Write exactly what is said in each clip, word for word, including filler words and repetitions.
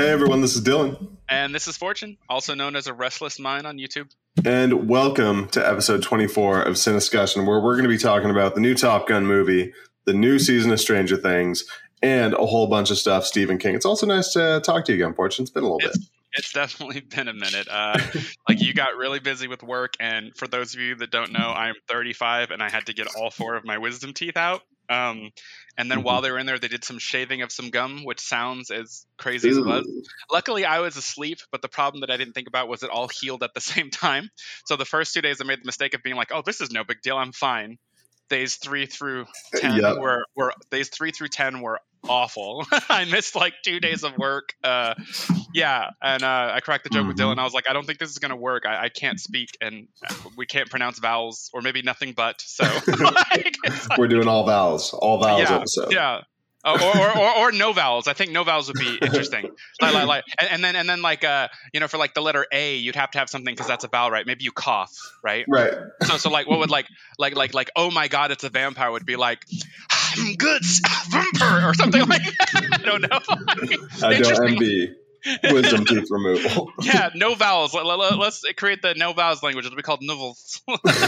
Hey everyone, this is Dylan. And this is Fortune, also known as a Restless Mind on YouTube. And welcome to episode twenty-four of Cinescussion, where we're going to be talking about the new Top Gun movie, the new season of Stranger Things, and a whole bunch of stuff Stephen King. It's also nice to talk to you again, Fortune. It's been a little it's, bit. It's definitely been a minute. Uh, like you got really busy with work, and for those of you that don't know, I'm thirty-five, and I had to get all four of my wisdom teeth out. Um, and then mm-hmm. while they were in there, they did some shaving of some gum, which sounds as crazy Ooh. as it was. Luckily, I was asleep, but the problem that I didn't think about was it all healed at the same time. So the first two days, I made the mistake of being like, "Oh, this is no big deal. I'm fine." Days three through ten yep. were were days three through ten were awful. I missed like two days of work. Uh, yeah, and uh, I cracked the joke mm-hmm. with Dylan. I was like, I don't think this is gonna work. I, I can't speak, and we can't pronounce vowels, or maybe nothing but. So like, like, we're doing all vowels, all vowels yeah, episode. Yeah. Oh, or, or, or or no vowels. I think no vowels would be interesting. like, like, like, and, and then and then like uh you know for like the letter A, you'd have to have something because that's a vowel, right? Maybe you cough, right? Right. So so like what would like like like like oh my god, it's a vampire would be like I'm good vampire or something like that. I don't know. I don't envy wisdom teeth removal. Yeah, no vowels. Let, let, let's create the no vowels language. It'll be called novels.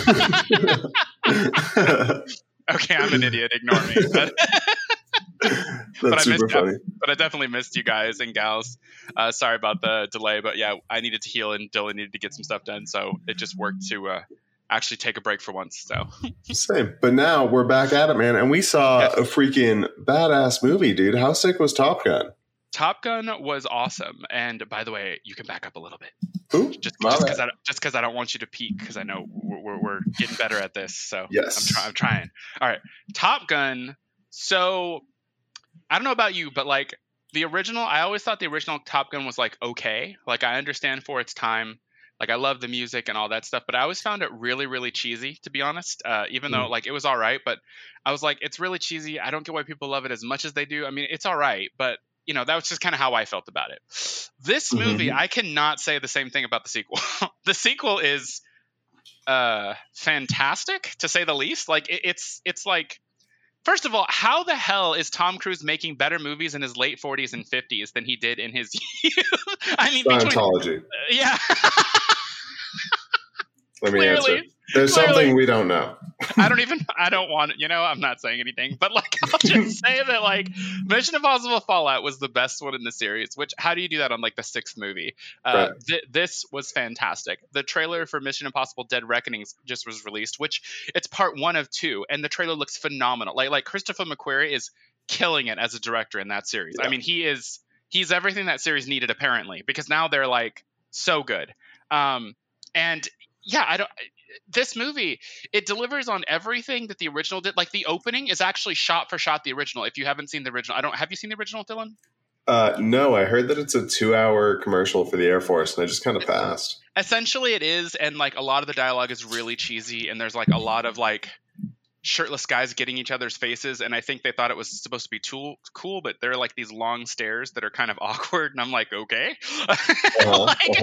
Okay, I'm an idiot. Ignore me. But, That's but I super missed, funny. But I definitely missed you guys and gals. Uh, sorry about the delay, but yeah, I needed to heal and Dylan needed to get some stuff done, so it just worked to uh, actually take a break for once. So same. But now we're back at it, man, and we saw yes. a freaking badass movie, dude. How sick was Top Gun? Top Gun was awesome, and by the way, you can back up a little bit. Ooh, just because I just because I don't want you to peek, because I know we're, we're, we're getting better at this. So yes, I'm, try, I'm trying. All right, Top Gun. So I don't know about you, but like the original, I always thought the original Top Gun was like okay. Like I understand for its time. Like I love the music and all that stuff, but I always found it really, really cheesy, to be honest. Uh, even mm. though like it was all right, but I was like, it's really cheesy. I don't get why people love it as much as they do. I mean, it's all right, but you know, that was just kind of how I felt about it. This movie, mm-hmm. I cannot say the same thing about the sequel. The sequel is uh, fantastic, to say the least. Like, it, it's it's like, first of all, how the hell is Tom Cruise making better movies in his late forties and fifties than he did in his youth? I mean, Scientology. Between, yeah. Let me Clearly. answer. There's Clearly. something we don't know. I don't even, I don't want, you know, I'm not saying anything, but like, I'll just say that like Mission Impossible Fallout was the best one in the series, which, how do you do that on like the sixth movie? Uh, right. th- this was fantastic. The trailer for Mission Impossible Dead Reckonings just was released, which it's part one of two, and the trailer looks phenomenal. Like, like Christopher McQuarrie is killing it as a director in that series. Yeah. I mean, he is, he's everything that series needed apparently, because now they're like so good. Um, and yeah, I don't, this movie, it delivers on everything that the original did. Like the opening is actually shot for shot the original. If you haven't seen the original, I don't, have you seen the original, Dylan? Uh, no, I heard that it's a two hour commercial for the Air Force and I just kind of passed. Essentially it is. And like a lot of the dialogue is really cheesy. And there's like a lot of like shirtless guys getting each other's faces. And I think they thought it was supposed to be too cool, but they're like these long stares that are kind of awkward. And I'm like, okay. Uh-huh, like,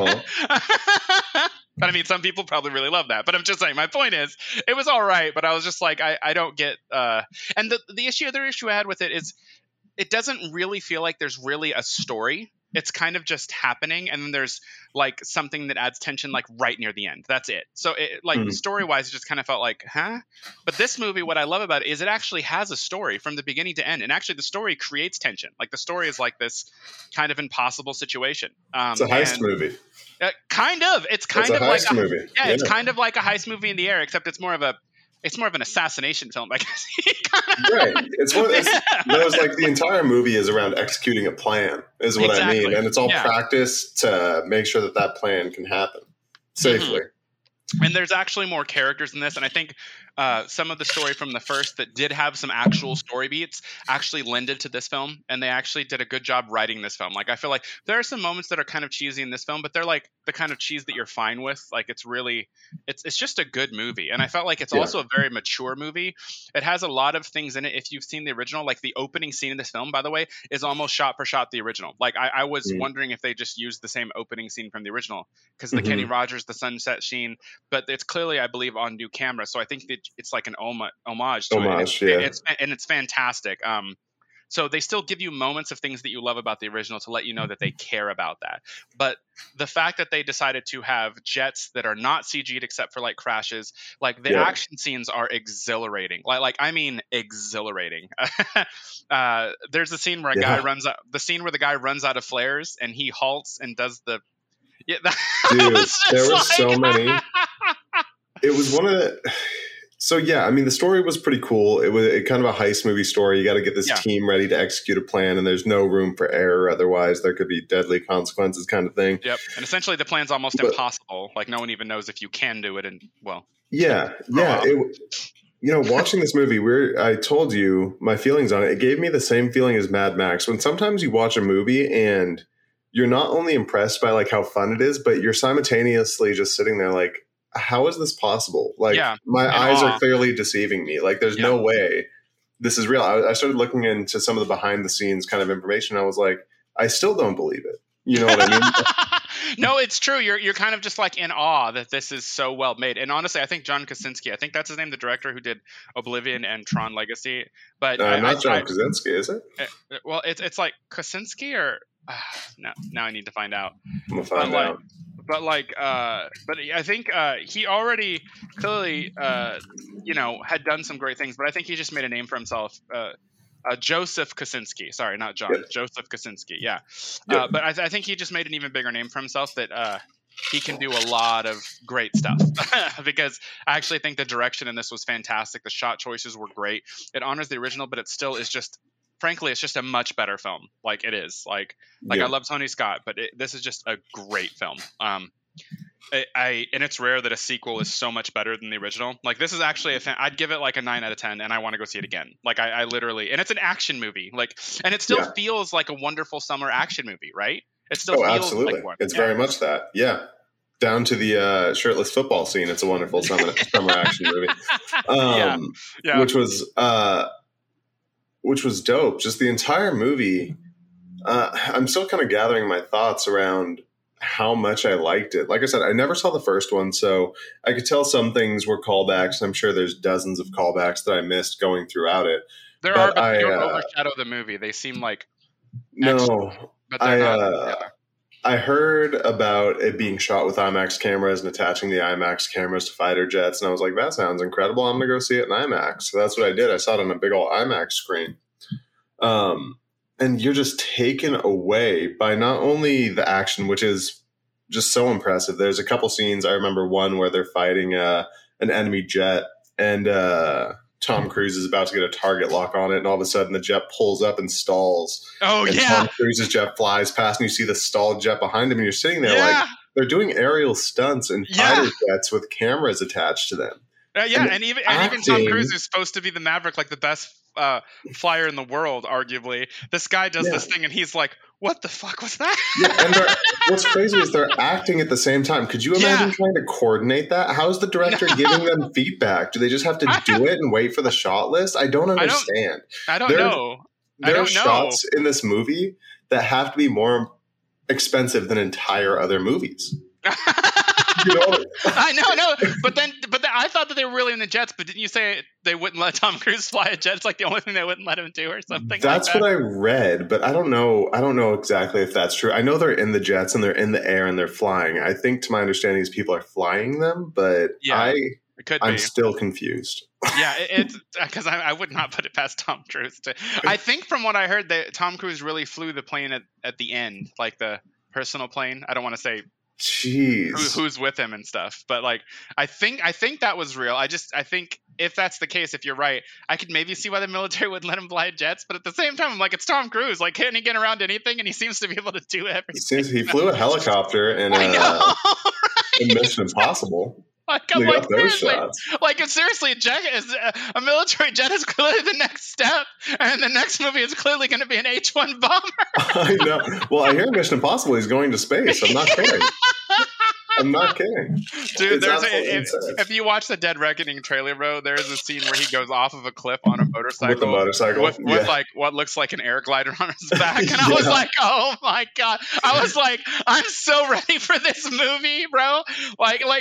uh-huh. But I mean, some people probably really love that. But I'm just saying, my point is, it was all right. But I was just like, I, I don't get. Uh, and the the issue, other issue I had with it is, it doesn't really feel like there's really a story. It's kind of just happening, and then there's like something that adds tension, like right near the end. That's it. So, it, like mm. story wise, it just kind of felt like, huh? But this movie, what I love about it is it actually has a story from the beginning to end, and actually the story creates tension. Like the story is like this kind of impossible situation. Um, it's a heist and, movie. Uh, kind of. It's kind it's of a like heist a movie. Yeah, yeah, it's kind of like a heist movie in the air, except it's more of a it's more of an assassination film, I guess. Right. It's one. It's, yeah. That was like the entire movie is around executing a plan, is what exactly. I mean, and it's all yeah. practice to make sure that that plan can happen safely. Mm-hmm. And there's actually more characters in this, and I think uh, some of the story from the first that did have some actual story beats actually lended to this film, and they actually did a good job writing this film. Like I feel like there are some moments that are kind of cheesy in this film, but they're like the kind of cheese that you're fine with. Like it's really, it's it's just a good movie, and I felt like it's yeah. also a very mature movie. It has a lot of things in it. If you've seen the original, like the opening scene in this film, by the way, is almost shot for shot the original. Like I, I was mm-hmm. wondering if they just used the same opening scene from the original, because the mm-hmm. Kenny Rogers, the sunset scene. But it's clearly, I believe, on new camera. So I think that it's like an homage, homage to homage, it. Yeah. It's, and it's fantastic. Um, So they still give you moments of things that you love about the original to let you know that they care about that. But the fact that they decided to have jets that are not C G'd except for like crashes, like the Yeah. action scenes are exhilarating. Like, like I mean, exhilarating. uh, there's a scene where a Yeah. guy runs out. The scene where the guy runs out of flares and he halts and does the. Yeah, that Dude, was just there were like- so many. It was one of the. So yeah, I mean the story was pretty cool. It was a, kind of a heist movie story. You got to get this Yeah. team ready to execute a plan, and there's no room for error. Otherwise, there could be deadly consequences, kind of thing. Yep. And essentially, the plan's almost But- impossible. Like no one even knows if you can do it. And well, Yeah, yeah. off. It, you know, watching this movie, we're I told you my feelings on it. It gave me the same feeling as Mad Max. When sometimes you watch a movie and you're not only impressed by like how fun it is, but you're simultaneously just sitting there like, how is this possible? Like Yeah, my in eyes awe. are clearly deceiving me. Like there's no way this is real. I, I started looking into some of the behind the scenes kind of information. I was like, I still don't believe it. You know what I mean? No, it's true. You're you're kind of just like in awe that this is so well made. And honestly, I think John Krasinski, I think that's his name, the director who did Oblivion and Tron Legacy. But Uh, I, not I, John I, Krasinski, is it? uh, well, it's it's like Krasinski or uh, no, now I need to find out. I'm gonna find But like, out. but like, uh, but I think uh, he already clearly, uh, you know, had done some great things. But I think he just made a name for himself. Uh, uh, Joseph Kosinski, sorry, not John. Yep. Joseph Kosinski, yeah. Yep. Uh, but I, th- I think he just made an even bigger name for himself. That uh, he can do a lot of great stuff. Because I actually think the direction in this was fantastic. The shot choices were great. It honors the original, but it still is just. Frankly, it's just a much better film. Like it is. Like like Yeah. I love Tony Scott, but it, this is just a great film. Um, I, I and it's rare that a sequel is so much better than the original. Like this is actually a fan. I'd give it like a nine out of ten, and I want to go see it again. Like I, I literally, and it's an action movie. Like, and it still Yeah. feels like a wonderful summer action movie, right? It still Oh, feels absolutely. like one. It's Yeah. very much that. Yeah. Down to the uh, shirtless football scene. It's a wonderful summer, summer action movie. Um, Yeah. Yeah. Which was uh, which was dope. Just the entire movie. Uh, I'm still kind of gathering my thoughts around how much I liked it. Like I said, I never saw the first one, so I could tell some things were callbacks. I'm sure there's dozens of callbacks that I missed going throughout it. There but are, but I, they don't uh, overshadow the movie. They seem like, No, but they're I not. uh, yeah. I heard about it being shot with IMAX cameras and attaching the IMAX cameras to fighter jets, and I was like, that sounds incredible. I'm gonna go see it in IMAX. So that's what I did. I saw it on a big old IMAX screen. Um, and you're just taken away by not only the action, which is just so impressive. There's a couple scenes. I remember one where they're fighting uh, an enemy jet, and uh, Tom Cruise is about to get a target lock on it, and all of a sudden the jet pulls up and stalls. Oh and yeah, Tom Cruise's jet flies past, and you see the stalled jet behind him, and you're sitting there yeah, like they're doing aerial stunts in Yeah. fighter jets with cameras attached to them. Uh, yeah, and and even and even Tom acting- Cruise is supposed to be the Maverick, like the best uh, flyer in the world, arguably. This guy does Yeah. this thing, and he's like, "What the fuck was that?" Yeah, and they're- what's crazy is they're acting at the same time. Could you imagine Yeah. trying to coordinate that? How is the director giving them feedback? Do they just have to do it and wait for the shot list? I don't don't- understand. I don't There- know. I There are don't know. shots in this movie that have to be more expensive than entire other movies. You know, I know, no, but then, but then I thought that they were really in the jets. But didn't you say they wouldn't let Tom Cruise fly a jet? It's like the only thing they wouldn't let him do, or something. That's like that. what I read, but I don't know. I don't know exactly if that's true. I know they're in the jets and they're in the air and they're flying. I think, to my understanding, these people are flying them, but Yeah. I, It could I'm be. still confused. Yeah, it, it's because I, I would not put it past Tom Cruise. To, I think from what I heard that Tom Cruise really flew the plane at, at the end, like the personal plane. I don't want to say Jeez. who, who's with him and stuff, but like I think I think that was real. I just I think if that's the case, if you're right, I could maybe see why the military wouldn't let him fly jets. But at the same time, I'm like, it's Tom Cruise. Like, can't he get around anything? And he seems to be able to do everything. It seems he flew a helicopter in, I know. uh, in Mission Impossible. Like, I'm They like, got those seriously, shots. like, if seriously, a jet is uh, a military jet is clearly the next step, and the next movie is clearly going to be an H one bomber. I know. Well, I hear Mission Impossible. He's going to space. I'm not kidding. I'm not kidding. Dude, It's there's absolutely a, if, insane. if you watch the Dead Reckoning trailer, bro, there is a scene where he goes off of a cliff on a motorcycle With the motorcycle. with, with Yeah. like what looks like an air glider on his back, and I was Yeah. like, oh my god, I was like, I'm so ready for this movie, bro. Like, like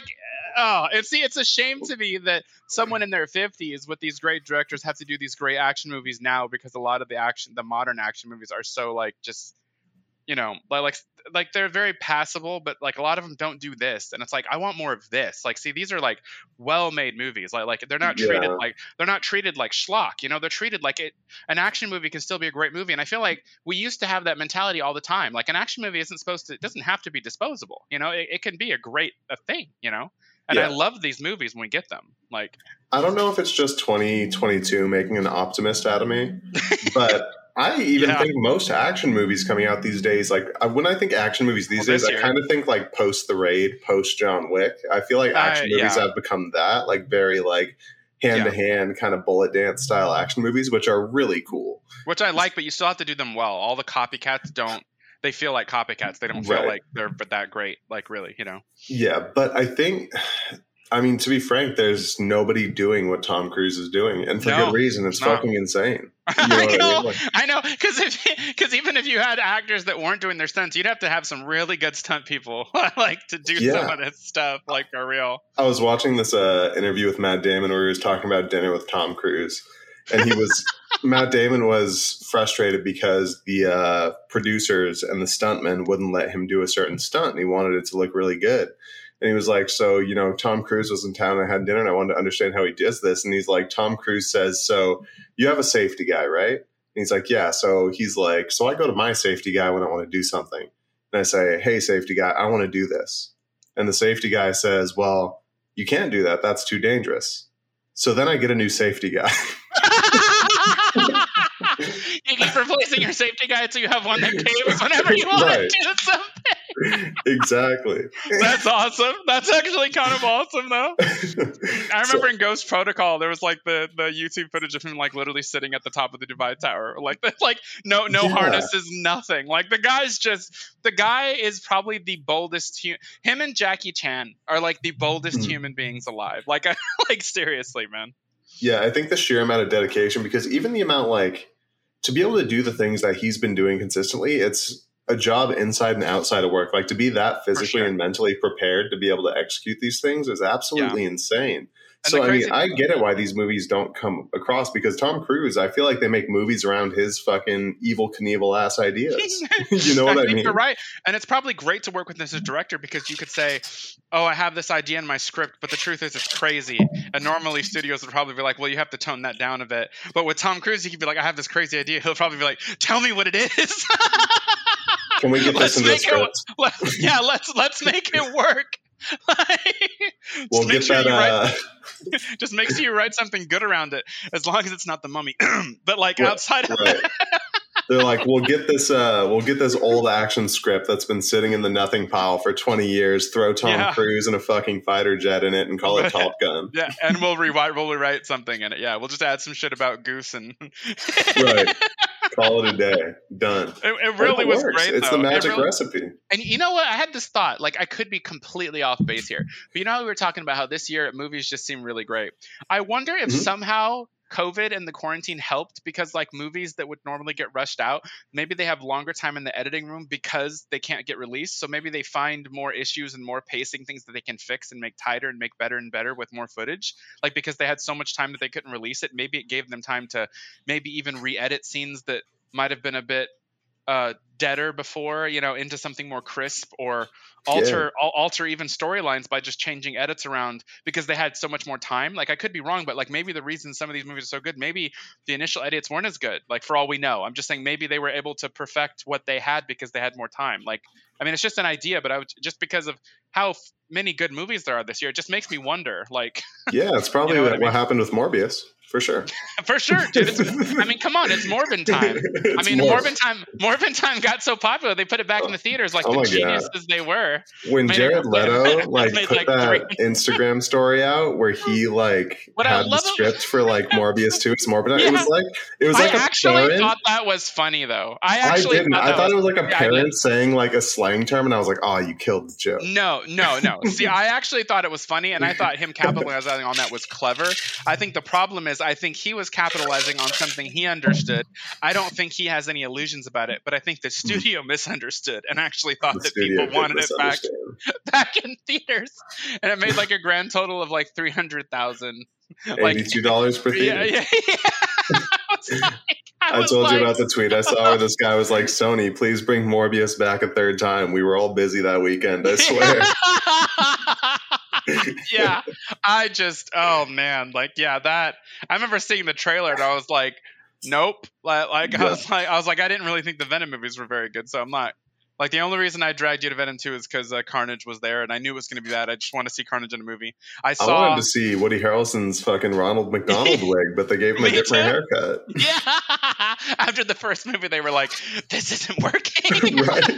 oh, and see, it's a shame to me that someone in their fifties with these great directors have to do these great action movies now, because a lot of the action, the modern action movies, are so like just, you know, like like like they're very passable, but like a lot of them don't do this, and it's like I want more of this. Like, see, these are like well-made movies. Like like they're not treated Yeah. like they're not treated like schlock. You know, they're treated like it. An action movie can still be a great movie, and I feel like we used to have that mentality all the time. Like, an action movie isn't supposed to, it doesn't have to be disposable. You know, it, it can be a great a thing. You know, and Yeah. I love these movies when we get them. Like, I don't know if it's just twenty twenty-two making an optimist out of me, but I even Yeah. think most action movies coming out these days, like I- when I think action movies these Well, days, this I year- kind of think like post The Raid, post John Wick. I feel like Uh, action movies yeah. have become that, like very like hand to hand kind of bullet dance style action movies, which are really cool. which I like, but you still have to do them well. All the copycats don't. They feel like copycats. They don't feel Right. like they're but that great. Like, really, you know. Yeah, but I think, I mean, to be frank, there's nobody doing what Tom Cruise is doing, and for No, good reason. It's no. fucking insane. You know I what I know, mean? Like- I know, because if because even if you had actors that weren't doing their stunts, you'd have to have some really good stunt people like to do Yeah. some of this stuff, like for real. I was watching this uh, interview with Matt Damon where he was talking about dinner with Tom Cruise, and he was Matt Damon was frustrated because the uh, producers and the stuntmen wouldn't let him do a certain stunt, and he wanted it to look really good. And he was like, "So, you know, Tom Cruise was in town. And I had dinner, and I wanted to understand how he does this." And he's like, "Tom Cruise says, so you have a safety guy, right?" And he's like, "Yeah." So he's like, "So I go to my safety guy when I want to do something, and I say, 'Hey, safety guy, I want to do this.' And the safety guy says, 'Well, you can't do that. That's too dangerous.' So then I get a new safety guy." You keep replacing your safety guy until you have one that caves whenever you want Right. to do something. Exactly. That's awesome. That's actually kind of awesome, though. I remember in Ghost Protocol, there was like the, the YouTube footage of him like literally sitting at the top of the Divide Tower, like like no no Yeah. harnesses, nothing. Like, the guy's just the guy is probably the boldest. Hu- him and Jackie Chan are like the boldest Mm. human beings alive. Like, I, like seriously, man. Yeah, I think the sheer amount of dedication, because even the amount, like, to be able to do the things that he's been doing consistently, it's a job inside and outside of work. Like, to be that physically sure. and mentally prepared to be able to execute these things is absolutely insane. And So, the I mean, crazy- I get it why these movies don't come across, because Tom Cruise, I feel like they make movies around his fucking evil Knievel ass ideas. You know what I, I think mean? you're right, and it's probably great to work with this as a director, because you could say, "Oh, I have this idea in my script," but the truth is, it's crazy. And normally, studios would probably be like, "Well, you have to tone that down a bit." But with Tom Cruise, he could be like, "I have this crazy idea." He'll probably be like, "Tell me what it is." Can we get Let's this into a make it, script? let, yeah, let's let's make it work. We'll Just make get sure that. you write- Uh, Just make sure you write something good around it, as long as it's not the Mummy. But like, Right, outside of right. that, They're like, we'll get this, uh, we'll get this old action script that's been sitting in the nothing pile for twenty years. Throw Tom Yeah. Cruise and a fucking fighter jet in it and call it Top Gun. yeah, and we'll rewrite, we'll rewrite something in it. Yeah, we'll just add some shit about Goose and. Right. Call it a day. Done. It, it really It was works. great. It's though. the It magic really- recipe. And you know what? I had this thought. Like, I could be completely off base here, but you know how we were talking about how this year movies just seem really great. I wonder if Mhm. somehow COVID and the quarantine helped, because like movies that would normally get rushed out, maybe they have longer time in the editing room because they can't get released. So maybe they find more issues and more pacing things that they can fix and make tighter and make better and better with more footage. Like, because they had so much time that they couldn't release it, maybe it gave them time to maybe even re-edit scenes that might have been a bit uh, deader before, you know, into something more crisp, or alter al- alter even storylines by just changing edits around, because they had so much more time. Like, I could be wrong, but like maybe the reason some of these movies are so good, maybe the initial edits weren't as good. Like, for all we know, I'm just saying maybe they were able to perfect what they had because they had more time. Like, I mean, it's just an idea, but I would, just because of how f- many good movies there are this year, it just makes me wonder. Like, Yeah, it's probably You know what what, I mean? happened with Morbius, for sure. for sure, dude. It's, I mean, come on, it's Morbin time. I It's mean, more- Morbin time. Morbin time got so popular they put it back in the theaters, like Oh the my God. geniuses they were. when made Jared it- Leto like made, put like, that Instagram story out where he like What I had the love it- script for like Morbius two, it's Morbid. It Yeah. was like it was I like a actually parent. thought that was funny, though. I I actually didn't. thought I that thought was, it was like a Yeah, I parent did. saying like a slang term, and I was like, "Oh, you killed the joke." No, no, no. See, I actually thought it was funny, and I thought him capitalizing on that was clever. I think the problem is, I think he was capitalizing on something he understood. I don't think he has any illusions about it, but I think the studio misunderstood and actually thought The that studio people wanted did it back misunderstand. back in theaters, and it made like a grand total of like three hundred thousand. Like, eighty-two dollars per theater. yeah, yeah, yeah. I was like, I, I was told like, you about the tweet I saw where this guy was like, Sony, please bring Morbius back a third time. We were all busy that weekend, I swear. Yeah, I just, oh man, like, yeah, that, I remember seeing the trailer and I was like, nope. Like, like Yeah. I was like, I was like, I didn't really think the Venom movies were very good, so I'm not. Like, the only reason I dragged you to Venom two is because uh, Carnage was there, and I knew it was going to be bad. I just want to see Carnage in a movie. I I saw. wanted to see Woody Harrelson's fucking Ronald McDonald wig, but they gave him a Me different too. haircut. Yeah. After the first movie, they were like, "This isn't working." Right?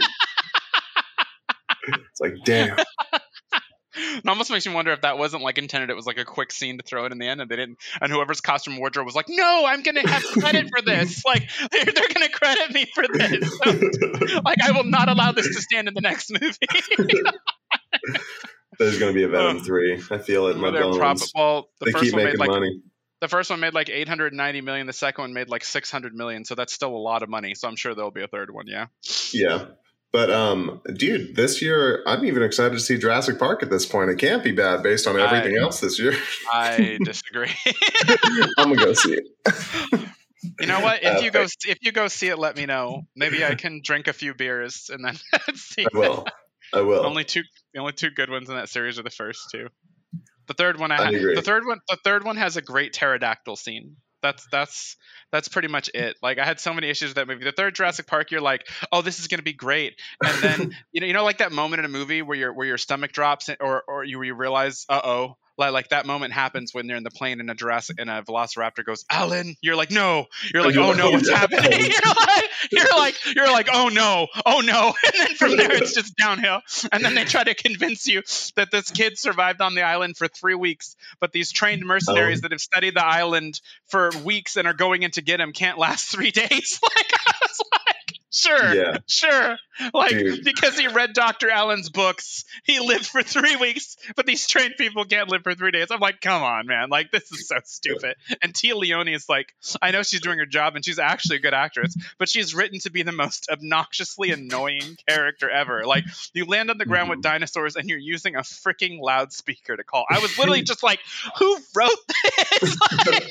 It's like, damn. It almost makes me wonder if that wasn't like intended. It was like a quick scene to throw it in the end, and they didn't. And whoever's costume wardrobe was like, "No, I'm going to have credit for this. Like, they're, they're going to credit me for this. So, like, I will not allow this to stand in the next movie." There's going to be a Venom three. I feel it in my They're bones. prob- well, the They first keep one making made like money. the first one made like eight hundred ninety million. The second one made like six hundred million. So that's still a lot of money. So I'm sure there'll be a third one. Yeah. Yeah. But, um, dude, this year, I'm even excited to see Jurassic Park at this point. It can't be bad based on everything I- else this year. I disagree. I'm going to go see it. You know what? If Uh, you go, if you go see it, let me know. Maybe I can drink a few beers and then see. I will. I will. Only two, the only two good ones in that series are the first two. The third one, I, I ha- agree. the third one, the third one has a great pterodactyl scene. That's that's that's pretty much it. Like, I had so many issues with that movie. The third Jurassic Park, you're like, oh, this is gonna be great, and then you know, you know, like that moment in a movie where your where your stomach drops, or or you, you realize, uh oh. Like, like that moment happens when they're in the plane and a Jurassic and a Velociraptor goes, Alan. You're like, no. You're like, You're oh like, no, oh, what's yeah. happening? You're like, you're like, you're like, oh no, oh no. And then from there it's just downhill. And then they try to convince you that this kid survived on the island for three weeks, but these trained mercenaries Oh. that have studied the island for weeks and are going in to get him can't last three days. Like, I was like, sure, Yeah. sure. Like, Dude. because he read Doctor Allen's books, he lived for three weeks, but these trained people can't live for three days. I'm like, come on, man. Like, this is so stupid. And Tia Leone is like, I know she's doing her job and she's actually a good actress, but she's written to be the most obnoxiously annoying character ever. Like, you land on the ground with dinosaurs and you're using a freaking loudspeaker to call. I was literally just like, who wrote this? Like,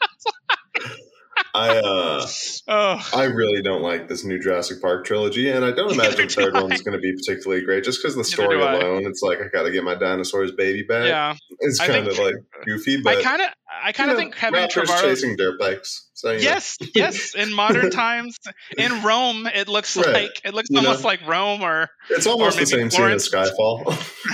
I uh, oh. I really don't like this new Jurassic Park trilogy, and I don't imagine Neither the third do I. one's going to be particularly great. Just because the Neither story do I. alone, it's like I got to get my dinosaurs baby back. Yeah. It's I kind think- of like goofy, but I kind of, I kind of you know, think having raptors Trevorrow. chasing dirt bikes. So, you know. Yes, yes. In modern times, in Rome, it looks Right. like it looks You know. almost like Rome, or It's almost the maybe same scene as Skyfall.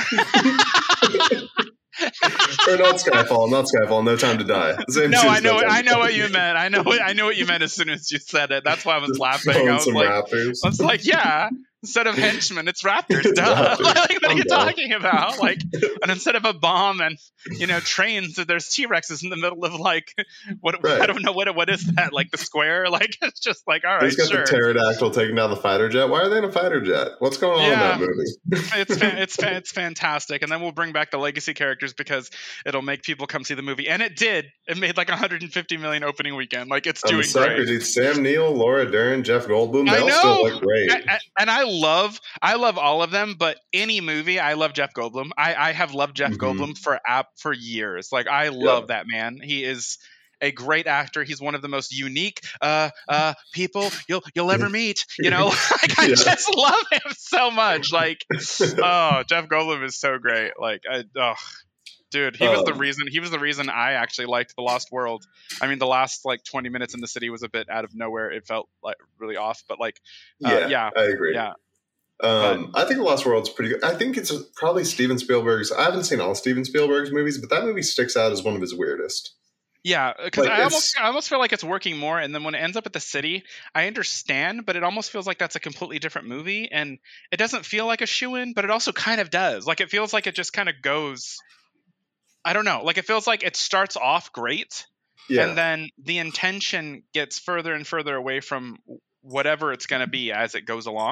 Or not Skyfall, not Skyfall. No Time to Die. The same no, scene I as know, No Time I to know Die. what you meant. I know, I know what you meant as soon as you said it. That's why I was Just laughing. throwing I was some like, raptors. I was like, yeah. Instead of henchmen, it's raptors. Duh. Raptors. Like, what are I'm you down. talking about? Like, and instead of a bomb and you know trains, there's T Rexes in the middle of like what Right. I don't know what what is that, like the square? Like, it's just like, all right, He's got sure. the pterodactyl taking down the fighter jet. Why are they in a fighter jet? What's going on Yeah. in that movie? it's fa- it's fa- it's fantastic, and then we'll bring back the legacy characters because it'll make people come see the movie, and it did. It made like one hundred fifty million opening weekend. Like, it's Um, doing the suckers, great. it's Sam Neill, Laura Dern, Jeff Goldblum. They I all know. still look great. A- a- And I love, I love all of them. But any movie, I love Jeff Goldblum. I, I have loved Jeff Mhm. Goldblum for app for years. Like, I love that man. He is a great actor. He's one of the most unique uh, uh, people you'll you'll ever meet. You know, like, I Yeah. just love him so much. Like, oh, Jeff Goldblum is so great. Like, I, oh, dude, he was the Um, reason. He was the reason I actually liked The Lost World. I mean, the last like twenty minutes in the city was a bit out of nowhere. It felt like really off, but like, uh, yeah, yeah, I agree. yeah. Um, I think The Lost World's pretty good. I think it's probably Steven Spielberg's. I haven't seen all Steven Spielberg's movies, but that movie sticks out as one of his weirdest. Yeah, because Like, I it's- almost I almost feel like it's working more, and then when it ends up at the city, I understand, but it almost feels like that's a completely different movie, and it doesn't feel like a shoe-in, but it also kind of does. Like, it feels like it just kind of goes. I don't know. Like, it feels like it starts off great, Yeah, and then the intention gets further and further away from whatever it's going to be as it goes along.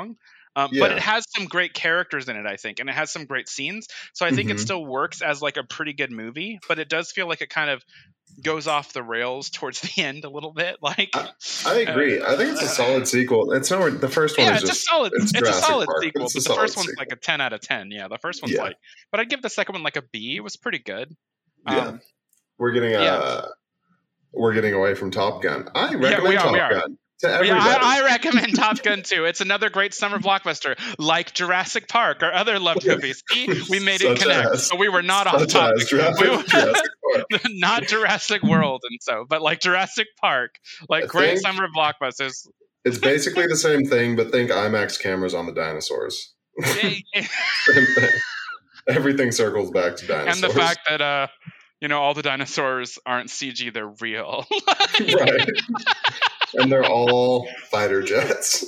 Um, Yeah. But it has some great characters in it, I think, and it has some great scenes. So I think Mhm. it still works as like a pretty good movie, but it does feel like it kind of goes off the rails towards the end a little bit. Like, I, I agree. uh, I think it's a solid sequel. It's nowhere. The first one yeah, is it's a just solid, it's it's a Jurassic solid Park, but sequel, it's a but the solid first one's sequel. like a ten out of ten. Yeah, the first one's Yeah. like, but I'd give the second one like a B. It was pretty good. Yeah, Um, we're getting uh yeah. we're getting away from Top Gun. I recommend Yeah, we are, Top we are. Gun to But everybody. yeah, I, I recommend Top Gun too. It's another great summer blockbuster, like Jurassic Park or other loved movies. See, we made it Such connect, as- so we were not off such topic. as Jurassic, We were- Jurassic Park. not Jurassic World, and so, but like Jurassic Park, like I great think- summer blockbusters. It's basically the same thing, but think IMAX cameras on the dinosaurs. Yay. Same thing. Everything circles back to dinosaurs. And the fact that uh, you know, all the dinosaurs aren't C G; they're real. Right. And they're all fighter jets.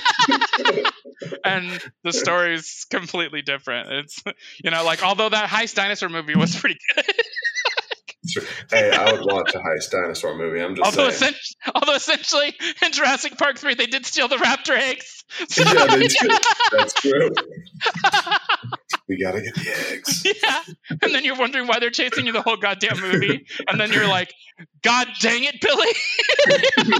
And the story's completely different. It's, you know, like, although that heist dinosaur movie was pretty good. Sure. Hey, I would watch a heist dinosaur movie. I'm just although, saying. essen- although essentially in Jurassic Park three, they did steal the raptor eggs. So, Yeah, they do. That's true. We gotta get the eggs. yeah. And then you're wondering why they're chasing you the whole goddamn movie. And then you're like, God dang it, Billy.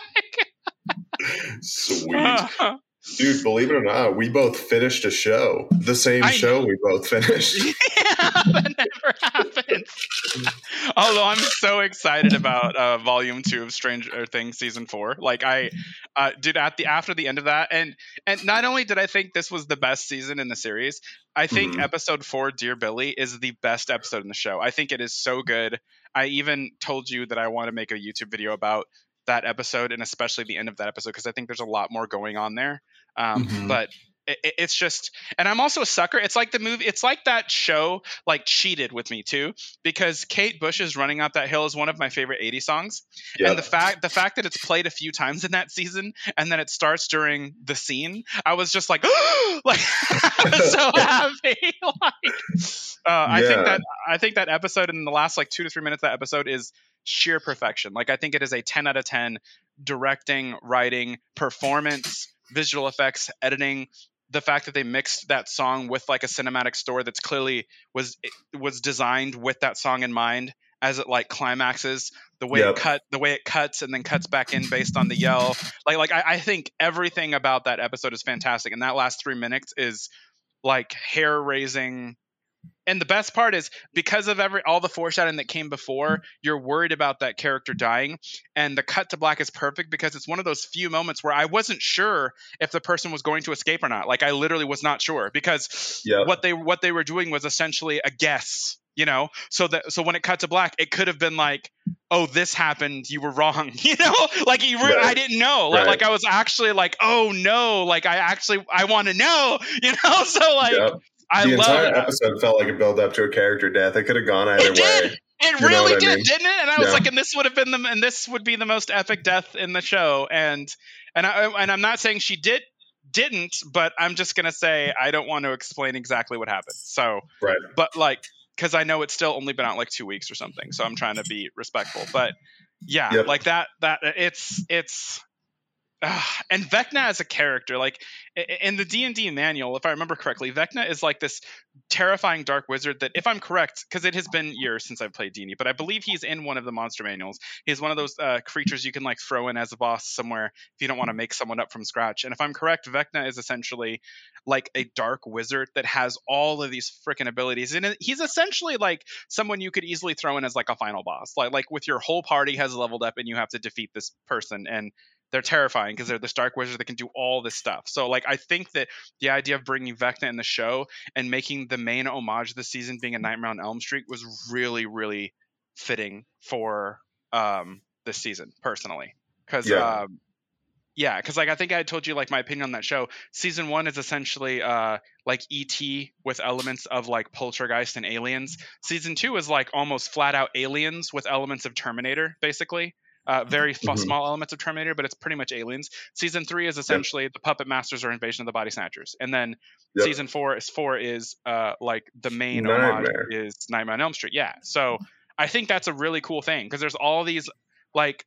Sweet. Dude, believe it or not, we both finished a show. The same I show know. we both finished. Yeah, that never happens. Although I'm so excited about uh, Volume Two of Stranger Things season four. Like I uh, did at the after the end of that, and and not only did I think this was the best season in the series, I think Mhm. episode four, Dear Billy, is the best episode in the show. I think it is so good. I even told you that I want to make a YouTube video about that episode, and especially the end of that episode, because I think there's a lot more going on there. Um, Mhm. But it, it's just, and I'm also a sucker. It's like the movie, it's like that show, like Cheated with me too, because Kate Bush's Running Up That Hill is one of my favorite eighties songs. Yep. And the fact, the fact that it's played a few times in that season, and then it starts during the scene, I was just like, like I was so happy. like, uh, I Yeah. think that I think that episode in the last like two to three minutes of that episode is sheer perfection. Like I think it is a ten out of ten directing, writing, performance, visual effects, editing. The fact that they mixed that song with like a cinematic story that's clearly was was designed with that song in mind as it like climaxes, the way Yep. it cut, the way it cuts and then cuts back in based on the yell. Like like I, I think everything about that episode is fantastic, and that last three minutes is like hair raising. And the best part is because of every all the foreshadowing that came before, you're worried about that character dying, and the cut to black is perfect because it's one of those few moments where I wasn't sure if the person was going to escape or not. Like I literally was not sure because Yep. what they what they were doing was essentially a guess, you know. So that so when it cut to black, it could have been like, oh, this happened, you were wrong, you know, like you re- Right. I didn't know, like, Right. like I was actually like, oh no, like I actually I want to know, you know. So like. Yep. I the love entire it. episode felt like a build up to a character death. It could have gone either It did. way. It You know really what I did, mean? didn't it? And I was Yeah. like, and this would have been the and this would be the most epic death in the show. And and I and I'm not saying she did didn't, but I'm just gonna say I don't want to explain exactly what happened. So, Right. but like, because I know it's still only been out like two weeks or something, so I'm trying to be respectful. But yeah, Yep. like that that it's it's. Uh, and Vecna as a character, like i- in the D and D manual, if I remember correctly, Vecna is like this terrifying dark wizard that, if I'm correct, because it has been years since I've played D and D, but I believe he's in one of the monster manuals. He's one of those uh, creatures you can like throw in as a boss somewhere if you don't want to make someone up from scratch. And if I'm correct, Vecna is essentially like a dark wizard that has all of these freaking abilities, and it- he's essentially like someone you could easily throw in as like a final boss, like like with your whole party has leveled up and you have to defeat this person, and they're terrifying because they're this dark wizard that can do all this stuff. So like I think that the idea of bringing Vecna in the show and making the main homage this season being a Nightmare on Elm Street was really really fitting for um this season personally, because Yeah. um yeah, because like I think I told you like my opinion on that show. Season one is essentially uh like E T with elements of like Poltergeist and Aliens. Season two is like almost flat out Aliens with elements of Terminator, basically. Uh, very f- Mhm. small elements of Terminator, but it's pretty much Aliens. Season three is essentially the Puppet Masters or Invasion of the Body Snatchers, and then Yep. season four is four is uh like the main Nightmare. homage is Nightmare on Elm Street. Yeah, so I think that's a really cool thing because there's all these like like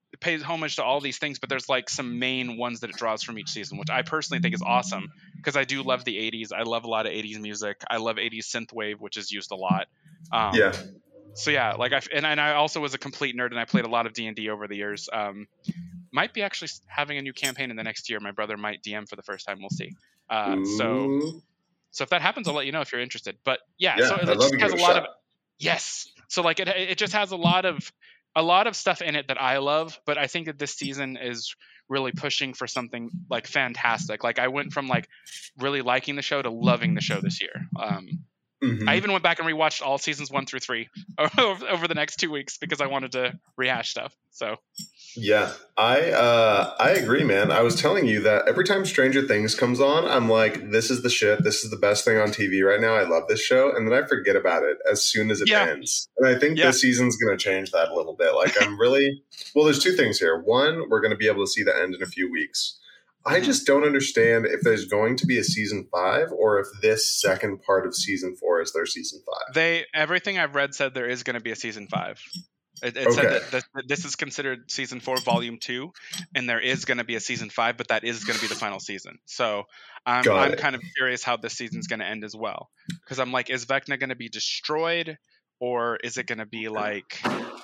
it pays homage to all these things, but there's like some main ones that it draws from each season, which I personally think is awesome because I do love the eighties. I love a lot of eighties music. I love eighties synthwave, which is used a lot. Um, Yeah. So yeah, like I and, and I also was a complete nerd and I played a lot of D and D over the years. Um, might be actually having a new campaign in the next year. My brother might D M for the first time. We'll see. Uh, so Ooh. so if that happens, I'll let you know if you're interested. But yeah, Yeah, so it I'd love just to has a give it a lot shot. of yes. So like it it just has a lot of a lot of stuff in it that I love. But I think that this season is really pushing for something like fantastic. Like I went from like really liking the show to loving the show this year. Um, Mhm. I even went back and rewatched all seasons one through three over, over the next two weeks because I wanted to rehash stuff. So Yeah, I uh, I agree, man. I was telling you that every time Stranger Things comes on, I'm like, this is the shit. This is the best thing on T V right now. I love this show. And then I forget about it as soon as it Yeah. ends. And I think Yeah. this season's going to change that a little bit. Like, I'm really, well, there's two things here. One, we're going to be able to see the end in a few weeks. I Mhm. just don't understand if there's going to be a season five or if this second part of season four is their season five. they everything I've read said there is going to be a season five. It, it said Okay. that this, that this is considered season four, volume two, and there is going to be a season five, but that is going to be the final season. So I'm Got I'm it. kind of curious how this season's going to end as well, because I'm like, is Vecna going to be destroyed, or is it going to be like,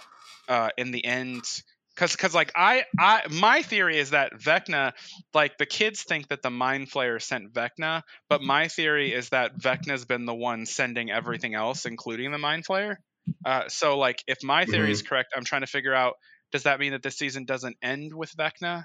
uh, in the end? Because because like I I my theory is that Vecna, like the kids think that the Mind Flayer sent Vecna, but my theory is that Vecna's been the one sending everything else, including the Mind Flayer. Uh, so like if my theory is correct, I'm trying to figure out, does that mean that this season doesn't end with Vecna?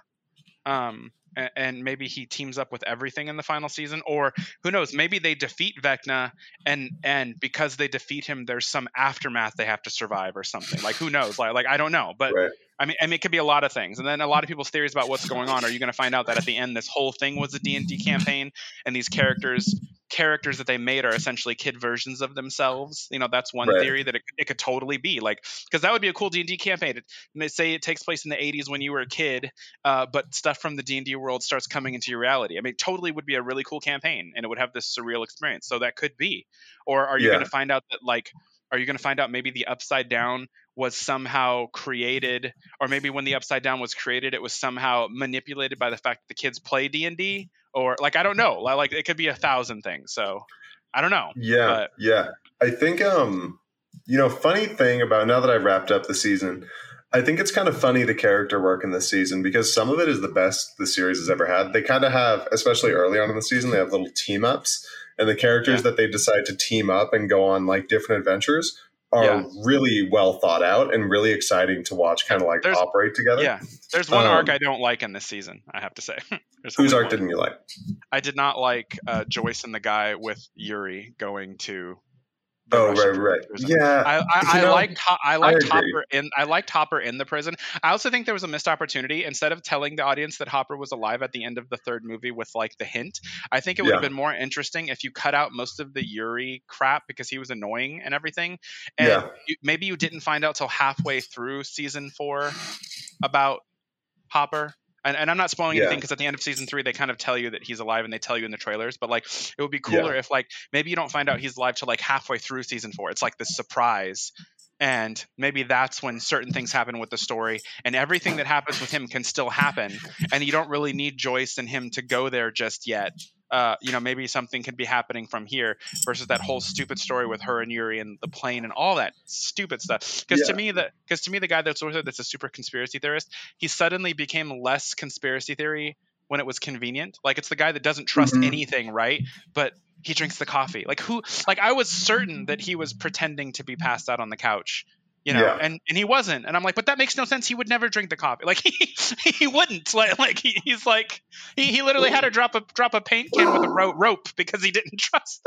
Um, and, and maybe he teams up with everything in the final season, or who knows? Maybe they defeat Vecna, and and because they defeat him, there's some aftermath they have to survive or something. Like who knows? Like like I don't know, but. Right. I mean, I mean, it could be a lot of things, and then a lot of people's theories about what's going on. Are you going to find out that at the end, this whole thing was a D and D campaign, and these characters, characters that they made are essentially kid versions of themselves? You know, that's one Right. theory that it, it could totally be like, because that would be a cool D and D campaign. And they say it takes place in the eighties when you were a kid, uh, but stuff from the D and D world starts coming into your reality. I mean, totally would be a really cool campaign, and it would have this surreal experience. So that could be. Or are you Yeah. going to find out that like? Are you going to find out maybe the Upside Down was somehow created, or maybe when the Upside Down was created, it was somehow manipulated by the fact that the kids play D and D, or like I don't know, like it could be a thousand things. So I don't know. Yeah, But yeah. I think, um, you know, funny thing about now that I've wrapped up the season, I think it's kind of funny the character work in this season because some of it is the best the series has ever had. They kind of have, especially early on in the season, they have little team ups, and the characters Yeah. that they decide to team up and go on like different adventures are Yeah. really well thought out and really exciting to watch, kind of like There's- operate together. yeah, there's one Um, arc I don't like in this season, I have to say. There's Whose only arc one. didn't you like? I did not like uh, Joyce and the guy with Yuri going to. the Oh, Russian right, right. prison. Yeah. I, I, You know, I liked Ho- I liked agree. Hopper in I liked Hopper in the prison. I also think there was a missed opportunity. Instead of telling the audience that Hopper was alive at the end of the third movie with like the hint, I think it would have Yeah. been more interesting if you cut out most of the Yuri crap because he was annoying and everything. And Yeah. you, maybe you didn't find out till halfway through season four about Hopper. And, and I'm not spoiling Yeah. anything because at the end of season three, they kind of tell you that he's alive and they tell you in the trailers. But like, it would be cooler Yeah. if like maybe you don't find out he's alive till like halfway through season four. It's like this surprise, and maybe that's when certain things happen with the story, and everything that happens with him can still happen, and you don't really need Joyce and him to go there just yet. Uh, you know, maybe something could be happening from here versus that whole stupid story with her and Yuri and the plane and all that stupid stuff. Because to Yeah. me, the because to me, the guy that's with her that's a super conspiracy theorist, he suddenly became less conspiracy theory when it was convenient. Like it's the guy that doesn't trust Mhm. anything, right? But he drinks the coffee. Like who? Like I was certain that he was pretending to be passed out on the couch. You know, Yeah. and, and he wasn't, and I'm like, but that makes no sense. He would never drink the coffee. Like he he wouldn't. Like like he, he's like he, he literally had to drop a drop a paint can with a ro- rope because he didn't trust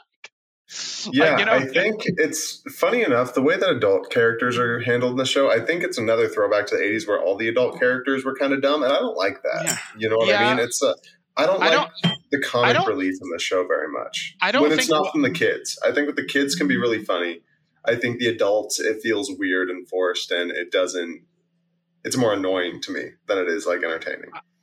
them. Yeah, Like, you know, I think it's funny enough the way that adult characters are handled in the show. I think it's another throwback to the eighties where all the adult characters were kind of dumb, and I don't like that. Yeah. You know what Yeah. I mean? It's uh, I don't I like the I comic don't- relief in the show very much. I don't when it's think not wh- from the kids. I think with the kids can be really funny. I think the adults it feels weird and forced, and it doesn't. It's more annoying to me than it is like entertaining.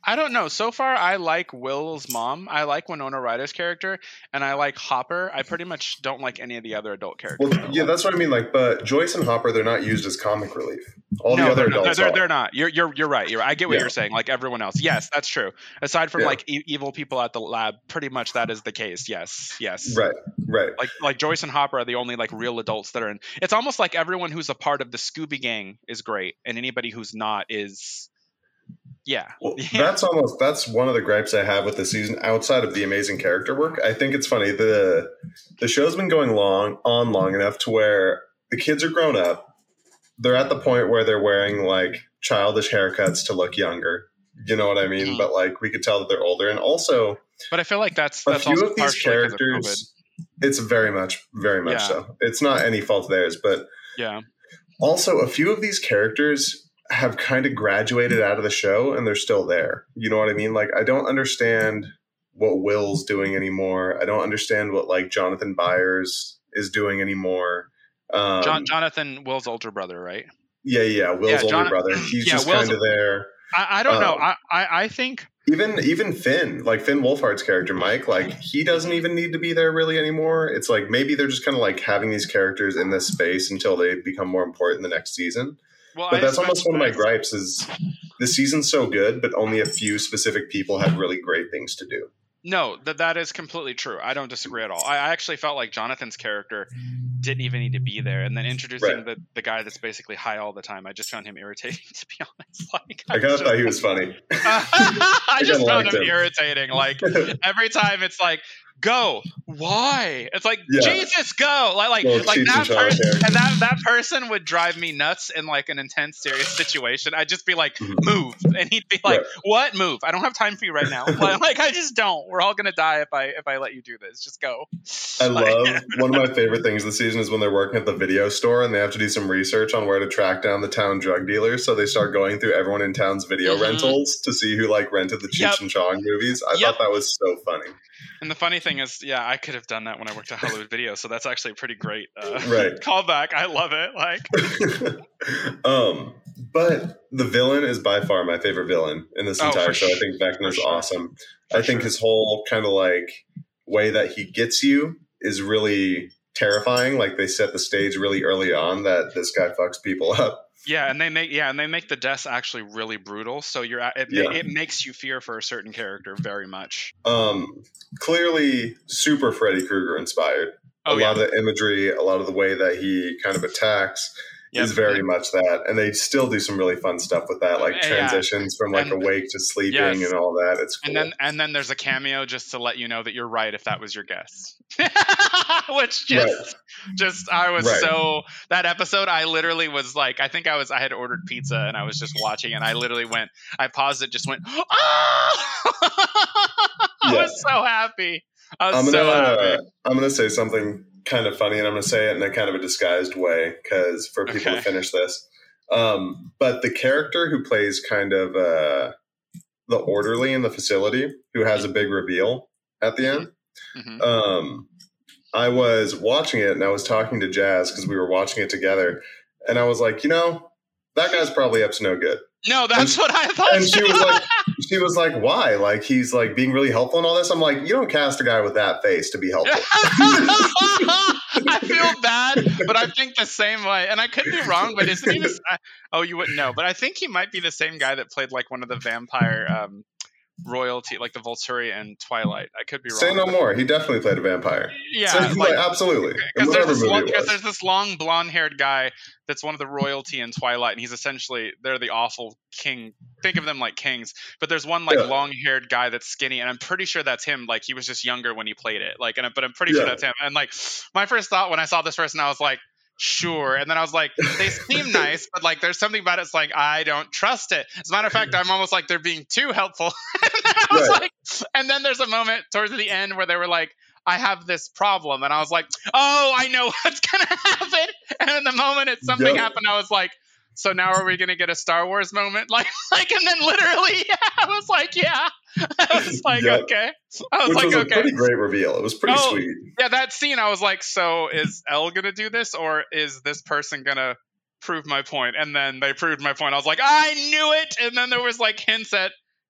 I don't know. So far, I like Will's mom. I like Winona Ryder's character, and I like Hopper. I pretty much don't like any of the other adult characters. Well, yeah, that's what I mean. Like, but Joyce and Hopper, they're not used as comic relief. All no, the other they're, adults they're, are. they're not. You're you're you're right. You're. I get what Yeah. you're saying. Like everyone else. Yes, that's true. Aside from Yeah. like e- evil people at the lab, pretty much that is the case. Yes, yes. Right, right. Like like Joyce and Hopper are the only like real adults that are in. It's almost like everyone who's a part of the Scooby Gang is great, and anybody who's not is. Yeah. Well, yeah. that's almost that's one of the gripes I have with the season outside of the amazing character work. I think it's funny the the show's been going long on long enough to where the kids are grown up. They're at the point where they're wearing like childish haircuts to look younger. You know what I mean? Mhm. But like we could tell that they're older, and also But I feel like that's a that's few also of these partially because of COVID. characters. It's very much, very much Yeah. so. It's not any fault of theirs, but Yeah. also a few of these characters have kind of graduated out of the show and they're still there. You know what I mean? Like, I don't understand what Will's doing anymore. I don't understand what like Jonathan Byers is doing anymore. Um, John, Jonathan, Will's older brother, right? yeah, yeah, Will's Yeah, older Jon- brother. He's yeah, just Will's- kind of there. I, I don't know. Um, I, I, I think Even even Finn, like Finn Wolfhard's character, Mike, like he doesn't even need to be there really anymore. It's like maybe they're just kind of like having these characters in this space until they become more important the next season. well, But I that's just almost one of my mentioned- gripes is the season's so good, but only a few specific people had really great things to do. No, that that is completely true. I don't disagree at all. I, I actually felt like Jonathan's character didn't even need to be there, and then introducing Right. the, the guy that's basically high all the time, I just found him irritating. To be honest, like I kind of just- thought he was funny. I just kinda found liked him him. irritating. Like every time, it's like, "Go, why?" It's like, Yeah. Jesus, go! Like, like, Well, like Cheech that and Chong person, character. and that that person would drive me nuts in like an intense, serious situation. I'd just be like, Mhm. "Move," and he'd be like, Right. "What? Move? I don't have time for you right now." Like, like, I just don't. We're all gonna die if I if I let you do this. Just go. I Like- love one of my favorite things this season is when they're working at the video store and they have to do some research on where to track down the town drug dealers. So they start going through everyone in town's video Mhm. rentals to see who like rented the Cheech Yep. and Chong movies. I Yep. thought that was so funny. And the funny thing is, yeah, I could have done that when I worked at Hollywood Video, so that's actually a pretty great uh, Right. callback. I love it. Like, um, but the villain is by far my favorite villain in this Oh, entire for show. I sure. think Vecna For is sure. awesome. For I think sure. his whole kind of like way that he gets you is really terrifying. Like they set the stage really early on that this guy fucks people up. yeah, and they make yeah, and they make the deaths actually really brutal. So you're at- it, ma- Yeah. it makes you fear for a certain character very much. Um, clearly super Freddy Krueger inspired. Oh a yeah, lot of the imagery, a lot of the way that he kind of attacks Yep. is very much that. And they still do some really fun stuff with that, like Yeah. transitions from like And- awake to sleeping Yes. and all that. It's cool. And then and then there's a cameo just to let you know that you're right if that was your guess. Which just just I was Right. so that episode I literally was like I think I was I had ordered pizza and I was just watching and I literally went I paused it just went oh! I Yeah. was so happy. I was I'm so gonna happy. I'm gonna say something kind of funny, and I'm gonna say it in a kind of a disguised way because for people Okay. to finish this. Um, but the character who plays kind of uh, the orderly in the facility, who has a big reveal at the end. Mhm. Um, I was watching it and I was talking to Jazz because we were watching it together, and I was like, you know, that guy's probably up to no good. No, that's what I thought. And she too. was like, she was like, why? Like he's like being really helpful and all this. I'm like, you don't cast a guy with that face to be helpful. I feel bad, but I think the same way. And I could be wrong, but isn't he the? I- Oh, you wouldn't know, but I think he might be the same guy that played like one of the vampire um, royalty, like the Volturi and Twilight. I could be wrong. Say no but- more. He definitely played a vampire. Yeah, So, like, like, absolutely. In because whatever there's, this movie long- it 'cause was. there's this long blonde-haired guy that's one of the royalty in Twilight, and he's essentially they're the awful king. Think of them like kings, but there's one like Yeah. long-haired guy that's skinny, and I'm pretty sure that's him. Like he was just younger when he played it. Like, and I- but I'm pretty sure Yeah. that's him. And like my first thought when I saw this person, I was like, sure. And then I was like, they seem nice, but like there's something about it. It's like I don't trust it. As a matter of fact, I'm almost like they're being too helpful. And then I was Right. like, and then there's a moment towards the end where they were like, I have this problem. And I was like, oh, I know what's going to happen. And in the moment it, something Yep. happened, I was like, so now are we going to get a Star Wars moment? Like, like, and then literally, yeah, I was like, yeah. I was like, Yep. okay. I was Which like, was a okay. pretty great reveal. It was pretty Oh, sweet. Yeah, that scene, I was like, so is Elle going to do this or is this person going to prove my point? And then they proved my point. I was like, I knew it. And then there was like hints at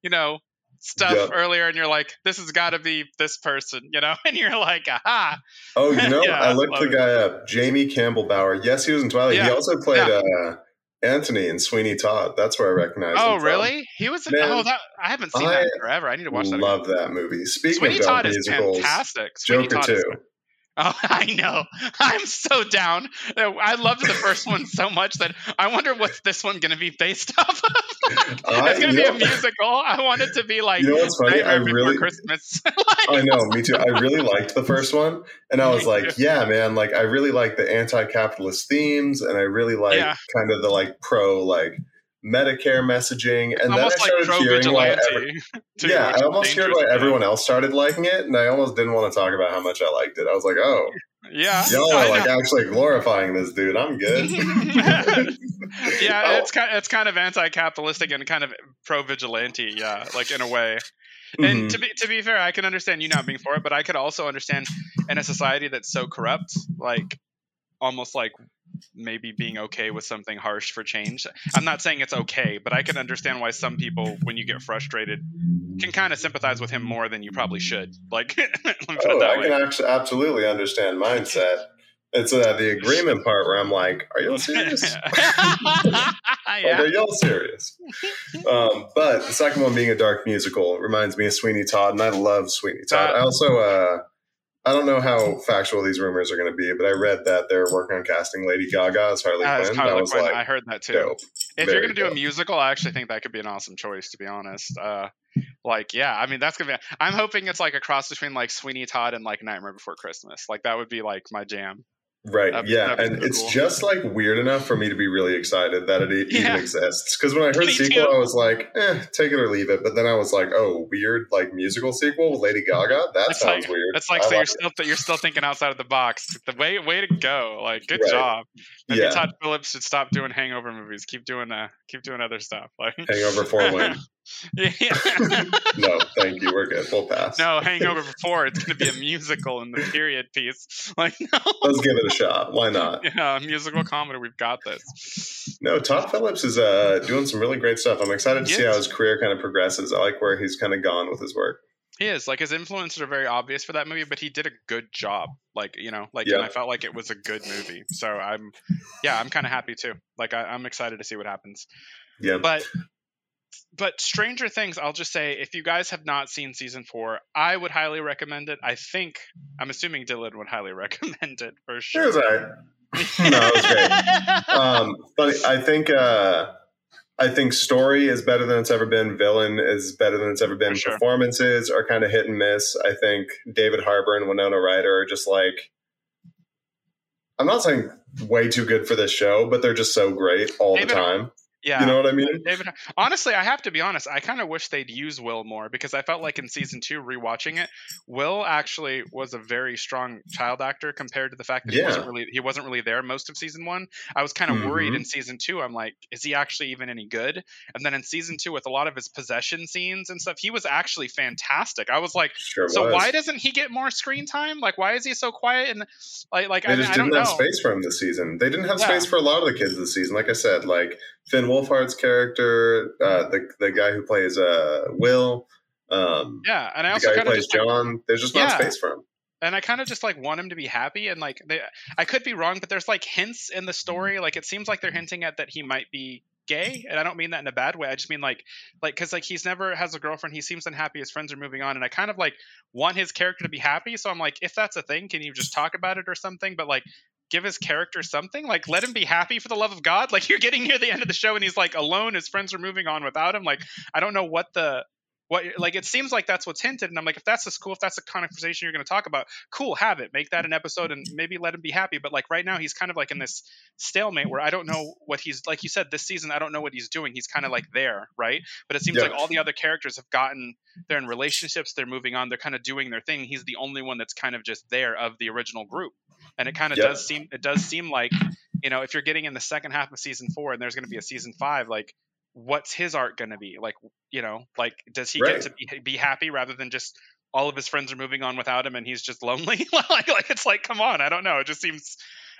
you know, stuff Yep. earlier, and you're like, this has got to be this person, you know, and you're like, aha. Oh, you know, Yeah, I looked love the it. guy up. Jamie Campbell Bower. Yes, he was in Twilight. He Yeah, also played yeah. uh, Anthony in Sweeney Todd. That's where I recognized Oh, him from. really? He was. In, Man, oh, that I haven't seen I that in forever. I need to watch that again. love that movie. Speaking Sweeney of dark Todd is musicals, fantastic. Sweeney Joker Todd two. is. Oh, I know. I'm so down. I loved the first one so much that I wonder what's this one going to be based off of. I- It's going to you be know- a musical. I want it to be like You know what's funny? I Nightmare Before really- Christmas. I know, me too. I really liked the first one, and I was Me like, "Yeah, man! Like, I really like the anti-capitalist themes, and I really like Yeah. kind of the like pro like Medicare messaging." And then I Almost like started pro hearing why, every- vigilante. too, yeah, which I is almost heard dangerous, why yeah. everyone else started liking it, and I almost didn't want to talk about how much I liked it. I was like, "Oh, Yeah, y'all I are like know. actually glorifying this dude. I'm good." Yeah, Oh. it's kind it's kind of anti-capitalistic and kind of pro-vigilante, yeah, like in a way. And Mhm. to be to be fair, I can understand you not being for it, but I could also understand in a society that's so corrupt, like almost like maybe being okay with something harsh for change. I'm not saying it's okay, but I can understand why some people, when you get frustrated, can kind of sympathize with him more than you probably should. Like, let me put it Oh, that I way. can actually absolutely understand mindset. It's uh, the agreement part where I'm like, "Are y'all serious? Like, Yeah. are y'all serious?" Um, but the second one being a dark musical reminds me of Sweeney Todd, and I love Sweeney Todd. That- I also, uh, I don't know how factual these rumors are going to be, but I read that they're working on casting Lady Gaga as Harley As Quinn. Harley That was Quinn, like I heard that too. dope. If Very you're gonna do a dope. musical, I actually think that could be an awesome choice. To be honest, uh, like yeah, I mean that's gonna be. I'm hoping it's like a cross between like Sweeney Todd and like Nightmare Before Christmas. Like that would be like my jam. Right, That'd- yeah, that'd be and so it's cool. just like weird enough for me to be really excited that it e- even Yeah. exists. Because when I heard Me sequel, too. I was like, "Eh, take it or leave it." But then I was like, "Oh, weird, like musical sequel with Lady Gaga? That It's sounds like weird." it's like I so you're like it. still you're still thinking outside of the box. The way way to go. Like good Right. job. Maybe Yeah. Todd Phillips should stop doing Hangover movies. Keep doing uh keep doing other stuff. Like Hangover four win. Yeah. No, thank you. We're good. We'll pass. No, Hangover four. It's going to be a musical in the period piece. Like, no. Let's give it a shot. Why not? Yeah, musical comedy. We've got this. No, Todd Phillips is uh, doing some really great stuff. I'm excited to see Yes. how his career kind of progresses. I like where he's kind of gone with his work. He is. Like, his influences are very obvious for that movie, but he did a good job. Like, you know, like, Yeah. and I felt like it was a good movie. So I'm, yeah, I'm kind of happy too. Like, I, I'm excited to see what happens. Yeah. But, but Stranger Things, I'll just say, if you guys have not seen season four, I would highly recommend it. I think, I'm assuming Dylan would highly recommend it for It sure. was all right. No, it was great. Um, but I think uh, I think story is better than it's ever been. Villain is better than it's ever been. For sure. Performances are kind of hit and miss. I think David Harbour and Winona Ryder are just like, I'm not saying way too good for this show, but they're just so great all David- the time. Yeah. You know what I mean? David, honestly, I have to be honest. I kind of wish they'd use Will more because I felt like in season two, rewatching it, Will actually was a very strong child actor compared to the fact that he Yeah. wasn't really he wasn't really there most of season one. I was kind of worried Mhm. in season two. I'm like, is he actually even any good? And then in season two, with a lot of his possession scenes and stuff, he was actually fantastic. I was like, Sure so was. why doesn't he get more screen time? Like, why is he so quiet? And like, like They I, just I don't didn't have know. space for him this season. They didn't have Yeah. space for a lot of the kids this season. Like I said, like Finn Wolfhard's character, uh, the the guy who plays uh, Will, um, Yeah, and I the also guy who kind of plays just like, John. There's just not Yeah. space for him. and I kind of just like want him to be happy and like they, I could be wrong, but there's like hints in the story, like it seems like they're hinting at that he might be gay, and I don't mean that in a bad way. I just mean like like because like he's never has a girlfriend, he seems unhappy, his friends are moving on, and I kind of like want his character to be happy. So I'm like, if that's a thing, can you just talk about it or something? But like give his character something, like let him be happy for the love of God. Like you're getting near the end of the show and he's like alone, his friends are moving on without him. Like I don't know what the what like it seems like that's what's hinted, and I'm like, if that's just cool, if that's a conversation you're going to talk about, cool, have it, make that an episode, and maybe let him be happy. But like right now, he's kind of like in this stalemate where I don't know what he's like. You said this season, I don't know what he's doing. He's kind of like there, right? But it seems Yeah. like all the other characters have gotten, they're in relationships, they're moving on, they're kind of doing their thing. He's the only one that's kind of just there of the original group, and it kind of Yeah. does seem it does seem like, you know, if you're getting in the second half of season four and there's going to be a season five, like what's his art going to be like? You know, like does he Right. get to be, be happy rather than just all of his friends are moving on without him and he's just lonely? like, like it's like, come on, I don't know. It just seems,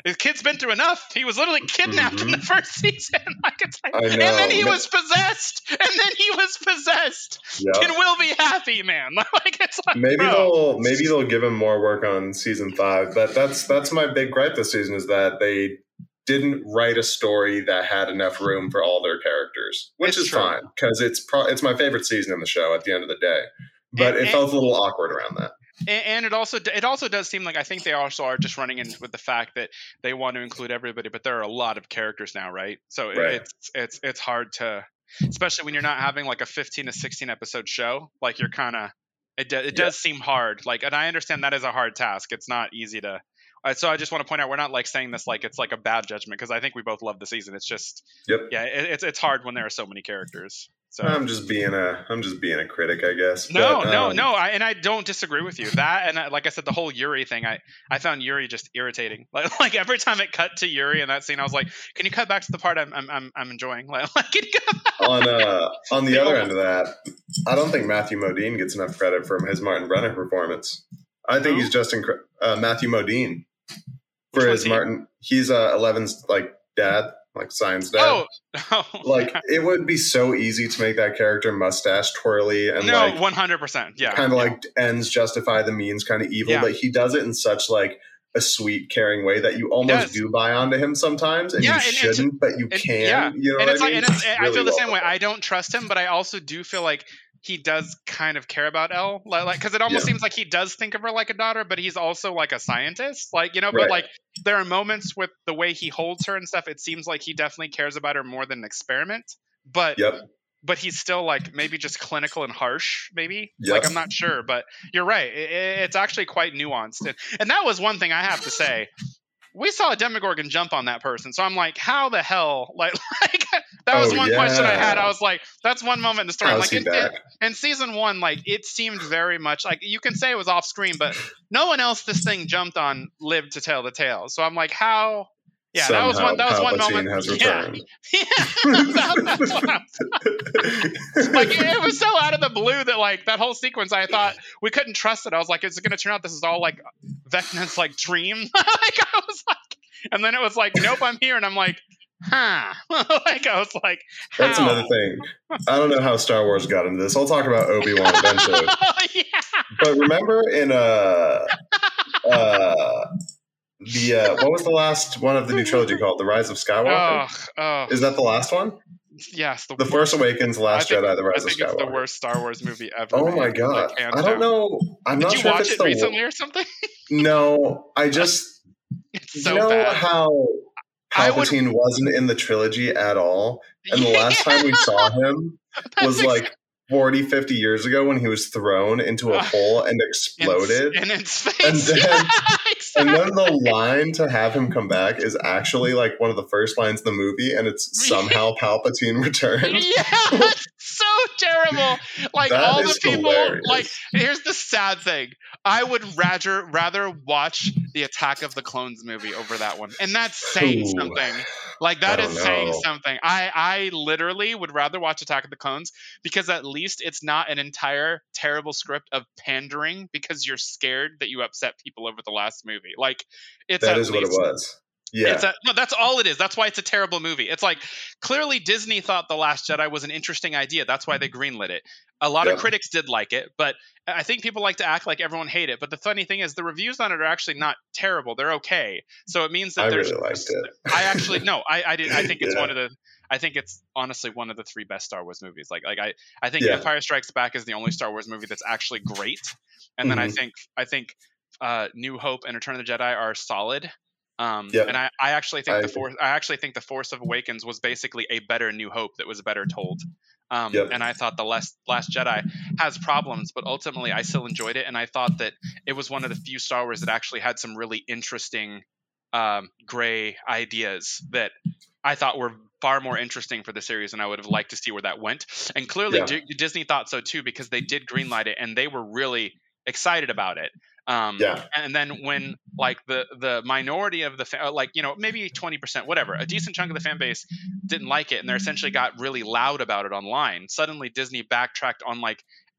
the kid's been through enough. He was literally kidnapped Mhm. in the first season. Like it's like, I and know. then he Ma- was possessed, and then he was possessed. Yeah. Can Will be happy, man? Like it's like, Maybe bro. they'll maybe they'll give him more work on season five. But that's that's my big gripe this season is that they didn't write a story that had enough room for all their characters, which It's is true. fine because it's pro- it's my favorite season in the show at the end of the day. But And- it and- felt a little awkward around that. And, and it also it also does seem like I think they also are just running in with the fact that they want to include everybody, but there are a lot of characters now, right? So it- Right. it's it's it's hard to, especially when you're not having like a fifteen to sixteen episode show. Like you're kind of it do, it Yeah. does seem hard. Like, and I understand that is a hard task. It's not easy to. Uh, so I just want to point out we're not like saying this like it's like a bad judgment because I think we both love the season. It's just Yep. yeah, it, it's it's hard when there are so many characters. So I'm just being a I'm just being a critic, I guess. no, But, no, um, no, I, and I don't disagree with you. That and I, like I said, the whole Yuri thing, I, I found Yuri just irritating. Like, like every time it cut to Yuri in that scene, I was like, "Can you cut back to the part I'm I'm I'm, I'm enjoying?" Like, like can you cut on uh, on the other end of that, I don't think Matthew Modine gets enough credit from his Martin Brenner performance. I think Who? he's just incre- uh, Matthew Modine Which for one's his he? Martin. He's uh, Eleven's like dad, like science dad. Oh, oh, Like it would be so easy to make that character mustache twirly and no, like one hundred percent, yeah, kind of yeah. like ends justify the means kind of evil, Yeah. but he does it in such like a sweet, caring way that you almost does. do buy onto him sometimes, and Yeah, you and- and to- shouldn't, but you and- can. yeah. You know and what it's I like, mean? and it's, It's I really feel the well same way. done. I don't trust him, but I also do feel like he does kind of care about Elle, like, like, because it almost Yeah. seems like he does think of her like a daughter, but he's also like a scientist, like you know. But Right. like, there are moments with the way he holds her and stuff. It seems like he definitely cares about her more than an experiment. But Yep. but he's still like maybe just clinical and harsh, maybe. Yep. Like I'm not sure, but you're right. It, it's actually quite nuanced, and, and that was one thing I have to say. We saw a Demogorgon jump on that person, so I'm like, how the hell? Like, like that was Oh, one question I had. yeah. I was like, that's one moment in the story. How I'm is like, he in, in, back? in season one, like it seemed very much like you can say it was off screen, but no one else this thing jumped on lived to tell the tale. So I'm like, how? Yeah, that was one. That was one Palpatine moment. has yeah, returned. yeah. that, that's what I was like it was so out of the blue that like that whole sequence I thought we couldn't trust it. I was like, is it gonna turn out this is all like Vecna's like dream? Like I was like, and then it was like, nope, I'm here, and I'm like, huh? Like I was like, how? That's another thing. I don't know how Star Wars got into this. I'll talk about Obi-Wan eventually. yeah. But remember in uh uh the uh what was the last one of the new trilogy called? The Rise of Skywalker? Oh, oh, Is that the last one? yes. The Force Awakens, The Last I think, Jedi, The I Rise of think it's the Skywalker. worst Star Wars movie ever. Oh made, my like, god. hands I don't down. know. I'm Did not you sure if watch it's it the recently or something? No, I just It's so you know bad. how I would- Palpatine wasn't in the trilogy at all? And the last time we saw him was That's like forty, fifty years ago when he was thrown into a Uh, hole and in- exploded. in its face. And then- yeah, And exactly. then the line to have him come back is actually like one of the first lines in the movie, and it's somehow Palpatine returned. Yeah, it's so terrible. Like That all the is people. hilarious. Like here's the sad thing. I would rather rather watch the Attack of the Clones movie over that one, and that's saying Ooh. something. Like that I is don't saying know. something. I I literally would rather watch Attack of the Clones because at least it's not an entire terrible script of pandering because you're scared that you upset people over the last movie. Like it's That at is what it least, was. Yeah. It's a, no, that's all it is. That's why it's a terrible movie. It's like clearly Disney thought The Last Jedi was an interesting idea. That's why they greenlit it. A lot Yep. of critics did like it, but I think people like to act like everyone hate it. But the funny thing is, the reviews on it are actually not terrible. They're okay. So it means that I there's. really liked it. I actually no. I I did. I think it's Yeah. one of the. I think it's honestly one of the three best Star Wars movies. Like like I I think Yeah. Empire Strikes Back is the only Star Wars movie that's actually great. And then I Mhm. think I think uh, New Hope and Return of the Jedi are solid. Um, Yep. And I, I actually think I the agree. Force I actually think the Force of Awakens was basically a better New Hope that was better told. Um, Yep. And I thought the last Last Jedi has problems, but ultimately I still enjoyed it, and I thought that it was one of the few Star Wars that actually had some really interesting um, gray ideas that I thought were far more interesting for the series, and I would have liked to see where that went. And clearly, Yeah. D- Disney thought so too because they did greenlight it, and they were really excited about it. Um, Yeah. And then when like the the minority of the fa- like you know maybe twenty percent whatever, a decent chunk of the fan base didn't like it, and they essentially got really loud about it online. Suddenly, Disney backtracked on like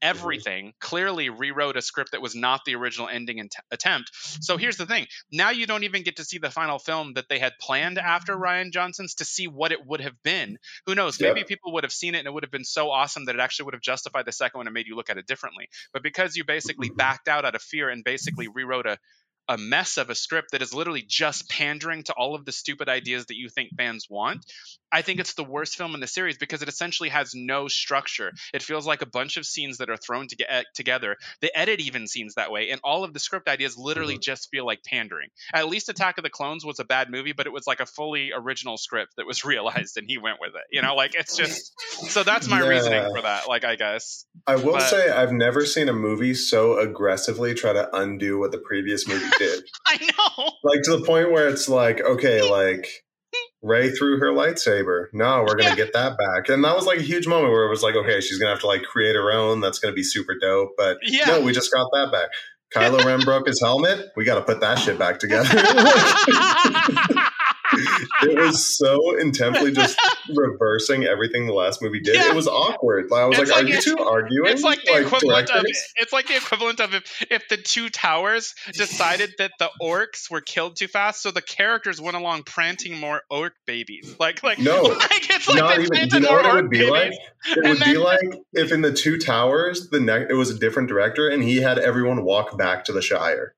everything, clearly rewrote a script that was not the original ending int- attempt. So here's the thing. Now you don't even get to see the final film that they had planned after Rian Johnson's to see what it would have been. Who knows? Maybe Yep. people would have seen it and it would have been so awesome that it actually would have justified the second one and made you look at it differently. But because you basically backed out out of fear and basically rewrote a a mess of a script that is literally just pandering to all of the stupid ideas that you think fans want, I think it's the worst film in the series because it essentially has no structure. It feels like a bunch of scenes that are thrown to get together. They edit even scenes that way, and all of the script ideas literally mm-hmm. just feel like pandering. At least Attack of the Clones was a bad movie, but it was like a fully original script that was realized, and he went with it. You know, like it's just so that's my yeah. reasoning for that. Like, I guess I will but, say I've never seen a movie so aggressively try to undo what the previous movie did. I know, like to the point where it's like, okay, like. Rey threw her lightsaber. No, we're gonna yeah. get that back, and that was like a huge moment where it was like, okay, she's gonna have to like create her own. That's gonna be super dope. But yeah. no, we just got that back. Kylo Ren broke his helmet. We got to put that shit back together. It was so intently just reversing everything the last movie did. Yeah. It was awkward. I was it's like, like, "Are you two arguing?" It's like the like equivalent directors? of it's like the equivalent of if, if the Two Towers decided that the orcs were killed too fast, so the characters went along planting more orc babies. Like, like no, like it's like not they even. planted You know more what it orc would be babies. like? It would then, be like if in the Two Towers, the ne- it was a different director, and he had everyone walk back to the Shire.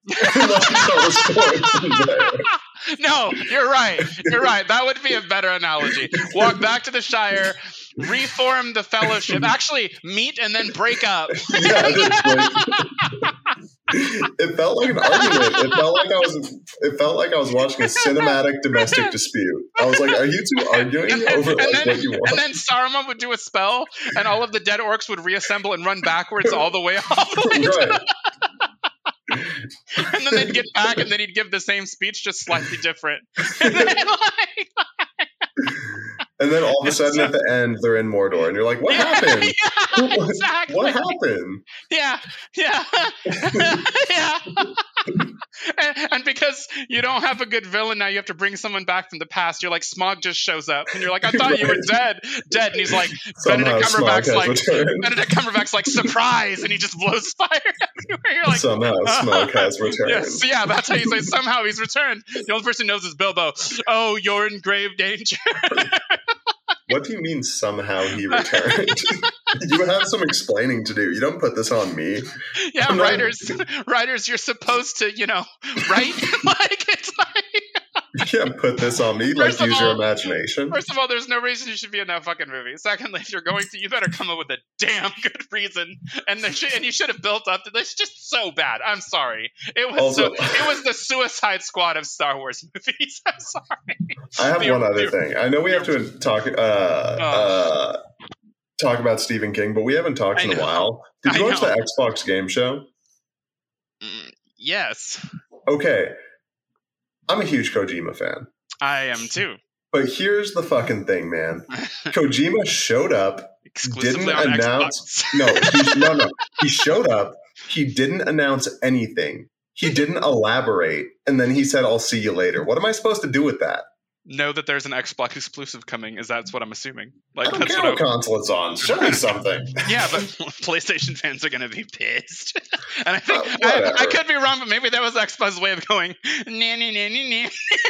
No, you're right. You're right. That would be a better analogy. Walk back to the Shire, reform the Fellowship, actually meet and then break up. Yeah, like, it felt like an argument. It felt like I was. It felt like I was watching a cinematic domestic dispute. I was like, "Are you two arguing and then, over and like then, what you want?" And then Saruman would do a spell, and all of the dead orcs would reassemble and run backwards all the way off. Right. And then they'd get back, and then he'd give the same speech, just slightly different. And then, like, and then all of a sudden, so, at the end, they're in Mordor, and you're like, "What yeah, happened? Yeah, exactly. What happened?" Yeah, yeah, yeah. And, and because you don't have a good villain now, you have to bring someone back from the past. You're like, Smaug just shows up, and you're like, "I thought right. you were dead, dead." And he's like, Somehow Benedict Cumberbatch's like, returned. Benedict Cumberbatch's like, "Surprise!" And he just blows fire everywhere. You're like, somehow Smaug has returned. Yes, yeah, that's how you say somehow he's returned. The only person who knows is Bilbo. Oh, you're in grave danger. What do you mean somehow he returned? You have some explaining to do. You don't put this on me. Yeah, I'm writers, not... writers, you're supposed to, you know, write. Like, it's like... You can't put this on me. Like, use all, your imagination. First of all, there's no reason you should be in that fucking movie. Secondly, if you're going to, you better come up with a damn good reason. And there should, and you should have built up to this. Just so bad. I'm sorry. It was also, so, it was the Suicide Squad of Star Wars movies. I'm sorry. I have the, one other the, thing. I know we have to talk. Uh, uh, uh, talk about Stephen King, but we haven't talked in a while. Did you I watch know. the Xbox game show? Mm, yes. Okay. I'm a huge Kojima fan. I am too. But here's the fucking thing, man. Kojima showed up, didn't announce. No, he, no, no. He showed up. He didn't announce anything. He didn't elaborate, and then he said, "I'll see you later." What am I supposed to do with that? Know that there's an Xbox exclusive coming. Is that's what I'm assuming? Like, I don't that's care what, what console it's on. Show me something. Yeah, but PlayStation fans are going to be pissed. And I think uh, I, I could be wrong, but maybe that was Xbox's way of going. Nanny, nanny, nanny.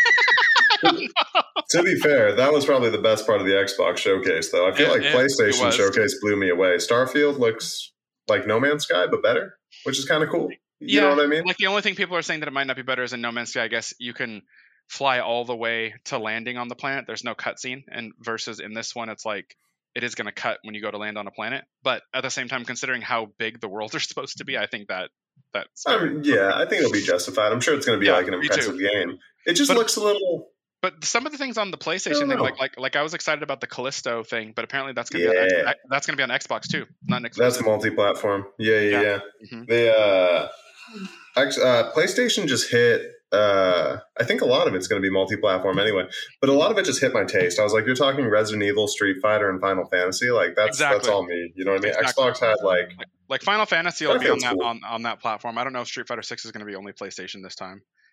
To be fair, that was probably the best part of the Xbox showcase, though. I feel it, like it, PlayStation it showcase blew me away. Starfield looks like No Man's Sky, but better, which is kind of cool. You yeah, know what I mean? Like the only thing people are saying that it might not be better is in No Man's Sky. I guess you can fly all the way to landing on the planet. There's no cutscene, and versus in this one, it's like it is going to cut when you go to land on a planet. But at the same time, considering how big the world are supposed to be, I think that that's I mean, yeah, I think it'll be justified. I'm sure it's going to be yeah, like an impressive game. It just but, looks a little. But some of the things on the PlayStation thing, like like like I was excited about the Callisto thing, but apparently that's going to yeah. be on, that's going to be on Xbox too, not an Xbox. That's multi-platform. Yeah, yeah, yeah. yeah. Mm-hmm. The uh, uh, PlayStation just hit. Uh, I think a lot of it's going to be multi-platform anyway, but a lot of it just hit my taste. I was like, you're talking Resident Evil, Street Fighter, and Final Fantasy. Like that's exactly. that's all me. You know what I mean? Exactly. Xbox had like, like like Final Fantasy will be on that cool. on, on that platform. I don't know if Street Fighter Six is going to be only PlayStation this time.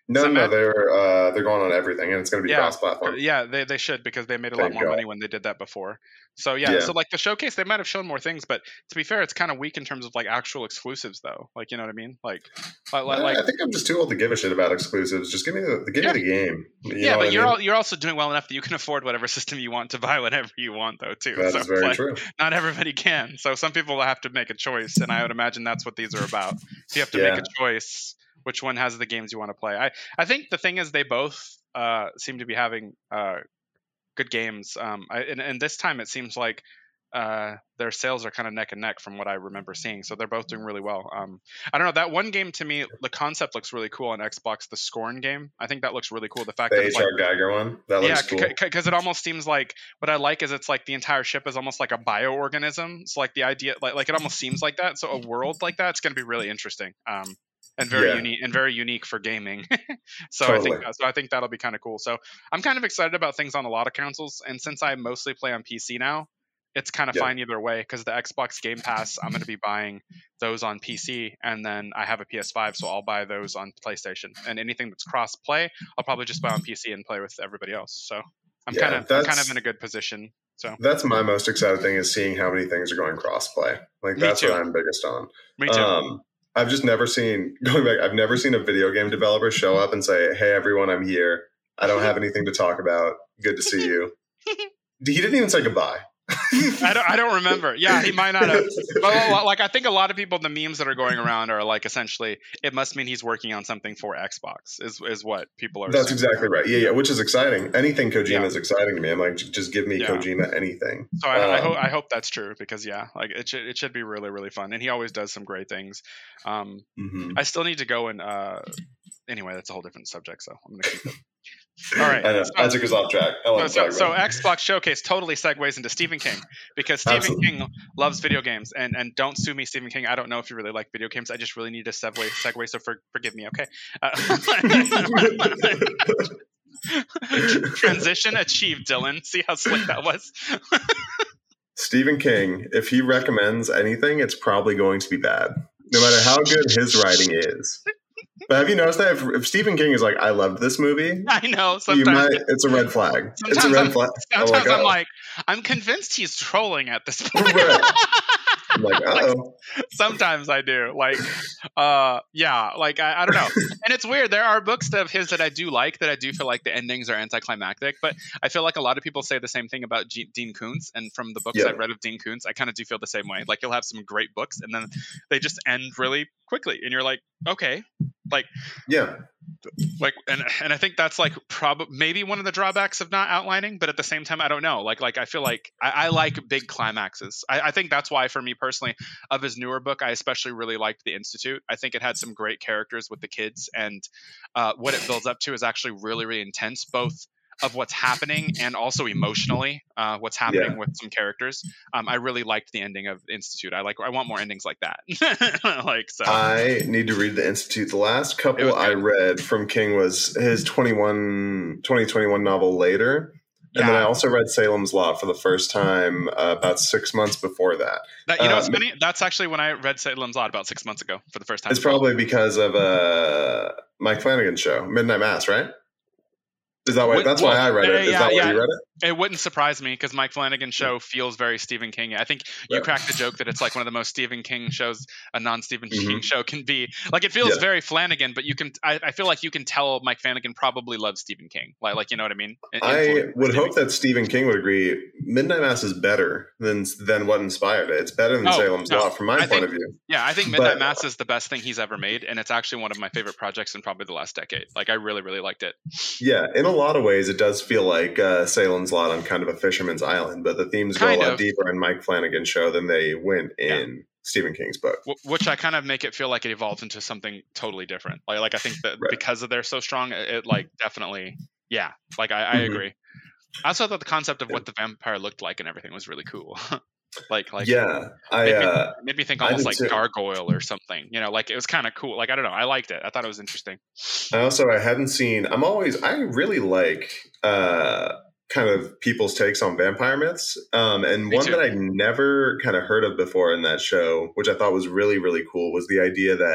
No, So no, Matt- they're uh, they're going on everything, and it's going to be Yeah, cross-platform. yeah, they, they should because they made a lot Thank more God. money when they did that before. So yeah, Yeah. so like the showcase, they might have shown more things, but to be fair, it's kind of weak in terms of like actual exclusives, though. Like, you know what I mean? Like, like, I, like I think I'm just too old to give a shit about exclusives. Just give me the give Yeah. me the game. You yeah, know but what you're I mean? all, you're also doing well enough that you can afford whatever system you want to buy whenever you want, though, too. That so is very like, true. not everybody can. So some people will have to make a choice, and I would imagine that's what these are about. So you have to Yeah. make a choice which one has the games you want to play. I I think the thing is they both uh, seem to be having uh, good games. Um, I, and, and this time it seems like uh, their sales are kind of neck and neck from what I remember seeing. So they're both doing really well. Um, I don't know, that one game to me, the concept looks really cool on Xbox. The Scorn game, I think that looks really cool. The fact The that it's H R like, Geiger one. That yeah, looks cool. because it almost seems like what I like is it's like the entire ship is almost like a bioorganism. It's like the idea, like like it almost seems like that. So a world like that's going to be really interesting. Um, and very Yeah. unique and very unique for gaming. so Totally. I think so I think that'll be kind of cool. So I'm kind of excited about things on a lot of consoles, and since I mostly play on P C now, it's kind of Yeah. fine either way because the Xbox Game Pass, I'm going to be buying those on P C, and then I have a P S five, so I'll buy those on PlayStation. And anything that's cross play, I'll probably just buy on P C and play with everybody else. So I'm Yeah, kind of I'm kind that's- of in a good position. So That's my most excited thing is seeing how many things are going cross-play. Like Me that's too. what I'm biggest on. me too. Um, I've just never seen going back. I've never seen a video game developer show up and say, "Hey, everyone, I'm here. I don't have anything to talk about. Good to see you." He didn't even say goodbye. I don't I don't remember. Yeah, he might not have. But like I think a lot of people, the memes that are going around are like essentially it must mean he's working on something for Xbox. Is is what people are. That's assuming. exactly right. Yeah, yeah, which is exciting. Anything Kojima Yeah. is exciting to me. I'm like, j- just give me Yeah. Kojima anything. So I, I Um, hope I hope that's true because yeah, like it should it should be really really fun, and he always does some great things. Um, mhm. I still need to go and uh, anyway, that's a whole different subject, so I'm gonna keep it. All right. I know. So- I took us off track. I want to So, talk so about it. Xbox Showcase totally segues into Stephen King because Stephen Absolutely. King loves video games, and and don't sue me, Stephen King. I don't know if you really like video games. I just really need to segue, segue so for, forgive me, okay? Uh, transition achieved, Dylan. See how slick that was? Stephen King, if he recommends anything, it's probably going to be bad, no matter how good his writing is. But have you noticed that if, if Stephen King is like, "I loved this movie," I know. you Sometimes, might, it's a red flag. It's a sometimes, red I'm, flag. I'm sometimes like, I'm "Oh." like, I'm convinced he's trolling at this point. Right. I'm like, oh, Sometimes I do. Like, uh, yeah, like I, I don't know. And it's weird. There are books of his that I do like that I do feel like the endings are anticlimactic, but I feel like a lot of people say the same thing about G- Dean Koontz. And from the books Yeah. I've read of Dean Koontz, I kind of do feel the same way. Like he'll have some great books and then they just end really quickly, and you're like, okay, like. yeah, like and and I think that's like probably maybe one of the drawbacks of not outlining, but at the same time I don't know, like like I feel like I, I like big climaxes. I, I think that's why for me personally of his newer book I especially really liked The Institute. I think it had some great characters with the kids, and uh, what it builds up to is actually really really intense, both of what's happening and also emotionally uh, what's happening Yeah. with some characters. um, I really liked the ending of Institute. I like I want more endings like that. like so I need to read The Institute. The last It couple was I good. read from King was his twenty-one, twenty twenty-one novel Later. And then I Yeah. also read Salem's Lot for the first time uh, about six months before that. That, you know what's Um, funny? That's actually when I read Salem's Lot about six months ago for the first time. It's as well. probably because of uh, Mike Flanagan's show, Midnight Mass, right? Is that why? Would- That's why well, I read it. Is yeah, that why yeah. you read it? It wouldn't surprise me because Mike Flanagan's show feels very Stephen King. I think you Right. cracked the joke that it's like one of the most Stephen King shows a non-Stephen Mhm. King show can be. Like it feels Yeah. very Flanagan, but you can. I, I feel like you can tell Mike Flanagan probably loves Stephen King. Like, like you know what I mean? In- I influenced by would Stephen hope that Stephen King would agree. Midnight Mass is better than than what inspired it. It's better than Oh, Salem's no. Lot from my I point think- of view. Yeah, I think Midnight But- Mass is the best thing he's ever made, and it's actually one of my favorite projects in probably the last decade. Like I really, really liked it. Yeah, in a lot of ways, it does feel like uh, Salem's Lot on kind of a fisherman's island, but the themes Kind go a lot of. deeper in Mike Flanagan's show than they went in Stephen King's book. Wh- which I kind of make it feel like it evolved into something totally different. Like, like I think that Right. because of they're so strong, it, it like definitely, yeah. Like I, I Mhm. agree. I also thought the concept of what the vampire looked like and everything was really cool. like, like yeah, I made me, uh, made me think I almost did like too. gargoyle or something. You know, like it was kind of cool. Like I don't know, I liked it. I thought it was interesting. I also I hadn't seen. I'm always I really like uh, kind of people's takes on vampire myths, um, and Me one too. that I never kind of heard of before in that show, which I thought was really really cool, was the idea that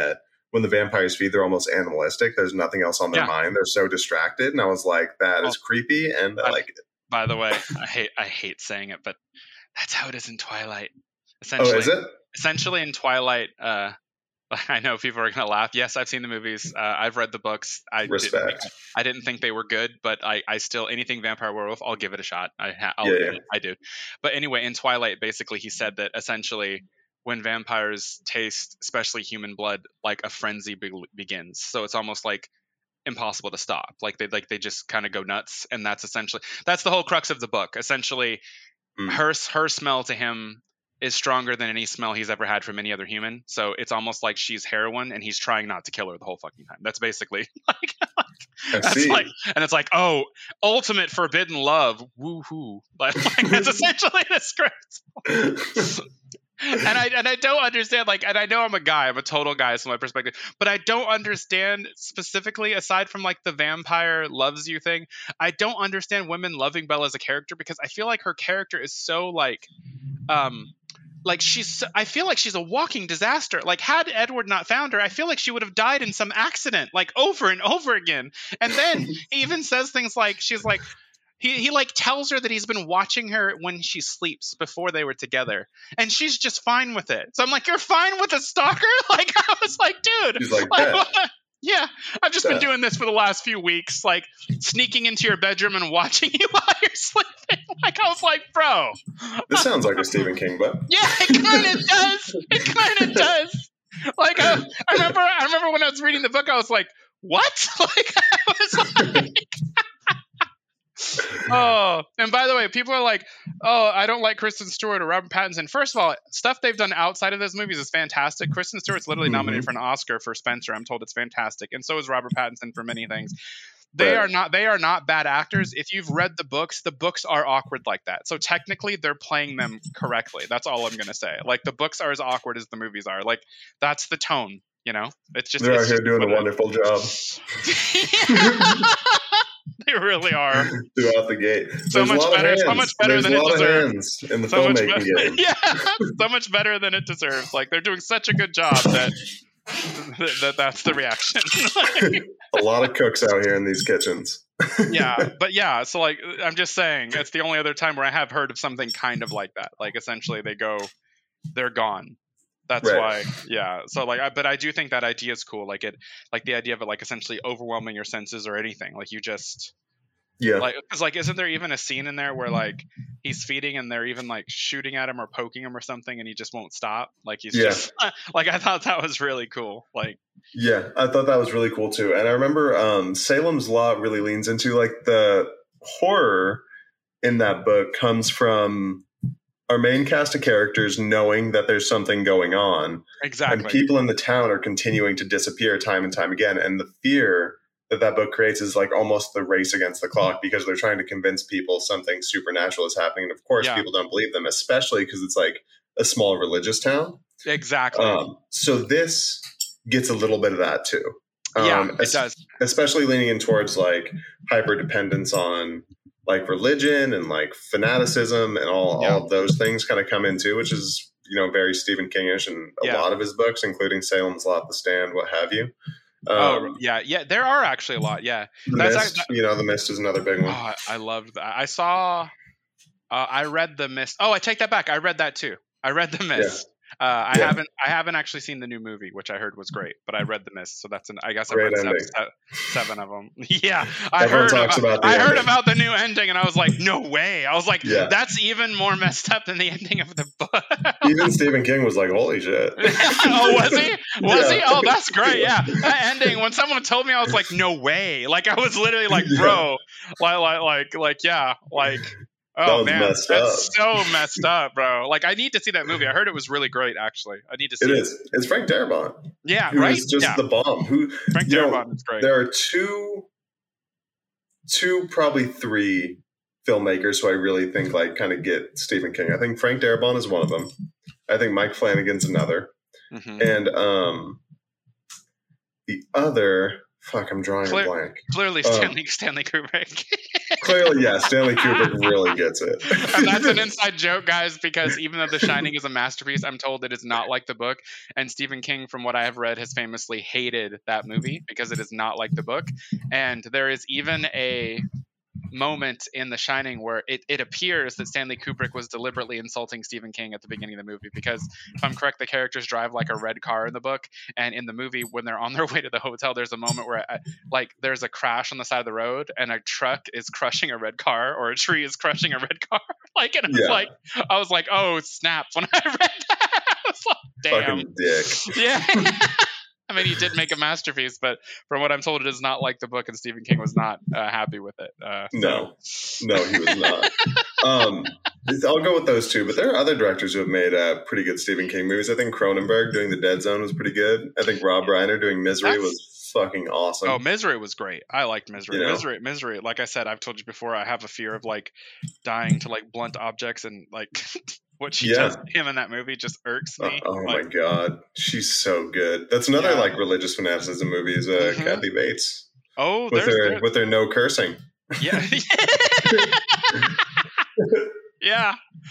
when the vampires feed, they're almost animalistic. There's nothing else on their Yeah. mind. They're so distracted. And I was like, that Well, is creepy. And I I- like it. By the way, I hate I hate saying it, but that's how it is in Twilight. Oh, Essentially, is it? essentially in Twilight, uh, I know people are gonna laugh. Yes, I've seen the movies. Uh, I've read the books. I didn't think, Respect. I didn't think they were good, but I, I still anything vampire werewolf, I'll give it a shot. I ha- I'll Yeah, admit yeah. it, I do. But anyway, in Twilight, basically, he said that essentially when vampires taste, especially human blood, like a frenzy be- begins. So it's almost like impossible to stop. Like they like they just kind of go nuts, and that's essentially that's the whole crux of the book. Essentially, Mm. her her smell to him is stronger than any smell he's ever had from any other human. So it's almost like she's heroin, and he's trying not to kill her the whole fucking time. That's basically like, I that's see. like, and it's like, oh, ultimate forbidden love, woohoo! Like, like that's essentially the script. And I and I don't understand, like, and I know I'm a guy, I'm a total guy from my perspective, but I don't understand specifically, aside from like the vampire loves you thing, I don't understand women loving Bella as a character, because I feel like her character is so like, um, like she's, I feel like she's a walking disaster. Like, had Edward not found her, I feel like she would have died in some accident, like over and over again. And then he even says things like, she's like, He, he like tells her that he's been watching her when she sleeps before they were together, and she's just fine with it. So I'm like, you're fine with a stalker? Like, I was like, dude, He's like, like, "Bet. what?" Yeah, I've just been Bet. doing this for the last few weeks, like sneaking into your bedroom and watching you while you're sleeping. Like, I was like, bro, This sounds like a Stephen King book. yeah, it kind of does. It kind of does. Like, I, I remember, I remember when I was reading the book, I was like, what? Like, I was like. Oh, and by the way, people are like, oh, I don't like Kristen Stewart or Robert Pattinson. First of all, stuff they've done outside of those movies is fantastic. Kristen Stewart's literally nominated for an Oscar for Spencer. I'm told it's fantastic. And so is Robert Pattinson for many things. They Right. are not they are not bad actors. If you've read the books, the books are awkward like that. So technically they're playing them correctly. That's all I'm going to say. Like, the books are as awkward as the movies are. Like, that's the tone, you know? It's just They're it's out here just doing a what it wonderful job is. They really are. throughout the gate. So There's much a lot of better- so hands. much better There's than a it lot of deserved. hands in the So much filmmaking better. game. Yeah, so much better than it deserves. Like, they're doing such a good job that that that's the reaction. A lot of cooks out here in these kitchens. Yeah, but yeah, so like, I'm just saying, it's the only other time where I have heard of something kind of like that. Like, essentially they go, they're gone. That's Right. why, yeah. So like, I, but I do think that idea is cool. Like, it, like the idea of it, like essentially overwhelming your senses or anything. Like, you just, Yeah. like, because like, isn't there even a scene in there where like he's feeding and they're even like shooting at him or poking him or something, and he just won't stop? Like, he's Yeah. just like, I thought that was really cool. Like, Yeah, I thought that was really cool too. And I remember um, Salem's Lot really leans into like the horror in that book comes from our main cast of characters knowing that there's something going on. exactly. And people in the town are continuing to disappear time and time again. And the fear that that book creates is like almost the race against the clock, because they're trying to convince people something supernatural is happening. And of course, Yeah. people don't believe them, especially because it's like a small religious town. Exactly. Um, so this gets a little bit of that too. yeah, Um, it es- does. especially leaning in towards like hyper dependence on like religion and like fanaticism and all, Yeah. all of those things kind of come into, which is, you know, very Stephen Kingish and a Yeah. lot of his books, including Salem's Lot, The Stand, what have you. Um, Oh yeah, yeah. There are actually a lot. Yeah. The That's Mist, act- you know, The Mist is another big one. Oh, I loved that. I saw. Uh, I read The Mist. Oh, I take that back. I read that too. I read The Mist. Uh, I Yeah. haven't. I haven't actually seen the new movie, which I heard was great. But I read The Mist, so that's an. I guess I Great read seven, ending. se- seven of them. Yeah, I Everyone heard. talks About, about the I heard ending. about the new ending, and I was like, no way. I was like, Yeah. that's even more messed up than the ending of the book. Even Stephen King was like, holy shit. Oh, was he? Was Yeah. he? Oh, that's great. Yeah, that ending. When someone told me, I was like, "No way!" Like, I was literally like, Yeah. "Bro, like, like, like, like, yeah, like." That Oh was man, messed that's so messed up, bro. Like, I need to see that movie. I heard it was really great. Actually, I need to see It it. is. It's Frank Darabont, Yeah, who right. is just yeah, the bomb. Who Frank you know, Darabont is great. There are two, two, probably three filmmakers who I really think like kind of get Stephen King. I think Frank Darabont is one of them. I think Mike Flanagan's another, Mhm. and um, the other, Fuck, I'm drawing Clear, a blank. Clearly, Um, Stanley Stanley Kubrick. Clearly, yeah, Stanley Kubrick really gets it. And that's an inside joke, guys, because even though The Shining is a masterpiece, I'm told it is not like the book. And Stephen King, from what I have read, has famously hated that movie because it is not like the book. And there is even a moment in The Shining where it, it appears that Stanley Kubrick was deliberately insulting Stephen King at the beginning of the movie, because if I'm correct, the characters drive like a red car in the book, and in the movie when they're on their way to the hotel, there's a moment where uh, like there's a crash on the side of the road and a truck is crushing a red car, or a tree is crushing a red car. Like, and I was Yeah. like I was like, oh snap, when I read that. I was like, damn. Fucking dick. Yeah. I mean, he did make a masterpiece, but from what I'm told, it is not like the book, and Stephen King was not uh, happy with it. Uh, No, no, he was not. um, I'll go with those two, but there are other directors who have made uh, pretty good Stephen King movies. I think Cronenberg doing The Dead Zone was pretty good. I think Rob Reiner doing Misery That's- was fucking awesome. Oh, Misery was great. I liked Misery. You know? Misery, Misery. Like I said, I've told you before, I have a fear of like dying to like blunt objects, and like what she Yeah. does to him in that movie just irks me. Oh, oh like, my god, she's so good. That's another Yeah. like religious fanaticism movie is uh, Mhm. Kathy Bates Oh, with there's, her there- with her no cursing. yeah. Yeah,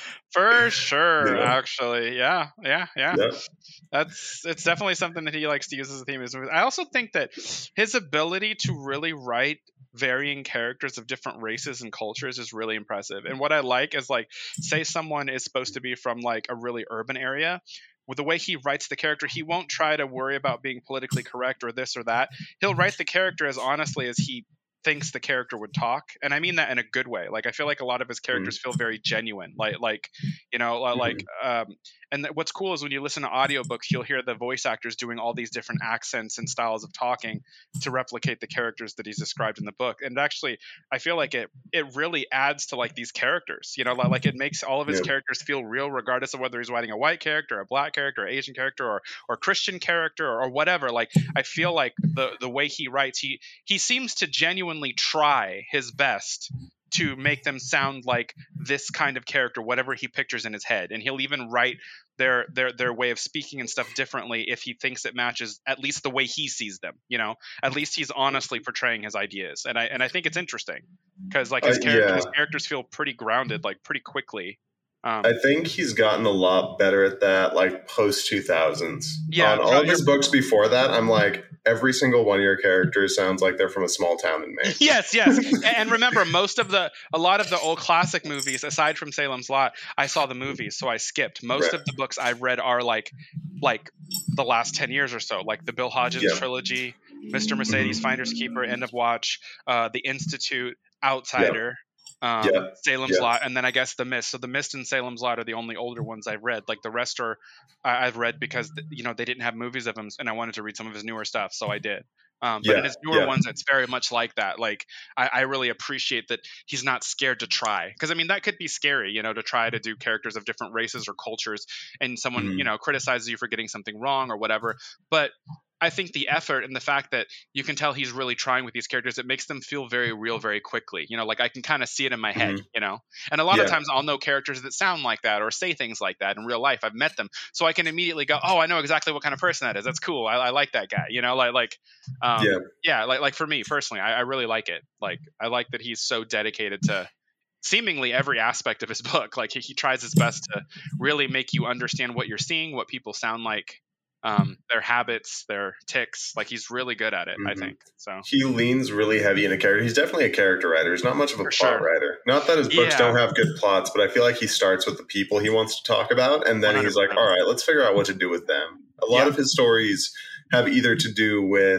for sure. Yeah. Actually, yeah, yeah, yeah. Yeah. That's it's definitely something that he likes to use as a theme of his movies. I also think that his ability to really write varying characters of different races and cultures is really impressive. And what I like is, like, say someone is supposed to be from like a really urban area. With the way he writes the character, he won't try to worry about being politically correct or this or that. He'll write the character as honestly as he thinks the character would talk, and I mean that in a good way. Like, I feel like a lot of his characters feel very genuine, like like you know li- like um and th- what's cool is when you listen to audiobooks, you'll hear the voice actors doing all these different accents and styles of talking to replicate the characters that he's described in the book. And actually, I feel like it it really adds to like these characters, you know, like, like it makes all of his Yeah. characters feel real, regardless of whether he's writing a white character, a black character, or Asian character, or or Christian character, or, or whatever. Like, I feel like the the way he writes, he he seems to genuinely try his best to make them sound like this kind of character, whatever he pictures in his head. And he'll even write their their their way of speaking and stuff differently if he thinks it matches at least the way he sees them, you know. At least he's honestly portraying his ideas. And I and I think it's interesting because like his Uh, character yeah. his characters feel pretty grounded, like pretty quickly. Um, I think he's gotten a lot better at that, like post two thousands. Yeah, On all no, of his books before that, I'm like, every single one of your characters sounds like they're from a small town in Maine. Yes, yes. And remember, most of the, a lot of the old classic movies, aside from Salem's Lot, I saw the movies, so I skipped. Most Right. of the books I've read are like, like the last ten years or so, like the Bill Hodgins Yeah. trilogy, Mister Mercedes, Finders Keeper, End of Watch, uh, The Institute, Outsider. Um, Yeah. Salem's Yeah. Lot, and then I guess The Mist. So The Mist and Salem's Lot are the only older ones I've read. Like the rest are I, I've read because you know they didn't have movies of him, and I wanted to read some of his newer stuff, so I did. Um, but Yeah, in his newer yeah. ones, it's very much like that. Like I, I really appreciate that he's not scared to try, because I mean that could be scary, you know, to try to do characters of different races or cultures, and someone Mhm. you know criticizes you for getting something wrong or whatever. But I think the effort and the fact that you can tell he's really trying with these characters, it makes them feel very real very quickly. You know, like I can kind of see it in my head, you know? And a lot of Yeah. times I'll know characters that sound like that or say things like that in real life. I've met them. So I can immediately go, oh, I know exactly what kind of person that is. That's cool. I, I like that guy. You know, like, like, um, Yeah. yeah, like, like for me personally, I, I really like it. Like, I like that he's so dedicated to seemingly every aspect of his book. Like he, he tries his best to really make you understand what you're seeing, what people sound like, um, their habits, their ticks. Like he's really good at it, I Mhm. think. So He leans really heavy into character. He's definitely a character writer. He's not much of a For plot sure. writer. Not that his books Yeah. don't have good plots, but I feel like he starts with the people he wants to talk about, and then he's like, one hundred percent. all right, let's figure out what to do with them. A lot Yeah. of his stories have either to do with,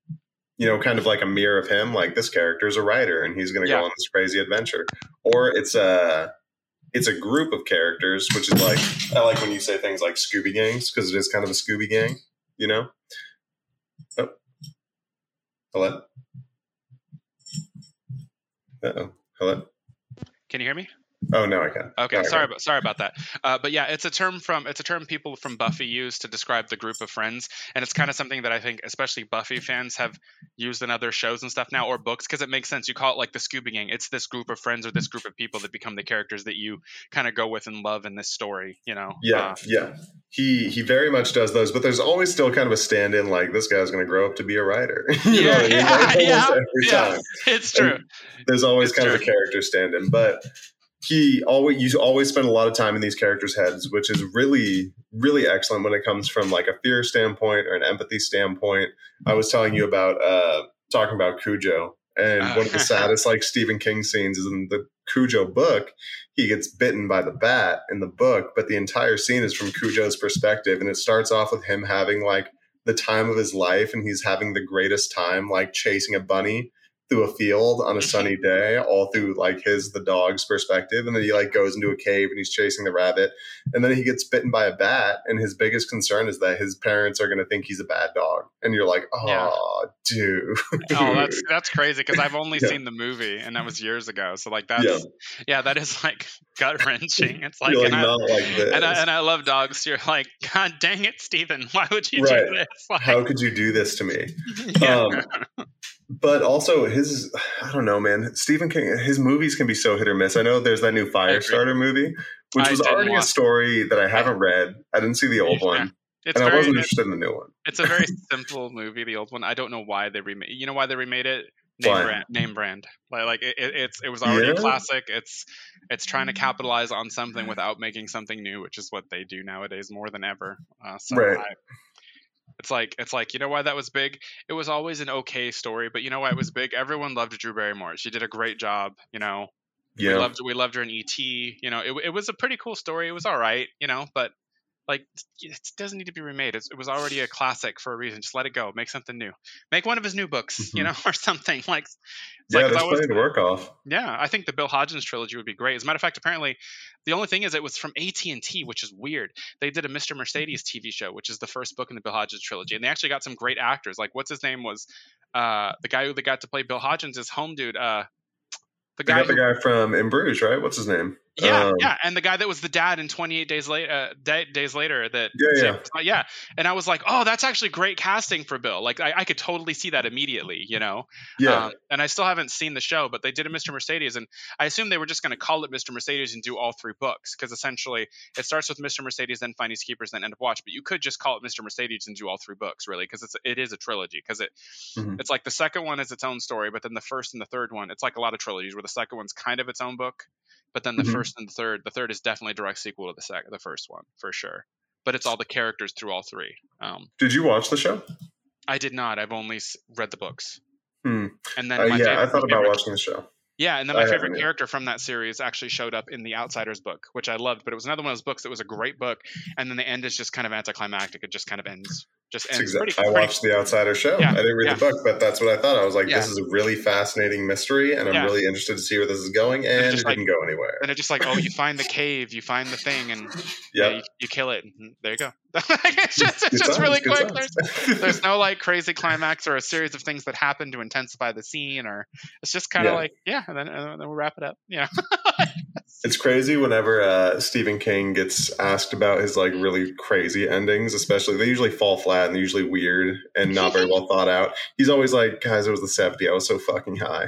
you know, kind of like a mirror of him, like this character is a writer and he's going to Yeah. go on this crazy adventure. Or it's a it's a group of characters, which is like, I like when you say things like Scooby Gangs, because it is kind of a Scooby Gang, you know? Oh. Hello? Uh-oh. Hello? Can you hear me? Oh no, I can. Okay, no, sorry I about sorry about that. Uh, but yeah, it's a term from it's a term people from Buffy use to describe the group of friends, and it's kind of something that I think especially Buffy fans have used in other shows and stuff now or books because it makes sense. You call it like the Scooby Gang. It's this group of friends or this group of people that become the characters that you kind of go with and love in this story. You know? Yeah, uh, yeah. He he very much does those, but there's always still kind of a stand-in. Like this guy's going to grow up to be a writer. you yeah, know what I mean? yeah, Like, almost yeah, every yeah. time. It's true. And there's always it's kind true. of a character stand-in, but. He always you always spend a lot of time in these characters' heads, which is really, really excellent when it comes from like a fear standpoint or an empathy standpoint. I was telling you about uh, talking about Cujo, and Uh, one of the saddest like Stephen King scenes is in the Cujo book. He gets bitten by the bat in the book, but the entire scene is from Cujo's perspective, and it starts off with him having like the time of his life, and he's having the greatest time, like chasing a bunny through a field on a sunny day, all through like his the dog's perspective, and then he like goes into a cave and he's chasing the rabbit, and then he gets bitten by a bat, and his biggest concern is that his parents are going to think he's a bad dog, and you're like, oh, yeah. dude. Oh, that's that's crazy because I've only yeah. seen the movie, and that was years ago. So like that's yeah, yeah that is like gut wrenching. It's like, you're like and not I, like this, and I, and I love dogs. You're like, God dang it, Stephen, why would you right. do this? Like, how could you do this to me? yeah. Um, But also his, I don't know, man, Stephen King, his movies can be so hit or miss. I know there's that new Firestarter movie, which I was already watch. a story that I haven't read. I didn't see the old Yeah. one. It's and very, I wasn't interested in the new one. It's a very simple movie, the old one. I don't know why they remade. You know why they remade it? Name Why? brand. Name brand. Like, like it, it's it was already Yeah. a classic. It's it's trying to capitalize on something without making something new, which is what they do nowadays more than ever. Uh, so Right. I, it's like it's like you know why that was big. It was always an okay story, but you know why it was big. Everyone loved Drew Barrymore. She did a great job. You know, Yeah. we loved we loved her in E T. You know, it it was a pretty cool story. It was all right. You know, but. Like, it doesn't need to be remade. It's, it was already a classic for a reason. Just let it go. Make something new. Make one of his new books, Mhm. you know, or something. Like, it's yeah, like, there's I was, plenty to work off. yeah, I think the Bill Hodgins trilogy would be great. As a matter of fact, apparently, the only thing is it was from A T and T, which is weird. They did a Mister Mercedes T V show, which is the first book in the Bill Hodgins trilogy, and they actually got some great actors. Like, what's his name was uh, the guy who they got to play Bill Hodgins' is home dude. Uh, the They guy got the who, guy from In Bruges, right? What's his name? Yeah, Um, yeah, and the guy that was the dad in twenty-eight days later, uh, day, days later, that Yeah, yeah. uh, yeah, and I was like, oh, that's actually great casting for Bill. Like, I, I could totally see that immediately, you know. Yeah. Um, and I still haven't seen the show, but they did a Mister Mercedes, and I assume they were just going to call it Mister Mercedes and do all three books because essentially it starts with Mister Mercedes, then Finding Keepers, then End of Watch. But you could just call it Mister Mercedes and do all three books, really, because it's it is a trilogy. Because it Mhm. it's like the second one is its own story, but then the first and the third one, it's like a lot of trilogies where the second one's kind of its own book. But then the Mhm. first and the third, the third is definitely a direct sequel to the second, the first one for sure. But it's all the characters through all three. Um, Did you watch the show? I did not. I've only s- read the books. Hmm. And then Uh, my yeah, favorite, I thought my about favorite- watching the show. Yeah, and then I my haven't favorite yet. character from that series actually showed up in the Outsiders book, which I loved. But it was another one of those books that was a great book, and then the end is just kind of anticlimactic. It just kind of ends. Just It's ends. exact- Pretty, I pretty- watched The Outsider show. Yeah, I didn't read yeah. the book, but that's what I thought. I was like, Yeah. this is a really fascinating mystery, and I'm Yeah. really interested to see where this is going, and it just didn't like- go anywhere. And it's just like, oh, you find the cave, you find the thing, and Yeah. yeah, you, you kill it. And there you go. it's just, it's Good just times, really good quick. times. There's, there's no like crazy climax or a series of things that happen to intensify the scene, or it's just kind of Yeah. like, yeah, and then, and then we'll wrap it up. Yeah. It's crazy whenever uh, Stephen King gets asked about his like really crazy endings, especially they usually fall flat and they're usually weird and not very well thought out. He's always like, guys, it was the seventies. I was so fucking high.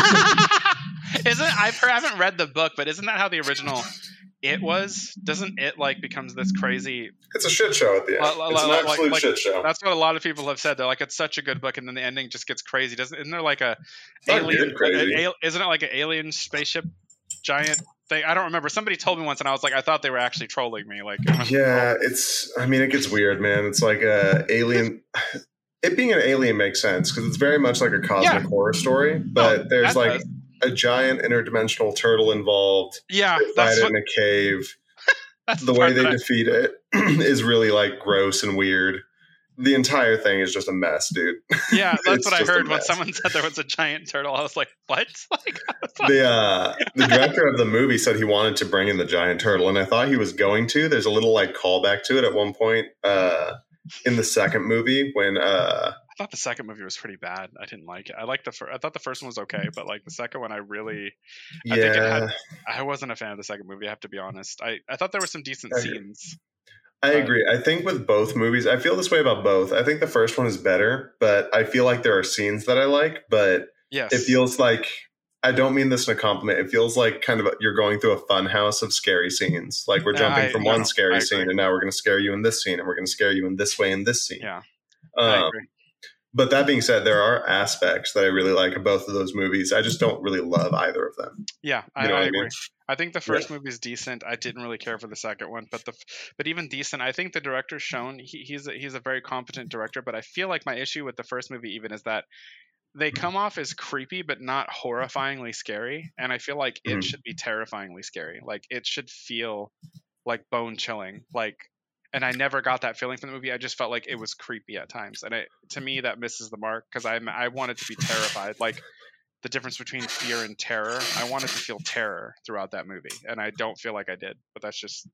Isn't I've heard, I haven't read the book, but isn't that how the original It was? Doesn't It like becomes this crazy? It's a shit show at the end. Li- li- It's an like- absolute like- shit show. That's what a lot of people have said. They're like, it's such a good book, and then the ending just gets crazy. Doesn't? Isn't there like a not alien? good crazy. a- a- isn't it like an alien spaceship giant thing? I don't remember. Somebody told me once, and I was like, I thought they were actually trolling me. Like, it was- Yeah, it's. I mean, it gets weird, man. It's like a alien. It being an alien makes sense because it's very much like a cosmic Yeah. horror story. But No, there's that like does. a giant interdimensional turtle involved. yeah, They fight that's it what. in a cave. That's The way part they that I- defeat it is really like gross and weird. The entire thing is just a mess, dude. yeah, that's it's what I just a heard when mess. someone said there was a giant turtle. I was like, what? Like, I was like, The uh, the director of the movie said he wanted to bring in the giant turtle, and I thought he was going to. There's a little like callback to it at one point uh, in the second movie when uh, I thought the second movie was pretty bad. I didn't like it. I liked the first. I thought the first one was okay, but like the second one, I really, Yeah, I think it had. I wasn't a fan of the second movie. I have to be honest. I, I thought there were some decent I, scenes. I but, agree. I think with both movies, I feel this way about both. I think the first one is better, but I feel like there are scenes that I like, but yes. it feels like, I don't mean this in a compliment. It feels like kind of a, you're going through a fun house of scary scenes. Like we're jumping I, from no, one scary I scene agree. and now we're going to scare you in this scene and we're going to scare you in this way in this scene. Yeah, um, I agree. But that being said, there are aspects that I really like of both of those movies. I just don't really love either of them. Yeah, You I, know I what I agree. mean? I think the first Yeah. movie is decent. I didn't really care for the second one, but the but even decent. I think the director's shown he, he's a, he's a very competent director. But I feel like my issue with the first movie even is that they come off as creepy but not horrifyingly scary, and I feel like it Mhm. should be terrifyingly scary. Like it should feel like bone chilling. Like, and I never got that feeling from the movie. I just felt like it was creepy at times, and it, to me that misses the mark because I I wanted to be terrified. Like the difference between fear and terror. I wanted to feel terror throughout that movie, and I don't feel like I did. But that's just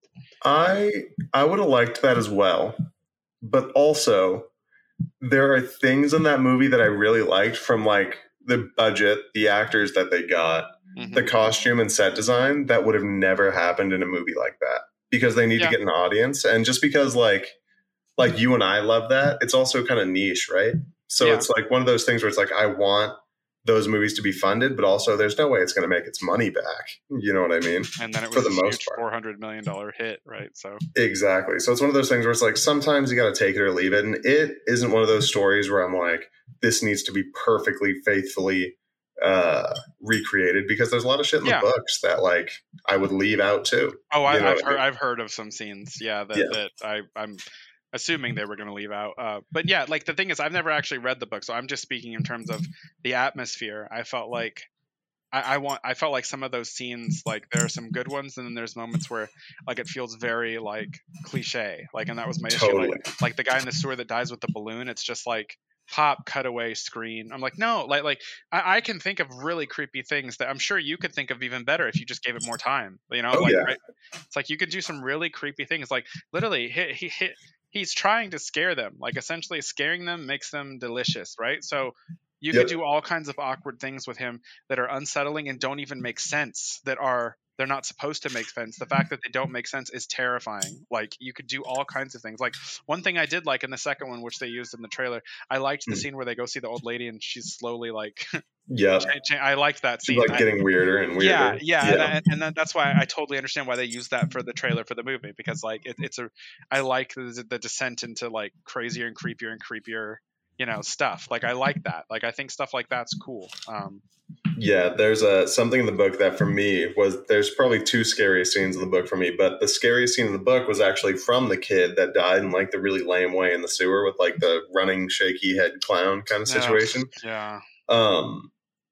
I I would have liked that as well, but also there are things in that movie that I really liked from like the budget, the actors that they got, mhm. the costume and set design that would have never happened in a movie like that because they need Yeah. to get an audience. And just because like, like you and I love that, it's also kind of niche, right? So Yeah. it's like one of those things where it's like, I want those movies to be funded, but also there's no way it's going to make its money back. You know what I mean? And then it For was the a most huge part. four hundred million dollar hit, right? So Exactly. So it's one of those things where it's like sometimes you got to take it or leave it. And it isn't one of those stories where I'm like, this needs to be perfectly, faithfully uh, recreated because there's a lot of shit in Yeah. the books that like I would leave out too. oh, I, You know I've what I heard mean? I've heard of some scenes, yeah, that Yeah. that I I'm assuming they were going to leave out. Uh, but yeah, like the thing is, I've never actually read the book, so I'm just speaking in terms of the atmosphere. I felt like. I, I want. I felt like some of those scenes, like there are some good ones, and then there's moments where, like, it feels very like cliche. Like, and that was my issue. Totally. Like, like the guy in the sewer that dies with the balloon. It's just like pop, cutaway, screen. I'm like, no, like, like I, I can think of really creepy things that I'm sure you could think of even better if you just gave it more time. You know, Oh, like yeah. right? It's like you could do some really creepy things. Like literally, he he hit. He's trying to scare them. Like essentially, scaring them makes them delicious, right? So. You Yep. could do all kinds of awkward things with him that are unsettling and don't even make sense, that are they're not supposed to make sense. The fact that they don't make sense is terrifying. Like you could do all kinds of things. Like one thing I did like in the second one, which they used in the trailer, I liked the Hmm. scene where they go see the old lady and she's slowly like Yeah. cha- cha- I liked that She's scene. like I- getting weirder and weirder. yeah, yeah, Yeah. and, I, and that, that's why I totally understand why they used that for the trailer for the movie, because like it, it's a I like the, the descent into like crazier and creepier and creepier, you know, stuff. Like I like that. Like I think stuff like that's cool. Um, Yeah, there's a something in the book that for me was there's probably two scariest scenes in the book for me, but the scariest scene in the book was actually from the kid that died in like the really lame way in the sewer with like the running shaky head clown kind of situation. yeah, Um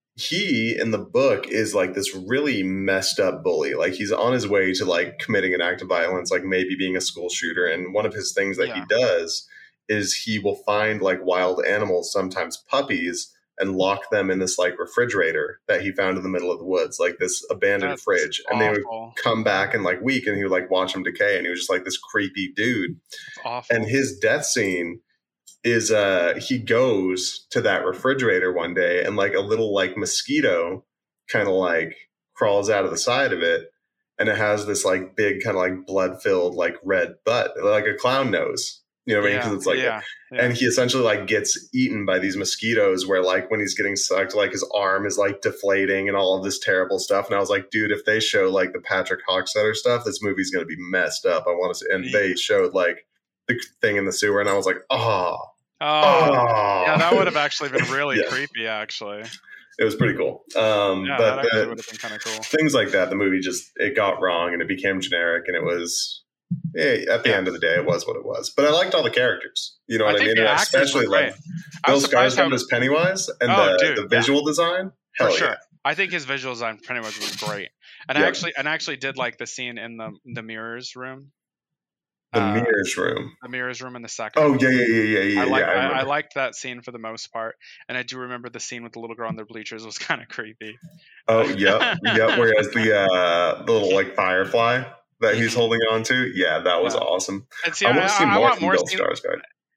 he in the book is like this really messed up bully. Like he's on his way to like committing an act of violence, like maybe being a school shooter. And one of his things that Yeah. he does is he will find like wild animals, sometimes puppies, and lock them in this like refrigerator that he found in the middle of the woods, like this abandoned that's fridge. And they would awful. come back in like week and he would like watch them decay. And he was just like this creepy dude. It's awful. And his death scene is uh he goes to that refrigerator one day and like a little like mosquito kind of like crawls out of the side of it, and it has this like big kind of like blood filled like red butt, like a clown nose. You know what I mean? yeah, Because it's like, yeah, yeah. and he essentially like gets eaten by these mosquitoes where like when he's getting sucked, like his arm is like deflating and all of this terrible stuff. And I was like, dude, if they show like the Patrick Hockstetter stuff, this movie's going to be messed up. I want to see. And Yeah. they showed like the thing in the sewer and I was like, oh, oh, oh. yeah, that would have actually been really Yeah. creepy. Actually, It was pretty cool. Um, yeah, but that actually the, would have been kind of cool. things like that, the movie just, it got wrong and it became generic and it was, eh, at the Yeah. end of the day, it was what it was. But I liked all the characters. You know I what I, think mean? the And actors were especially great. like I Bill was surprised how Skarsgård as Pennywise and Oh, the, dude, the yeah. visual design. for Hell sure. yeah. I think his visual design pretty much was great, and Yeah. I actually and I actually did like the scene in the the mirrors room. The Uh, mirrors room. the mirrors room in the second. Oh one. yeah, yeah, yeah, yeah, yeah. I like yeah, I I, I remember. liked that scene for the most part, and I do remember the scene with the little girl on the bleachers was kind of creepy. Oh yeah, yeah. Whereas the uh, the little like firefly that he's Mhm. holding on to, yeah, that was Yeah. awesome. And see, I I, want to see I, I more want from more Bill scenes. Skarsgård.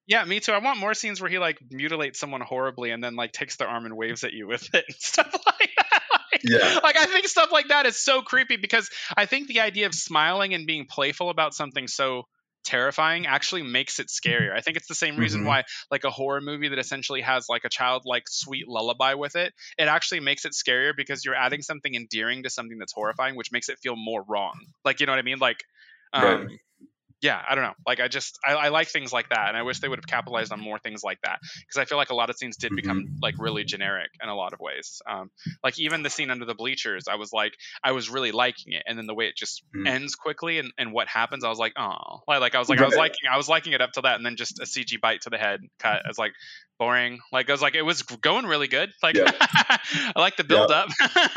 Yeah, me too. I want more scenes where he like mutilates someone horribly and then like takes their arm and waves at you with it and stuff like that. Like, Yeah. like I think stuff like that is so creepy because I think the idea of smiling and being playful about something so terrifying actually makes it scarier. I think it's the same reason Mhm. why like a horror movie that essentially has like a childlike sweet lullaby with it, it actually makes it scarier because you're adding something endearing to something that's horrifying, which makes it feel more wrong. Like, you know what I mean? Like, um, Right. yeah, I don't know. Like, I just, I, I like things like that. And I wish they would have capitalized on more things like that. Because I feel like a lot of scenes did become, Mhm. like, really generic in a lot of ways. Um, like, even the scene under the bleachers, I was like, I was really liking it. And then the way it just Mhm. ends quickly and, and what happens, I was like, oh. Like, like, I was like, I was Right. liking, I was liking it up to that. And then just a C G bite to the head cut. I was like, boring. Like, I was like, it was going really good. Like, Yeah. I like the build up.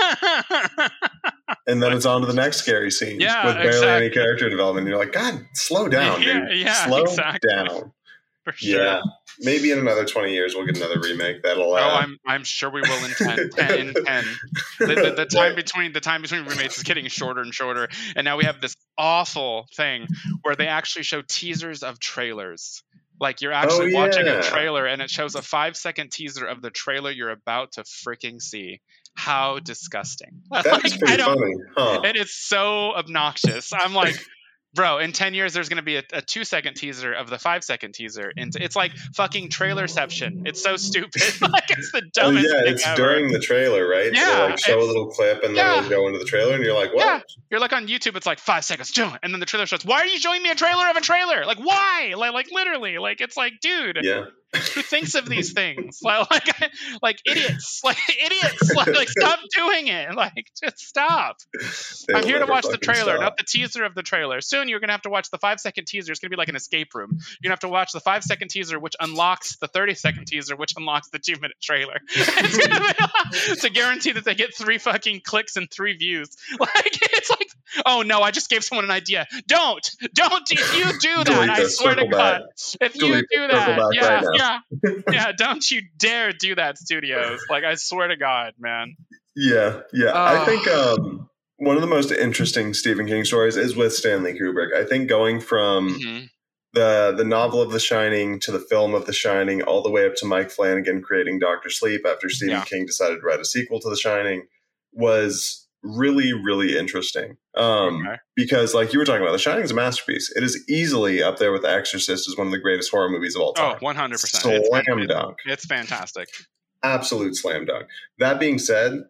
And then it's on to the next scary scene Yeah, with barely exactly. any character development. You're like, God, slow down, Yeah, dude. yeah, slow exactly. down. For sure. Yeah. Maybe in another twenty years we'll get another remake that'll. Uh, Oh, I'm I'm sure we will in ten. ten in ten. The, the, the time Right. between the time between remakes is getting shorter and shorter, and now we have this awful thing where they actually show teasers of trailers. Like you're actually Oh, watching yeah. a trailer, and it shows a five second teaser of the trailer you're about to freaking see. How disgusting! That's Like, I pretty don't. funny, huh? It is so obnoxious. I'm like, bro, in ten years, there's going to be a, a two second teaser of the five second teaser. And it's like fucking trailerception. It's so stupid. Like, it's the Oh, dumbest yeah, thing it's ever. during the trailer, right? so Yeah, they like show a it's- little clip and then yeah. it'll go into the trailer, and you're like, what? Yeah. You're like on YouTube, it's like five seconds, and then the trailer starts. Why are you showing me a trailer of a trailer? Like, why? Like, like literally, like it's like, dude, Yeah. who thinks of these things? Like, like, like idiots, like idiots. Like, like, stop doing it. Like, just stop. They'll I'm here to never watch the fucking trailer, stop. not the teaser of the trailer. Soon you're gonna have to watch the five second teaser. It's gonna be like an escape room. You're gonna have to watch the five second teaser, which unlocks the thirty second teaser, which unlocks the two minute trailer. It's gonna be, to guarantee that they get three fucking clicks and three views. Like, it's like, oh no, I just gave someone an idea. Don't, don't. If you do that, Delete I this, swear to circle God, back. if you Delete do this, circle that, back yeah, right now. yeah, yeah, don't you dare do that, studios. Like, I swear to God, man. Yeah, yeah. I Oh. think um, one of the most interesting Stephen King stories is with Stanley Kubrick. I think going from Mhm. the the novel of The Shining to the film of The Shining, all the way up to Mike Flanagan creating Doctor Sleep after Stephen Yeah. King decided to write a sequel to The Shining, was really, really interesting. Um, Okay. Because, like you were talking about, The Shining is a masterpiece. It is easily up there with The Exorcist as one of the greatest horror movies of all Oh, time. one hundred percent. It's, Slam fan- dunk. it's fantastic. Absolute slam dunk. That being said,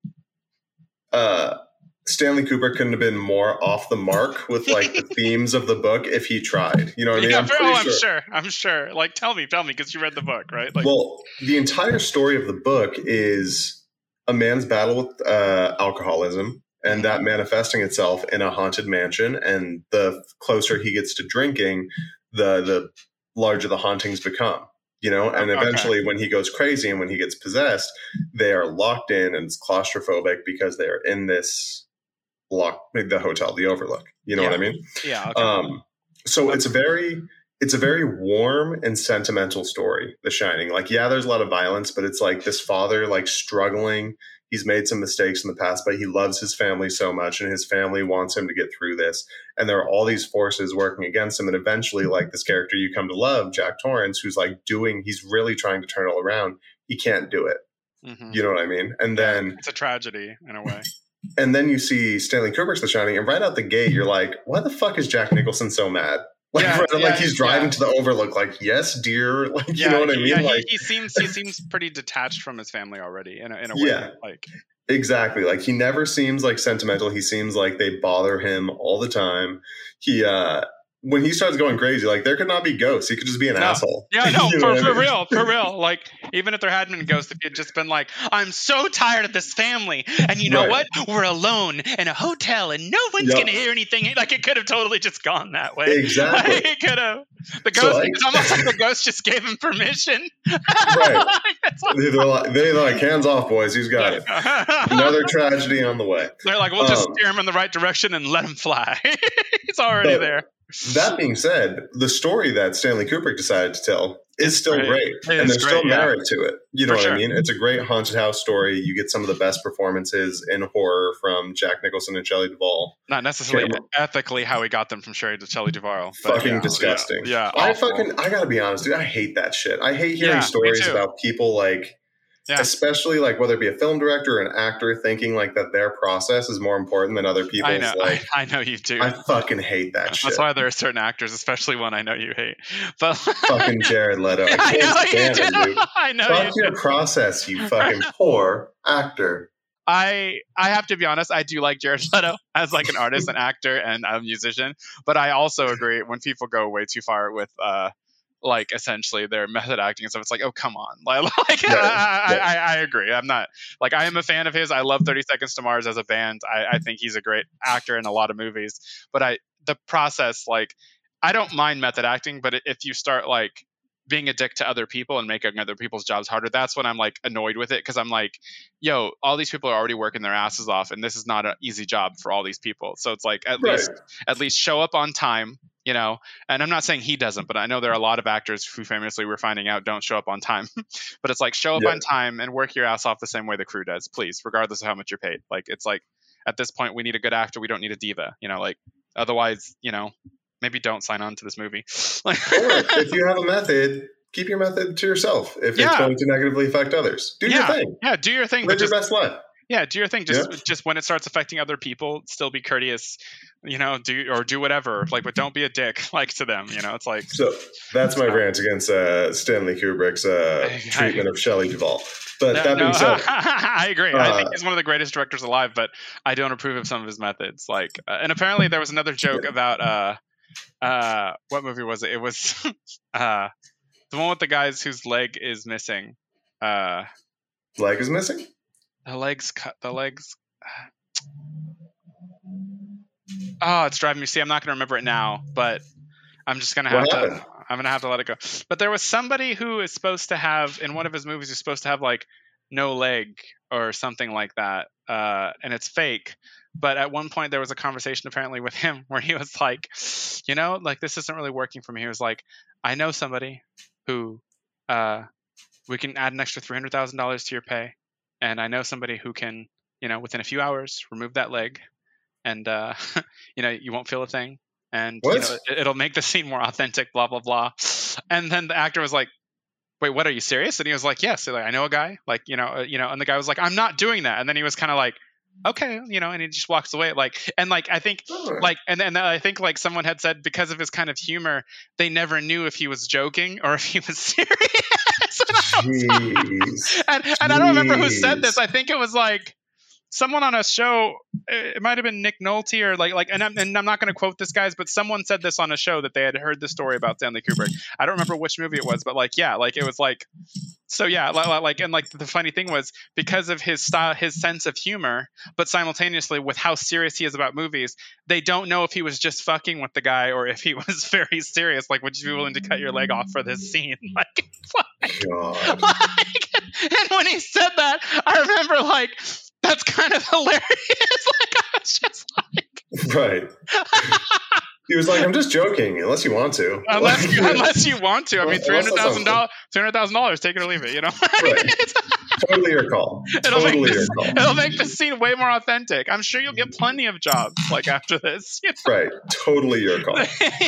uh, Stanley Kubrick couldn't have been more off the mark with like the themes of the book if he tried. You know what I mean? Yeah, I'm for- pretty oh, I'm sure. sure. I'm sure. Like, tell me, tell me, because you read the book, right? Like, Well, the entire story of the book is a man's battle with uh, alcoholism and that manifesting itself in a haunted mansion. And the closer he gets to drinking, the the larger the hauntings become. You know, and Okay. eventually when he goes crazy and when he gets possessed, they are locked in and it's claustrophobic because they are in this lock, the hotel, the Overlook. You know Yeah. what I mean? yeah, okay. Um, so it's a very, it's a very warm and sentimental story, The Shining. Like, yeah, there's a lot of violence, but it's like this father, like struggling. He's made some mistakes in the past, but he loves his family so much, and his family wants him to get through this. And there are all these forces working against him. And eventually, like this character you come to love, Jack Torrance, who's like doing, he's really trying to turn it all around. He can't do it. Mhm. You know what I mean? And then, It's a tragedy in a way. and then you see Stanley Kubrick's The Shining, and right out the gate, you're like, why the fuck is Jack Nicholson so mad? Like, Yeah, right, yeah, like he's driving yeah. to the Overlook, like, yes, dear. Like, Yeah, you know what I he- mean? yeah, like, he, he seems he seems pretty detached from his family already in a, in a way. Yeah. Like, exactly. Like, he never seems like sentimental. He seems like they bother him all the time. He, uh, when he starts going crazy, like, there could not be ghosts. He could just be an No. asshole. yeah, no, You know for, what I for mean? real, for real. Like, even if there hadn't been ghosts, if he had just been like, I'm so tired of this family, and you know Right. what? We're alone in a hotel, and no one's Yep. gonna hear anything. Like, it could have totally just gone that way. Exactly. Like, it could have. The So, ghost. like- it's almost like the ghost just gave him permission. Right. Like, it's like- They're like, they're like, hands off, boys. He's got it. Another tragedy on the way. They're like, we'll just Um, steer him in the right direction and let him fly. He's already but- there. That being said, the story that Stanley Kubrick decided to tell is It's still great. great, It and is there's great, still yeah. merit to it. You know For what sure. I mean? It's a great haunted house story. You get some of the best performances in horror from Jack Nicholson and Shelley Duvall. Not necessarily Okay. ethically how we got them from Sherry to Shelley Duvall. But Fucking yeah, disgusting. Yeah, yeah I awful. fucking I gotta be honest, dude. I hate that shit. I hate hearing Yeah, me stories too. about people like. Yeah. Especially like whether it be a film director or an actor thinking like that their process is more important than other people's. I know. Like, I, I know you do. I fucking hate that That's shit. why there are certain actors, especially one I know you hate. But Fucking Jared Leto. I I can't know you stand do. him, dude. I know Fuck you your do. process, you fucking poor actor. I I have to be honest. I do like Jared Leto as like an artist, an actor, and a musician. But I also agree when people go way too far with uh like essentially their method acting and stuff. It's like, oh come on, like, like Right, I, right. I, I agree. I'm not like I am a fan of his. I love thirty Seconds to Mars as a band. I, I think he's a great actor in a lot of movies. But I the process like I don't mind method acting, but if you start like being a dick to other people and making other people's jobs harder, that's when I'm like annoyed with it because I'm like, yo, all these people are already working their asses off, and this is not an easy job for all these people. So it's like at Right. least at least show up on time, you know. And I'm not saying he doesn't, but I know there are a lot of actors who famously we're finding out don't show up on time. But it's like show up Yeah. on time and work your ass off the same way the crew does, please, regardless of how much you're paid. Like it's like at this point we need a good actor, we don't need a diva, you know. Like otherwise, you know, maybe don't sign on to this movie. Like, Or if you have a method, keep your method to yourself. If Yeah. it's going to negatively affect others, do yeah, your thing. yeah, do your thing, Live but your just best life. yeah, do your thing. Just Yeah. just when it starts affecting other people, still be courteous, you know, do or do whatever. Like, but don't be a dick like to them. You know, it's like So that's my Uh, rant against uh, Stanley Kubrick's uh, I- treatment of Shelley Duvall. But no, that being no, said, I agree. I think uh, he's one of the greatest directors alive, but I don't approve of some of his methods. Like, uh, and apparently there was another joke about uh, uh, what movie was it? It was uh, the one with the guys whose leg is missing. Uh, leg is missing. the legs cut. The legs. Oh, it's driving me. See, I'm not going to remember it now, but I'm just going to have What to. happened? I'm going to have to let it go. But there was somebody who is supposed to have in one of his movies. He's supposed to have like no leg or something like that, uh, and it's fake. But at one point there was a conversation apparently with him where he was like, you know, like this isn't really working for me. He was like, I know somebody who uh, we can add an extra three hundred thousand dollars to your pay, and I know somebody who can, you know, within a few hours remove that leg, and uh, you know, you won't feel a thing, and you What? know, it, it'll make the scene more authentic. Blah blah blah. And then the actor was like, wait, what? Are you serious? And he was like, yes. So, like, I know a guy, like, you know, uh, you know, and the guy was like, I'm not doing that. And then he was kind of like, okay, you know, and he just walks away. Like, and like, I think, Oh. like, and then I think like someone had said because of his kind of humor, they never knew if he was joking or if he was serious. and, I was Jeez. like- and, and I don't remember who said Jeez. this. I think it was like someone on a show. It might have been Nick Nolte or like, like, and I'm, and I'm not going to quote this guys, but someone said this on a show that they had heard the story about Stanley Kubrick. I don't remember which movie it was, but like, yeah, like it was like, so yeah, li- li- like, and like the funny thing was because of his style, his sense of humor, but simultaneously with how serious he is about movies, they don't know if he was just fucking with the guy or if he was very serious. Like, would you be willing to cut your leg off for this scene? Like, like, God. like, and when he said that, I remember like, that's kind of hilarious. Like, I was just like, Right. He was like, I'm just joking, unless you want to. unless Like, you, unless you want to. I mean, Unless three that's hundred thousand dollars, three hundred thousand dollars, take it or leave it. You know, Right. Totally your call. it'll Totally make your this, call. it'll make the scene way more authentic. I'm sure you'll get plenty of jobs like after this. You Right. Totally your call. know?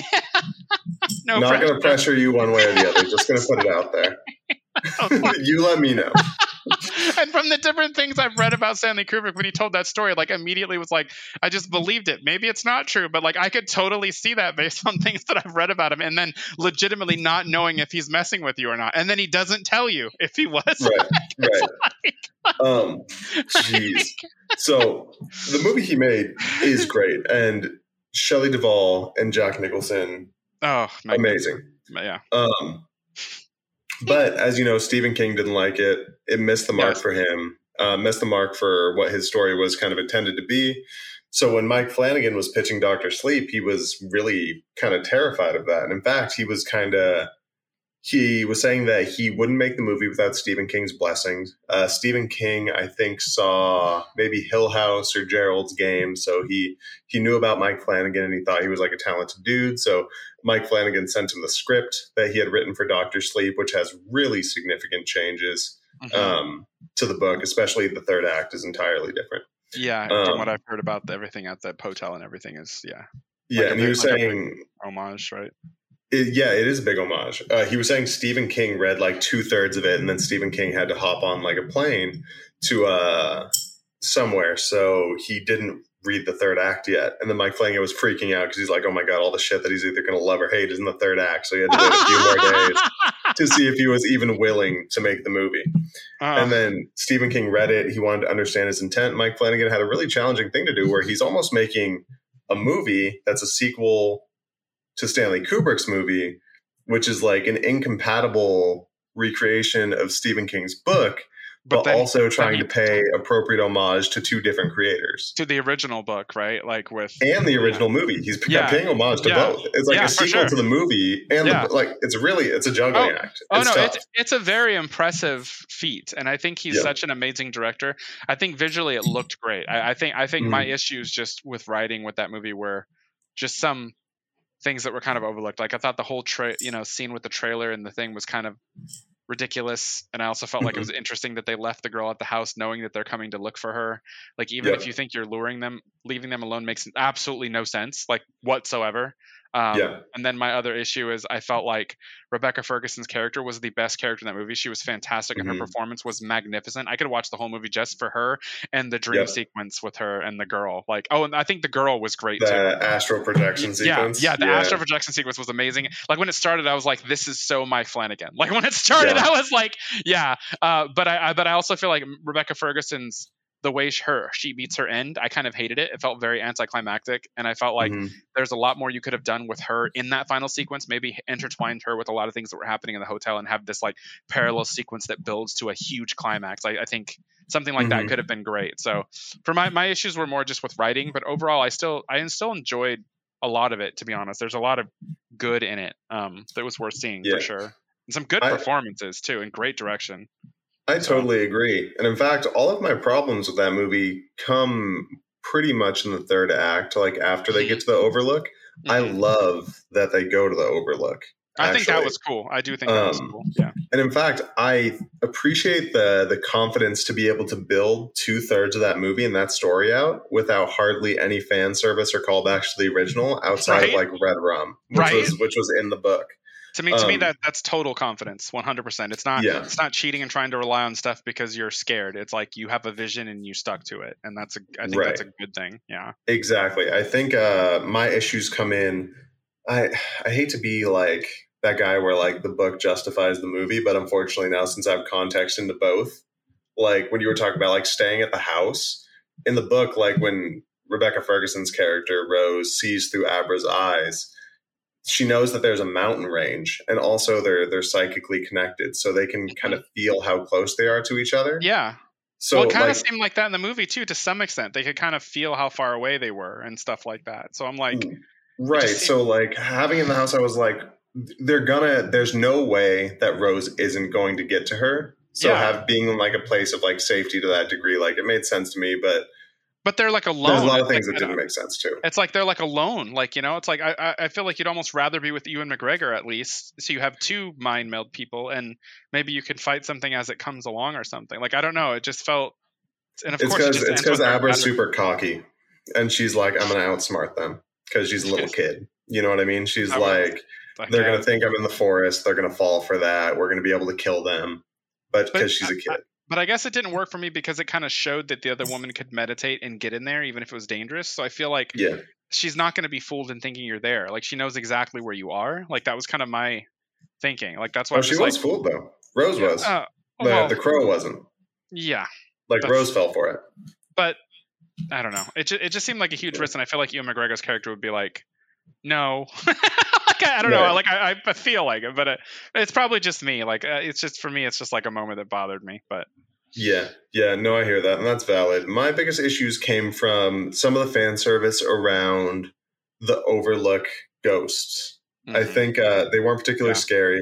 no Not pressure. going to pressure you one way or the other. Just going to put it out there. You let me know. And from the different things I've read about Stanley Kubrick, when he told that story, like immediately was like, I just believed it. Maybe it's not true, but like I could totally see that based on things that I've read about him, and then legitimately not knowing if he's messing with you or not, and then he doesn't tell you if he was. Right. Right. Um, jeez. So the movie he made is great, and Shelley Duvall and Jack Nicholson, Oh, my amazing. yeah. Um, but as you know, Stephen King didn't like it. It missed the mark Yes. for him. Uh, missed the mark for what his story was kind of intended to be. So when Mike Flanagan was pitching Doctor Sleep, he was really kind of terrified of that. And in fact, he was kind of he was saying that he wouldn't make the movie without Stephen King's blessings. Uh, Stephen King, I think, saw maybe Hill House or Gerald's Game. So he, he knew about Mike Flanagan and he thought he was like a talented dude. So Mike Flanagan sent him the script that he had written for Doctor Sleep, which has really significant changes mm-hmm. um, to the book, especially the third act is entirely different. Yeah, um, from what I've heard about the, everything at the hotel and everything is, yeah. Yeah, like and a, he was like saying... homage, right? It, yeah, it is a big homage. Uh, he was saying Stephen King read like two thirds of it, and then Stephen King had to hop on like a plane to uh, somewhere, so he didn't read the third act yet. And then Mike Flanagan was freaking out because he's like, "Oh my god, all the shit that he's either going to love or hate is in the third act." So he had to wait a few more days to see if he was even willing to make the movie. Uh, and then Stephen King read it. He wanted to understand his intent. Mike Flanagan had a really challenging thing to do, where he's almost making a movie that's a sequel to Stanley Kubrick's movie, which is like an incompatible recreation of Stephen King's book, but, but then, also trying to pay appropriate homage to two different creators. To the original book, right? Like with and the original yeah. movie. He's yeah. paying homage to yeah. both. It's like yeah, a sequel sure. to the movie and yeah. the, like it's really it's a juggling oh, act. Oh it's no, tough. it's it's a very impressive feat, and I think he's yeah. such an amazing director. I think visually it looked great. I, I think I think mm-hmm. my issues just with writing with that movie were just some things that were kind of overlooked. Like I thought the whole tra- you know scene with the trailer and the thing was kind of ridiculous, and I also felt mm-hmm. like it was interesting that they left the girl at the house knowing that they're coming to look for her. Like even yep. if you think you're luring them, leaving them alone makes absolutely no sense, like whatsoever. Um, yeah. And then my other issue is I felt like Rebecca Ferguson's character was the best character in that movie. She was fantastic, and mm-hmm. her performance was magnificent. I could watch the whole movie just for her and the dream yep. sequence with her and the girl. Like, oh, and I think the girl was great the too. The astral projection sequence. Yeah, yeah, the yeah. astral projection sequence was amazing. Like when it started, I was like, "This is so Mike Flanagan." Like when it started, yeah. I was like, "Yeah." Uh, but I, I, but I also feel like Rebecca Ferguson's the way she, her she meets her end, I kind of hated it. It felt very anticlimactic, and I felt like mm-hmm. there's a lot more you could have done with her in that final sequence. Maybe intertwined her with a lot of things that were happening in the hotel, and have this like parallel sequence that builds to a huge climax. I, I think something like mm-hmm. that could have been great. So, for my my issues were more just with writing, but overall, I still I still enjoyed a lot of it. To be honest, there's a lot of good in it um, that was worth seeing yeah. for sure, and some good I, performances too, and great direction. I totally agree. And in fact, all of my problems with that movie come pretty much in the third act, like after they get to the Overlook. Mm-hmm. I love that they go to the Overlook. I actually. think that was cool. I do think that um, was cool. Yeah. And in fact, I appreciate the the confidence to be able to build two thirds of that movie and that story out without hardly any fan service or callbacks to the original outside right? of like Red Rum, which right? was which was in the book. To me, to um, me, that that's total confidence, one hundred percent. It's not, yeah. it's not cheating and trying to rely on stuff because you're scared. It's like you have a vision and you stuck to it, and that's a, I think right. that's a good thing. Yeah, exactly. I think uh, my issues come in. I I hate to be like that guy where like the book justifies the movie, but unfortunately now since I have context into both, like when you were talking about like staying at the house in the book, like when Rebecca Ferguson's character Rose sees through Abra's eyes. She knows that there's a mountain range, and also they're they're psychically connected, so they can kind of feel how close they are to each other. Yeah. So well, it kind like, of seemed like that in the movie too, to some extent. They could kind of feel how far away they were and stuff like that. So I'm like, right. Seemed- so like having in the house, I was like, they're gonna. There's no way that Rose isn't going to get to her. So yeah. have being in like a place of like safety to that degree, like it made sense to me, but. But they're like alone. There's a lot of it's things like, that didn't make sense too. It's like they're like alone. Like, you know, it's like I I feel like you'd almost rather be with Ewan McGregor at least. So you have two mind meld people, and maybe you could fight something as it comes along or something. Like, I don't know. It just felt. And of it's course, cause, it it's because Abra's super cocky, and she's like, I'm gonna outsmart them because she's a little kid. You know what I mean? She's I like, like, they're gonna think I'm in the forest. They're gonna fall for that. We're gonna be able to kill them, but because she's a kid. I, But I guess it didn't work for me because it kind of showed that the other woman could meditate and get in there, even if it was dangerous. So I feel like yeah. she's not going to be fooled in thinking you're there. Like she knows exactly where you are. Like that was kind of my thinking. Like that's why oh, I'm she just was like, fooled though. Rose yeah, was. Uh, the, well, the crow wasn't. Yeah. Like Rose fell for it. But I don't know. It just, it just seemed like a huge risk, and I feel like Ewan McGregor's character would be like, no. like I, I don't right. know. Like I, I feel like it, but it, it's probably just me. Like uh, it's just for me, it's just like a moment that bothered me. But. Yeah, yeah, no, I hear that, and that's valid. My biggest issues came from some of the fan service around the Overlook ghosts. Mm-hmm. I think uh, they weren't particularly yeah. scary.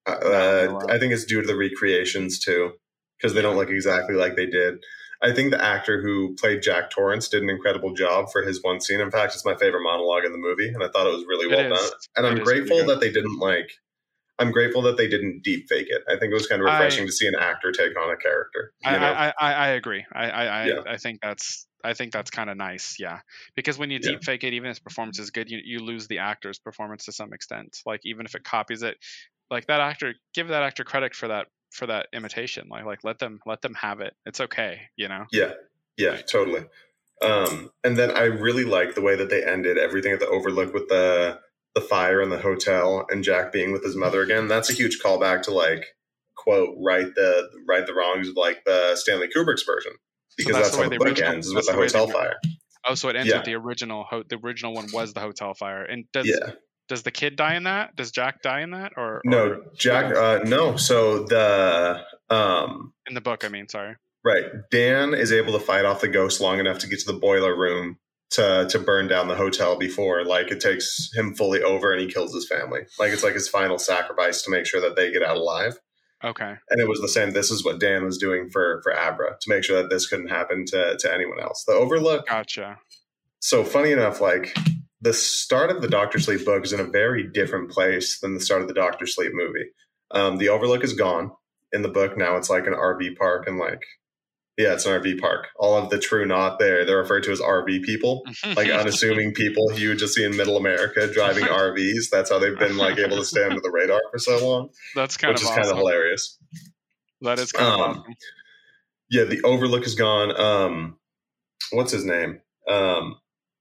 Uh, I think it's due to the recreations too, because they don't look exactly like they did. I think the actor who played Jack Torrance did an incredible job for his one scene. In fact, it's my favorite monologue in the movie, and I thought it was really well done. And I'm grateful that they didn't like. I'm grateful that they didn't deep fake it. I think it was kind of refreshing I, to see an actor take on a character. I, I, I I agree. I I, yeah. I think that's I think that's kind of nice. Yeah, because when you deep yeah. fake it, even if his performance is good, you you lose the actor's performance to some extent. Like even if it copies it, like that actor, give that actor credit for that for that imitation. Like like let them let them have it. It's okay. You know. Yeah. Yeah. Totally. Um, and then I really like the way that they ended everything at the Overlook with the. the fire in the hotel and Jack being with his mother again. That's a huge callback to like quote right the right the wrongs of like the Stanley Kubrick's version, because so that's, that's how the, the book original, ends is with the, the hotel fire. Oh, so it ends yeah. with the original. Ho- the original one was the hotel fire. And does yeah. does the kid die in that? Does Jack die in that? Or, or no, Jack? Uh, no. So the um in the book, I mean, sorry. Right, Dan is able to fight off the ghost long enough to get to the boiler room to to burn down the hotel before like it takes him fully over and he kills his family. Like it's like his final sacrifice to make sure that they get out alive. Okay. And it was the same. This is what Dan was doing for for Abra to make sure that this couldn't happen to to anyone else. The Overlook. Gotcha. So funny enough, like the start of the Doctor Sleep book is in a very different place than the start of the Doctor Sleep movie. Um, the Overlook is gone in the book. Now it's like an R V park and like Yeah, it's an R V park. All of the true not there, they're referred to as R V people, like unassuming people you would just see in middle America driving R Vs. That's how they've been like able to stay under the radar for so long. That's kind which of is awesome. kind of hilarious. That is kind um, of awesome. Yeah, the Overlook is gone. Um, what's his name? Um,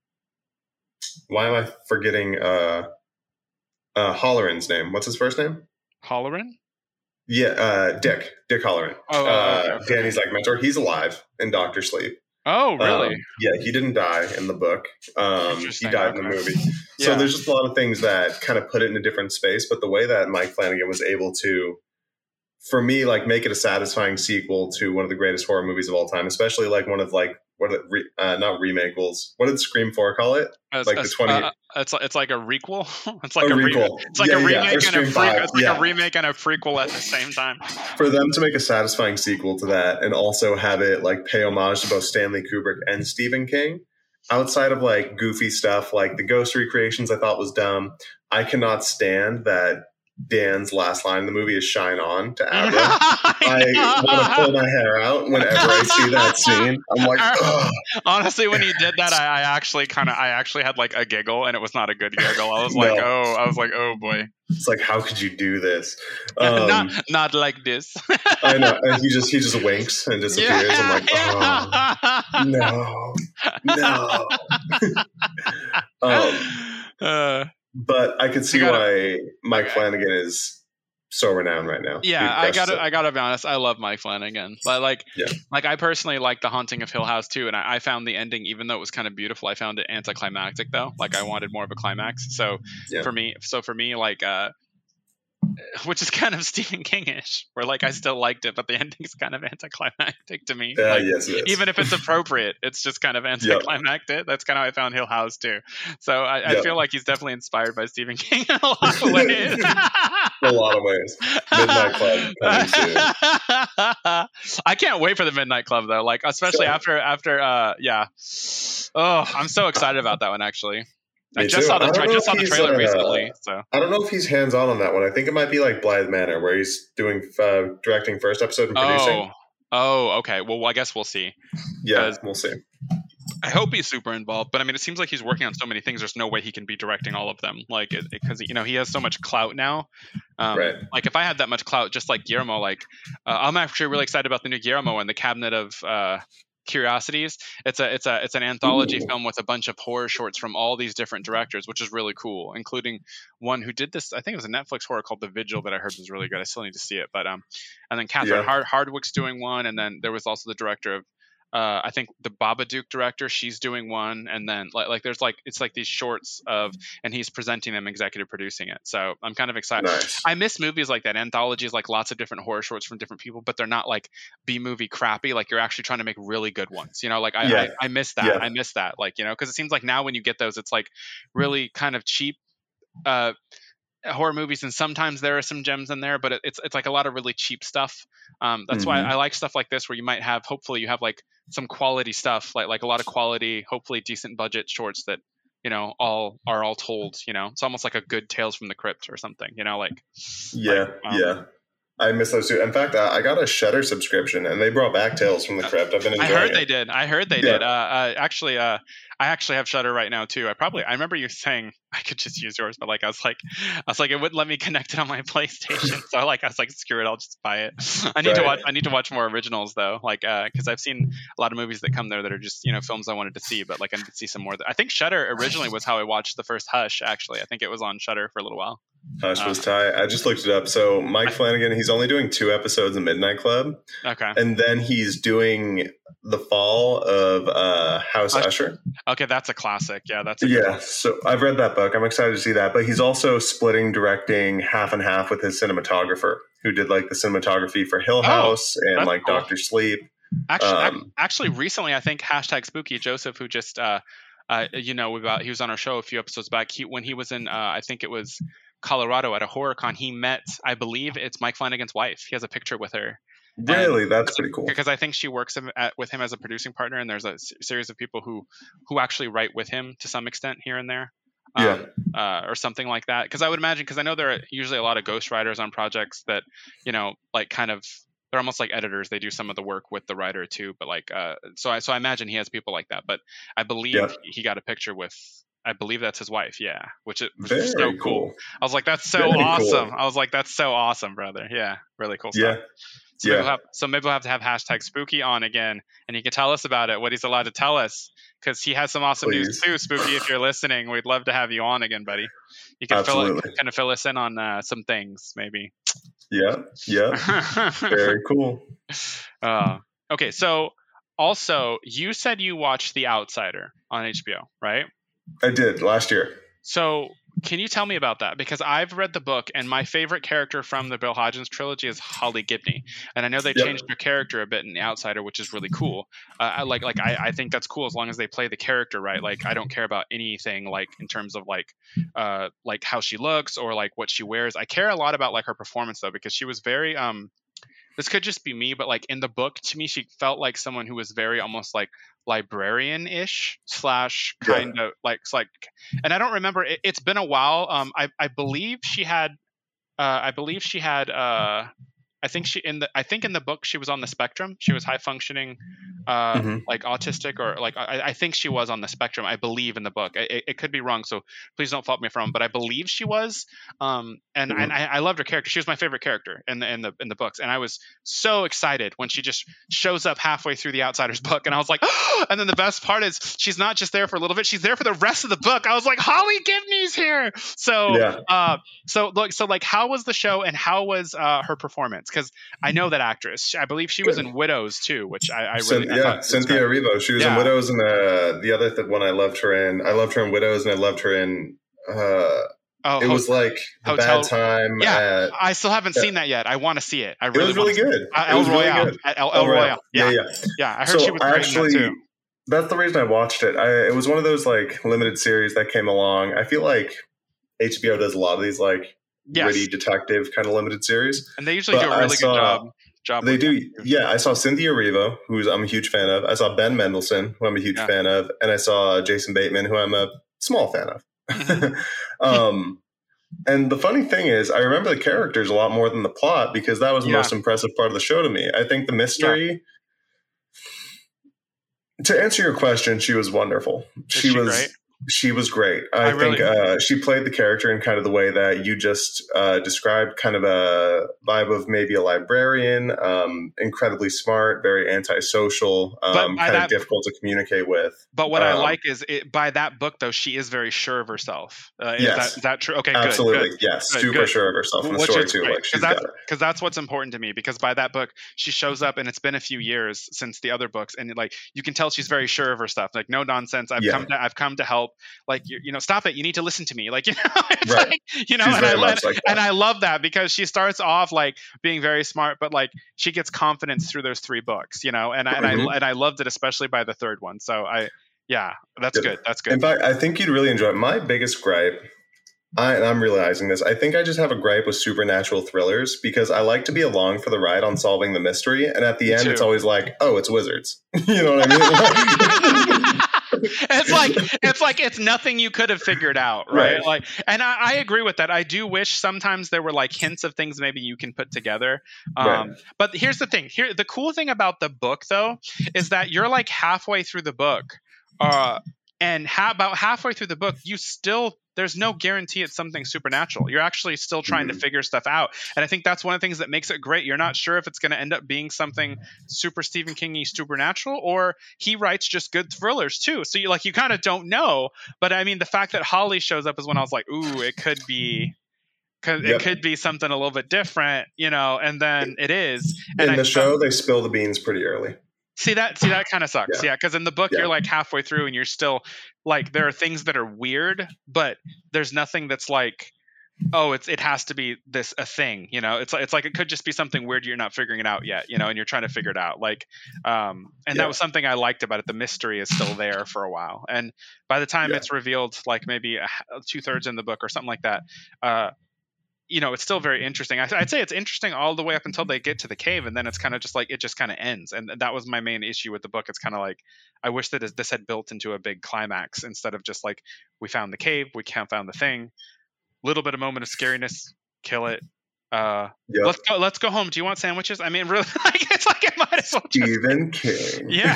why am I forgetting uh, uh, Holleran's name? What's his first name? Holleran? Yeah, uh, Dick. Dick Hallorann. Oh, uh, okay, okay. Danny's like mentor. He's alive in Doctor Sleep. Oh, really? Um, yeah, he didn't die in the book. Um, he died okay. in the movie. Yeah. So there's just a lot of things that kind of put it in a different space. But the way that Mike Flanagan was able to, for me, like make it a satisfying sequel to one of the greatest horror movies of all time, especially like one of like what are the, uh, not remakes. What did Scream four call it? As, like as, the twenty. Uh, it's it's like a requel. It's like a, a requel. Re- it's like yeah, a remake yeah. and a prequel. It's like yeah. a remake and a prequel at the same time. For them to make a satisfying sequel to that and also have it like pay homage to both Stanley Kubrick and Stephen King, outside of like goofy stuff like the ghost recreations, I thought was dumb. I cannot stand that Dan's last line in the movie is "Shine on" to Abra. I want to pull my hair out whenever I see that scene. I'm like, ugh. Honestly, when he did that, I, I actually kind of, I actually had like a giggle, and it was not a good giggle. I was No. like, oh, I was like, oh boy. It's like, how could you do this? Um, not, not like this. I know. And he just, he just winks and disappears. Yeah, I'm like, oh, no, no. um, uh, But I can see gotta, why Mike okay. Flanagan is so renowned right now. Yeah, I gotta, I gotta be honest. I love Mike Flanagan. But like, yeah. like I personally like The Haunting of Hill House too, and I, I found the ending, even though it was kind of beautiful, I found it anticlimactic though. Like I wanted more of a climax. So yeah. for me, so for me, like, uh, which is kind of Stephen King-ish, where like I still liked it, but the ending's kind of anticlimactic to me. Uh, like, yes, it is. Even if it's appropriate, it's just kind of anticlimactic. Yep. That's kind of how I found Hill House too. So I, I yep. feel like he's definitely inspired by Stephen King in a lot of ways. In a lot of ways. Midnight Club coming soon. I can't wait for the Midnight Club though. Like especially sure. after after uh yeah. Oh, I'm so excited about that one actually. Me I just too. saw the I, I just saw the trailer uh, recently. So I don't know if he's hands on on that one. I think it might be like Blythe Manor, where he's doing uh, directing first episode and producing. Oh, oh, okay. Well, I guess we'll see. Yeah, we'll see. I hope he's super involved, but I mean, it seems like he's working on so many things. There's no way he can be directing all of them, like because you know he has so much clout now. Um, right. Like if I had that much clout, just like Guillermo, like uh, I'm actually really excited about the new Guillermo and the Cabinet of uh, Curiosities. It's a it's a it's an anthology Ooh. film with a bunch of horror shorts from all these different directors, which is really cool, including one who did this. I think it was a Netflix horror called The Vigil that I heard was really good. I still need to see it, but um, and then Catherine yeah. Hard- Hardwick's doing one, and then there was also the director of. Uh, I think the Babadook director, she's doing one, and then like like there's like it's like these shorts of, and he's presenting them, executive producing it. So I'm kind of excited. Nice. I miss movies like that, anthologies, like lots of different horror shorts from different people, but they're not like B movie crappy. Like you're actually trying to make really good ones. You know, like I yeah. I, I miss that. Yeah. I miss that. Like you know, because it seems like now when you get those, it's like really kind of cheap. Uh, horror movies, and sometimes there are some gems in there, but it, it's it's like a lot of really cheap stuff. Um, that's Mm-hmm. why I like stuff like this, where you might have, hopefully, you have like some quality stuff, like like a lot of quality, hopefully decent budget shorts that you know all are all told. You know, it's almost like a good Tales from the Crypt or something. You know, like Yeah, like, um, yeah. I miss those too. In fact, I I got a Shudder subscription, and they brought back Tales from the Crypt. I've been I enjoying heard it. they did. I heard they Yeah. did. Uh, uh, actually, uh, I actually have Shudder right now too. I probably I remember you saying I could just use yours, but like I was like I was like it wouldn't let me connect it on my PlayStation. So like I was like screw it, I'll just buy it. I need to Right. watch I need to watch more originals though, like uh, because I've seen a lot of movies that come there that are just you know films I wanted to see, but like I need to see some more. I think Shudder originally was how I watched the first Hush. Actually, I think it was on Shudder for a little while. Hush was Uh, tight. I just looked it up. So Mike Flanagan, he's only doing two episodes of Midnight Club, Okay. and then he's doing the fall of uh, House Hush. Usher. Okay, that's a classic. Yeah, that's a good Yeah, one. so I've read that book. I'm excited to see that. But he's also splitting directing half and half with his cinematographer, who did like the cinematography for Hill Oh, House and that's like cool. Doctor Sleep. Actually, ac- Um, actually, recently, I think hashtag Spooky Joseph, who just, uh, uh, you know, about he was on our show a few episodes back. He when he was in, uh, I think it was Colorado at a horror con, he met, I believe it's Mike Flanagan's wife. He has a picture with her. really, that's pretty cool. Because I think she works him at, with him as a producing partner, and there's a s- series of people who who actually write with him to some extent here and there. Um, uh, or something like that. Because I would imagine, because I know there are usually a lot of ghostwriters on projects that, you know, like kind of, they're almost like editors. They do some of the work with the writer too. But like, uh, so I so I imagine he has people like that. But I believe Yeah. he got a picture with, I believe that's his wife. Yeah, which is which Very is so cool. cool. I was like, that's so Very cool. awesome. I was like, that's so awesome, brother. Yeah, really cool stuff. Yeah. So, maybe Yeah. we'll have, so maybe we'll have to have hashtag Spooky on again, and he can tell us about it, what he's allowed to tell us, because he has some awesome news Please. too. Spooky, if you're listening, we'd love to have you on again, buddy. You can fill it, Absolutely. kind of fill us in on uh, some things, maybe. Yeah. Yeah. Very cool. uh, okay, so also you said you watched The Outsider on H B O, right? I did last year. So can you tell me about that? Because I've read the book, and my favorite character from the Bill Hodgins trilogy is Holly Gibney, and I know they Yep. changed her character a bit in The Outsider, which is really cool. Uh, I like, like I, I think that's cool as long as they play the character right. Like I don't care about anything like in terms of like, uh, like how she looks or like what she wears. I care a lot about like her performance though, because she was very um. This could just be me, but like in the book, to me, she felt like someone who was very almost like librarian-ish slash Yeah. kind of like it's like, and I don't remember. It, it's been a while. Um, I I believe she had, uh, I believe she had, uh, I think she in the I think in the book she was on the spectrum. She was high functioning, uh, Mhm. like autistic or like I, I think she was on the spectrum. I believe in the book. It, it could be wrong, so please don't fault me from. But I believe she was. Um, and Mhm. and I, I loved her character. She was my favorite character in the in the in the books. And I was so excited when she just shows up halfway through the Outsiders book, and I was like, oh! And then the best part is she's not just there for a little bit; she's there for the rest of the book. I was like, Holly Gibney's here. So Yeah. uh, so look, so like, how was the show and how was uh, her performance? Because I know that actress. I believe she was Good. in Widows too, which I, I really Cyn- I yeah, thought was Cynthia great. Erivo. She was Yeah. in Widows, and uh, the other th- one I loved her in. I loved her in Widows, and I loved her in. Uh, Oh, it Ho- was like the Hotel- Bad Time. Yeah, at, I still haven't yeah. seen that yet. I want to see it. I it really was really want good. Uh, it El was really Royale. good. At El, El El Royale. Royale. Yeah. yeah, yeah, yeah. I heard So she was great in actually, that too. that's the reason I watched it. I, it was one of those like limited series that came along. I feel like H B O does a lot of these like Yes, gritty detective kind of limited series. and they usually but do a I really saw- good job. Job. They with do, that, too. yeah. I saw Cynthia Erivo, who I'm a huge fan of. I saw Ben Mendelsohn, who I'm a huge Yeah. fan of, and I saw Jason Bateman, who I'm a small fan of. Mhm. um, and the funny thing is, I remember the characters a lot more than the plot because that was the Yeah. most impressive part of the show to me. I think the mystery. To answer your question, she was wonderful. Is She, she was. great? She was great. I, I think really- uh, she played the character in kind of the way that you just uh, described, kind of a vibe of maybe a librarian, um, incredibly smart, very antisocial, um, by kind that- of difficult to communicate with. But what I Um, like is it, by that book, though, she is very sure of herself. Uh, is, Yes. that, is that true? Okay, good. Absolutely, good. yes, Good, super good. sure of herself in the Which story is too. great, Like she's 'cause that's, got it. because that's what's important to me. Because by that book, she shows up, and it's been a few years since the other books, and like you can tell she's very sure of her stuff. Like no nonsense. I've Yeah. come to I've come to help. Like you, you know, stop it. You need to listen to me. Like you know, it's Right. like you know, She's and I very lo- much like that. and I love that because she starts off like being very smart, but like she gets confidence through those three books. You know, and I, and Mhm. I and I loved it especially by the third one. So I yeah, that's Good. good. That's good. In fact, I think you'd really enjoy it. My biggest gripe I, I'm realizing this. I think I just have a gripe with supernatural thrillers because I like to be along for the ride on solving the mystery, and at the Me end, too. it's always like, "Oh, it's wizards." You know what I mean? It's like it's like it's nothing you could have figured out, right? Right. Like, and I, I agree with that. I do wish sometimes there were like hints of things maybe you can put together. Um, Right. But here's the thing. Here, the cool thing about the book though is that you're like halfway through the book, uh, and ha- about halfway through the book, you still there's no guarantee it's something supernatural. You're actually still trying Mhm. to figure stuff out, and I think that's one of the things that makes it great. You're not sure if it's going to end up being something super Stephen King-y supernatural, or he writes just good thrillers too. So you like you kind of don't know. But I mean, the fact that Holly shows up is when I was like, ooh, it could be. Cause Yep. it could be something a little bit different, you know, and then it is. And In I the felt- show, they spill the beans pretty early. See that? See that kind of sucks. Yeah. Yeah, because in the book Yeah. you're like halfway through and you're still like there are things that are weird, but there's nothing that's like, oh, it's it has to be this a thing. You know, it's like it's like it could just be something weird you're not figuring it out yet. You know, and you're trying to figure it out. Like, um, and Yeah. that was something I liked about it. The mystery is still there for a while, and by the time Yeah. it's revealed, like maybe two thirds in the book or something like that. Uh, you know, it's still very interesting. I, I'd say it's interesting all the way up until they get to the cave, and then it's kind of just like it just kind of ends. And that was my main issue with the book. It's kind of like I wish that this had built into a big climax instead of just like we found the cave, we can't found the thing, little bit of moment of scariness, kill it. Uh, Yep. let's go. Let's go home. Do you want sandwiches? I mean, really, like, it's like it might as well. Just, Stephen King. yeah.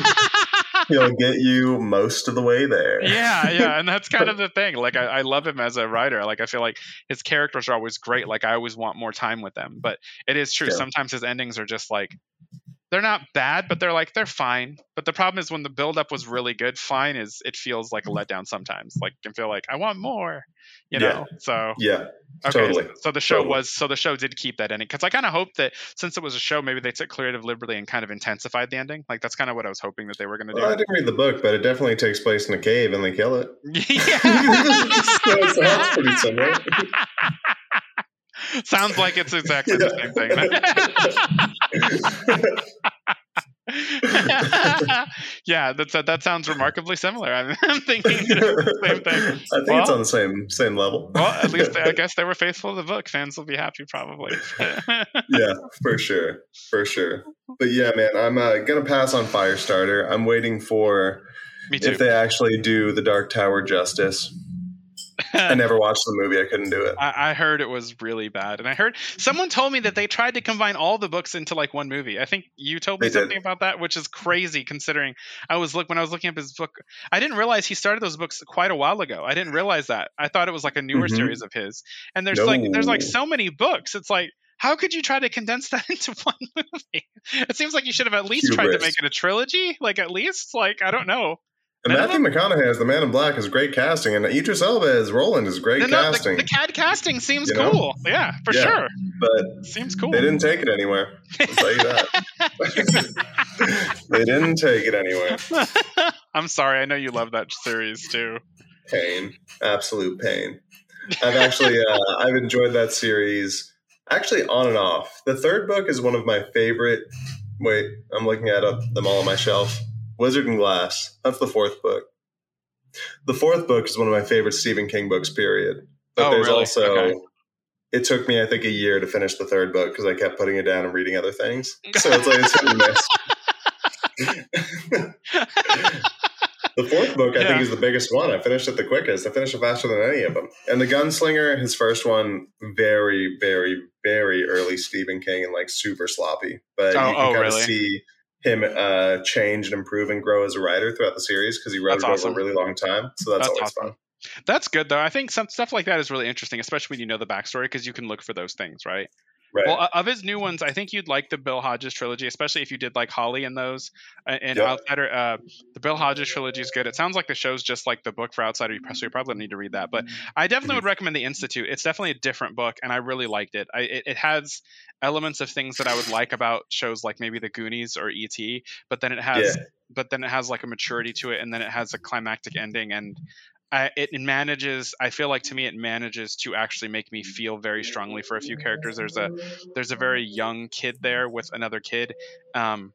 He'll get you most of the way there. yeah, yeah, and that's kind of the thing. Like, I, I love him as a writer. Like, I feel like his characters are always great. Like, I always want more time with them. But it is true. Yeah. Sometimes his endings are just like they're not bad, but they're like they're fine. But the problem is when the buildup was really good, fine is it feels like a letdown sometimes. Like, you can feel like I want more, you know. Yeah. So Yeah. okay, Totally. so, so the show Totally. was so the show did keep that ending because I kind of hoped that since it was a show, maybe they took creative liberty and kind of intensified the ending. Like that's kind of what I was hoping that they were going to do. Well, I didn't read the book, but it definitely takes place in a cave and they kill it. Yeah. So it sounds pretty similar. Sounds like it's exactly the same thing. Yeah, that's that sounds remarkably similar. I'm, I'm thinking the same thing. I think Well- it's on the same same level. Well, at least I guess they were faithful to the book. Fans will be happy, probably. Yeah, for sure, for sure. But yeah, man, I'm uh, gonna pass on Firestarter. I'm waiting for Me too. if they actually do the Dark Tower justice. I never watched the movie. I couldn't do it. I, I heard it was really bad, and I heard someone told me that they tried to combine all the books into like one movie. I think you told me They did. something about that, which is crazy considering I was look when I was looking up his book. I didn't realize he started those books quite a while ago. I didn't realize that. I thought it was like a newer Mhm. series of his. And there's like there's like No. so many books. It's like how could you try to condense that into one movie? It seems like you should have at least tried to Hubris. make it a trilogy. Like at least like I don't know. And Matthew McConaughey as the Man in Black is great casting, and Idris Elba as Roland is great No, no, the, casting. the C A D casting seems You know? cool. Yeah, for Yeah. sure. But Seems cool. they didn't take it anywhere. I'll tell you that. They didn't take it anywhere. I'm sorry. I know you love that series too. Pain, absolute pain. I've actually uh, I've enjoyed that series actually on and off. The third book is one of my favorite. Wait, I'm looking at uh, them all on my shelf. Wizard and Glass. That's the fourth book. The fourth book is one of my favorite Stephen King books. Period. But Oh, there's really? also. Okay. It took me, I think, a year to finish the third book because I kept putting it down and reading other things. So it's like it's hit and miss. The fourth book, I Yeah. think, is the biggest one. I finished it the quickest. I finished it faster than any of them. And The Gunslinger, his first one, very, very, very early Stephen King and like super sloppy. But Oh, you can oh, kind of really? see him uh, change and improve and grow as a writer throughout the series because he wrote That's it awesome. over a really long time. So that's, That's always awesome. fun. That's good though. I think some stuff like that is really interesting, especially when you know the backstory, because you can look for those things, right? Right. Well, uh, of his new ones, I think you'd like the Bill Hodges trilogy, especially if you did like Holly and those. Uh, and Yep. Outsider, uh, the Bill Hodges trilogy is good. It sounds like the show's just like the book for Outsider, you pro- so you probably need to read that. But I definitely would recommend The Institute. It's definitely a different book, and I really liked it. I, it. It has elements of things that I would like about shows like maybe The Goonies or E T, but then it has, Yeah. but then it has like a maturity to it, and then it has a climactic ending, and I, it manages. I feel like to me, it manages to actually make me feel very strongly for a few characters. There's a there's a very young kid there with another kid, um,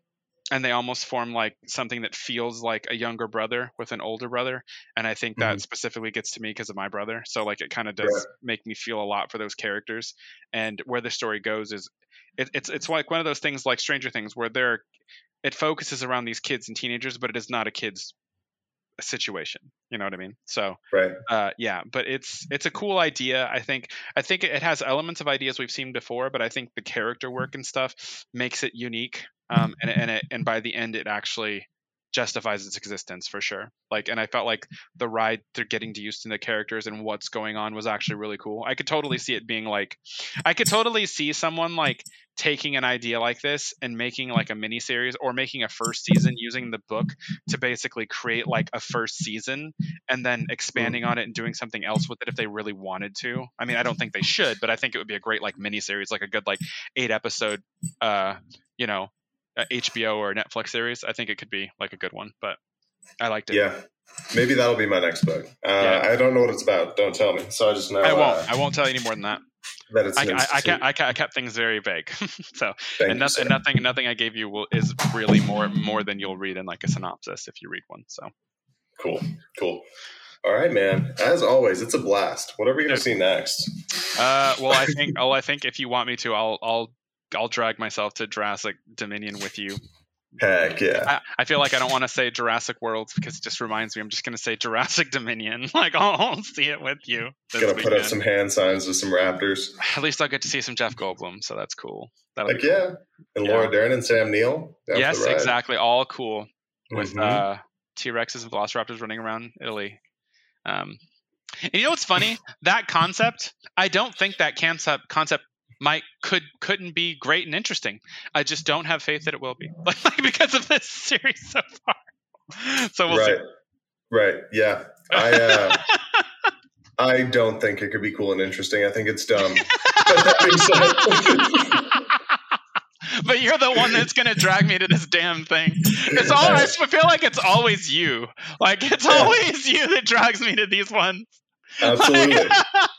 and they almost form like something that feels like a younger brother with an older brother. And I think that Mhm. specifically gets to me because of my brother. So like it kind of Yeah. does make me feel a lot for those characters. And where the story goes is it, it's it's like one of those things like Stranger Things where they're it focuses around these kids and teenagers, but it is not a kid's situation. You know what I mean? So Right. uh, yeah, but it's it's a cool idea. I think I think it has elements of ideas we've seen before, but I think the character work and stuff makes it unique. Um, and and it, and by the end, it actually justifies its existence for sure. Like, and I felt like the ride through getting to used to the characters and what's going on was actually really cool. I could totally see it being like, I could totally see someone like taking an idea like this and making like a mini series or making a first season using the book to basically create like a first season and then expanding on it and doing something else with it if they really wanted to. I mean, I don't think they should, but I think it would be a great like mini series, like a good like eight episode, uh, you know, uh, H B O or Netflix series. I think it could be like a good one, but I liked it. Yeah, maybe that'll be my next book. Uh, Yeah. I don't know what it's about. Don't tell me. So I just know. I won't. Uh, I won't tell you any more than that. that it's I, an I, I, institute. kept, I, kept, I kept things very vague. so Thank and, you, no, sir. and nothing nothing I gave you will is really more more than you'll read in like a synopsis if you read one. So Cool, cool. All right, man. As always, it's a blast. Whatever you're gonna Dude. see next. Uh, well, I think. Oh, I think if you want me to, I'll, I'll, I'll drag myself to Jurassic Dominion with you. Heck yeah. I, I feel like I don't want to say Jurassic World because it just reminds me. I'm just gonna say Jurassic Dominion. Like I'll, I'll see it with you. This Gonna put weekend. up some hand signs with some raptors. At least I'll get to see some Jeff Goldblum, so that's cool. That'll Heck be cool. yeah. And Yeah. Laura Dern and Sam Neill. down for Yes, the ride. exactly. All cool with Mhm. uh, T-Rexes and Velociraptors running around Italy. Um, and you know what's funny? That concept, I don't think that concept concept might could couldn't be great and interesting. I just don't have faith that it will be, like, like because of this series so far. So we'll right. see. Right. Yeah. I uh, I don't think it could be cool and interesting. I think it's dumb. But that being said, But you're the one that's gonna drag me to this damn thing. It's all I feel like it's always you. Like it's Yeah. always you that drags me to these ones. absolutely.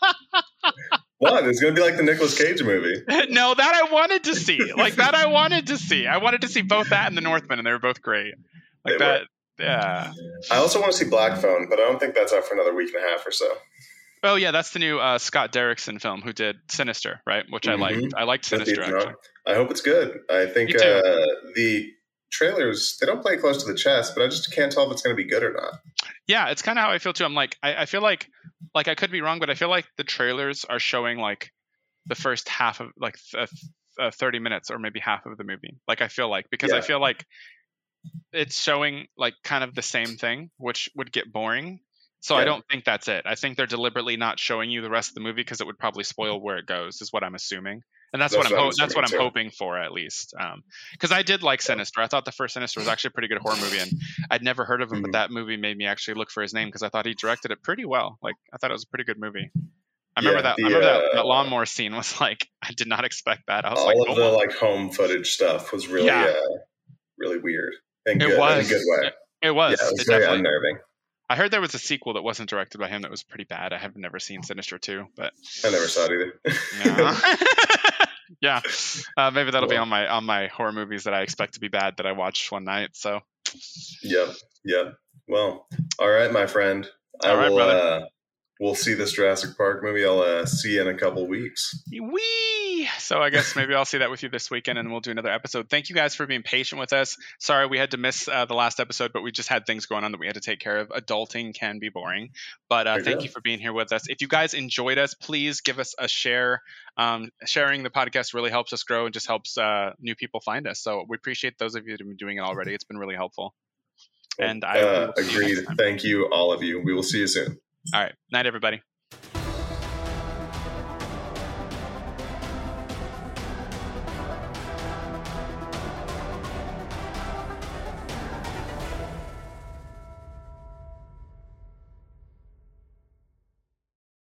What? It's gonna be like the Nicolas Cage movie. No, that I wanted to see. Like that I wanted to see. I wanted to see both that and The Northman, and they were both great. Like They that. were. Yeah. I also want to see Black Phone, but I don't think that's out for another week and a half or so. Oh yeah, that's the new uh, Scott Derrickson film who did Sinister, right? Which I Mhm. liked. I liked With Sinister Ethan actually. Hawke. I hope it's good. I think Me too. uh, the trailers, they don't play close to the chest, but I just can't tell if it's going to be good or not. Yeah, it's kind of how I feel too. I'm like, I, I feel like, like I could be wrong, but I feel like the trailers are showing like the first half of like th- uh, thirty minutes or maybe half of the movie. Like I feel like because I Yeah. feel like it's showing like kind of the same thing, which would get boring. So I Yeah. don't think that's it. I think they're deliberately not showing you the rest of the movie because it would probably spoil where it goes. Is what I'm assuming, and that's, That's what I'm what I'm ho- that's what I'm assuming, too. hoping for at least. Because I did like Sinister. I thought the first Sinister was actually a pretty good horror movie, and I'd never heard of him, Mhm. but that movie made me actually look for his name because I thought he directed it pretty well. Like I thought it was a pretty good movie. I remember Yeah, that. the, I remember that, uh, that lawnmower scene was like I did not expect that. I was All like, of oh, the like home footage stuff was really, Yeah. uh, really weird and It good was. in a good way. it was. Yeah, it was It very definitely. unnerving. I heard there was a sequel that wasn't directed by him that was pretty bad. I have never seen Sinister two, but I never saw it either. yeah, yeah. Uh, maybe that'll be Cool. on my on my horror movies that I expect to be bad that I watch one night. So Yep, yep. Well, all right, my friend. I All right, will. brother. Uh, we'll see this Jurassic Park movie. I'll uh, see you in a couple weeks. wee. So I guess maybe I'll see that with you this weekend, and we'll do another episode. Thank you guys for being patient with us. Sorry we had to miss uh, the last episode, but we just had things going on that we had to take care of. Adulting can be boring, but uh, There you thank go. you for being here with us. If you guys enjoyed us, please give us a share. Um, sharing the podcast really helps us grow and just helps uh, new people find us. So we appreciate those of you that have been doing it already. It's been really helpful. And I uh, will see you next agreed. time. Thank you, all of you. We will see you soon. All right. Night, everybody.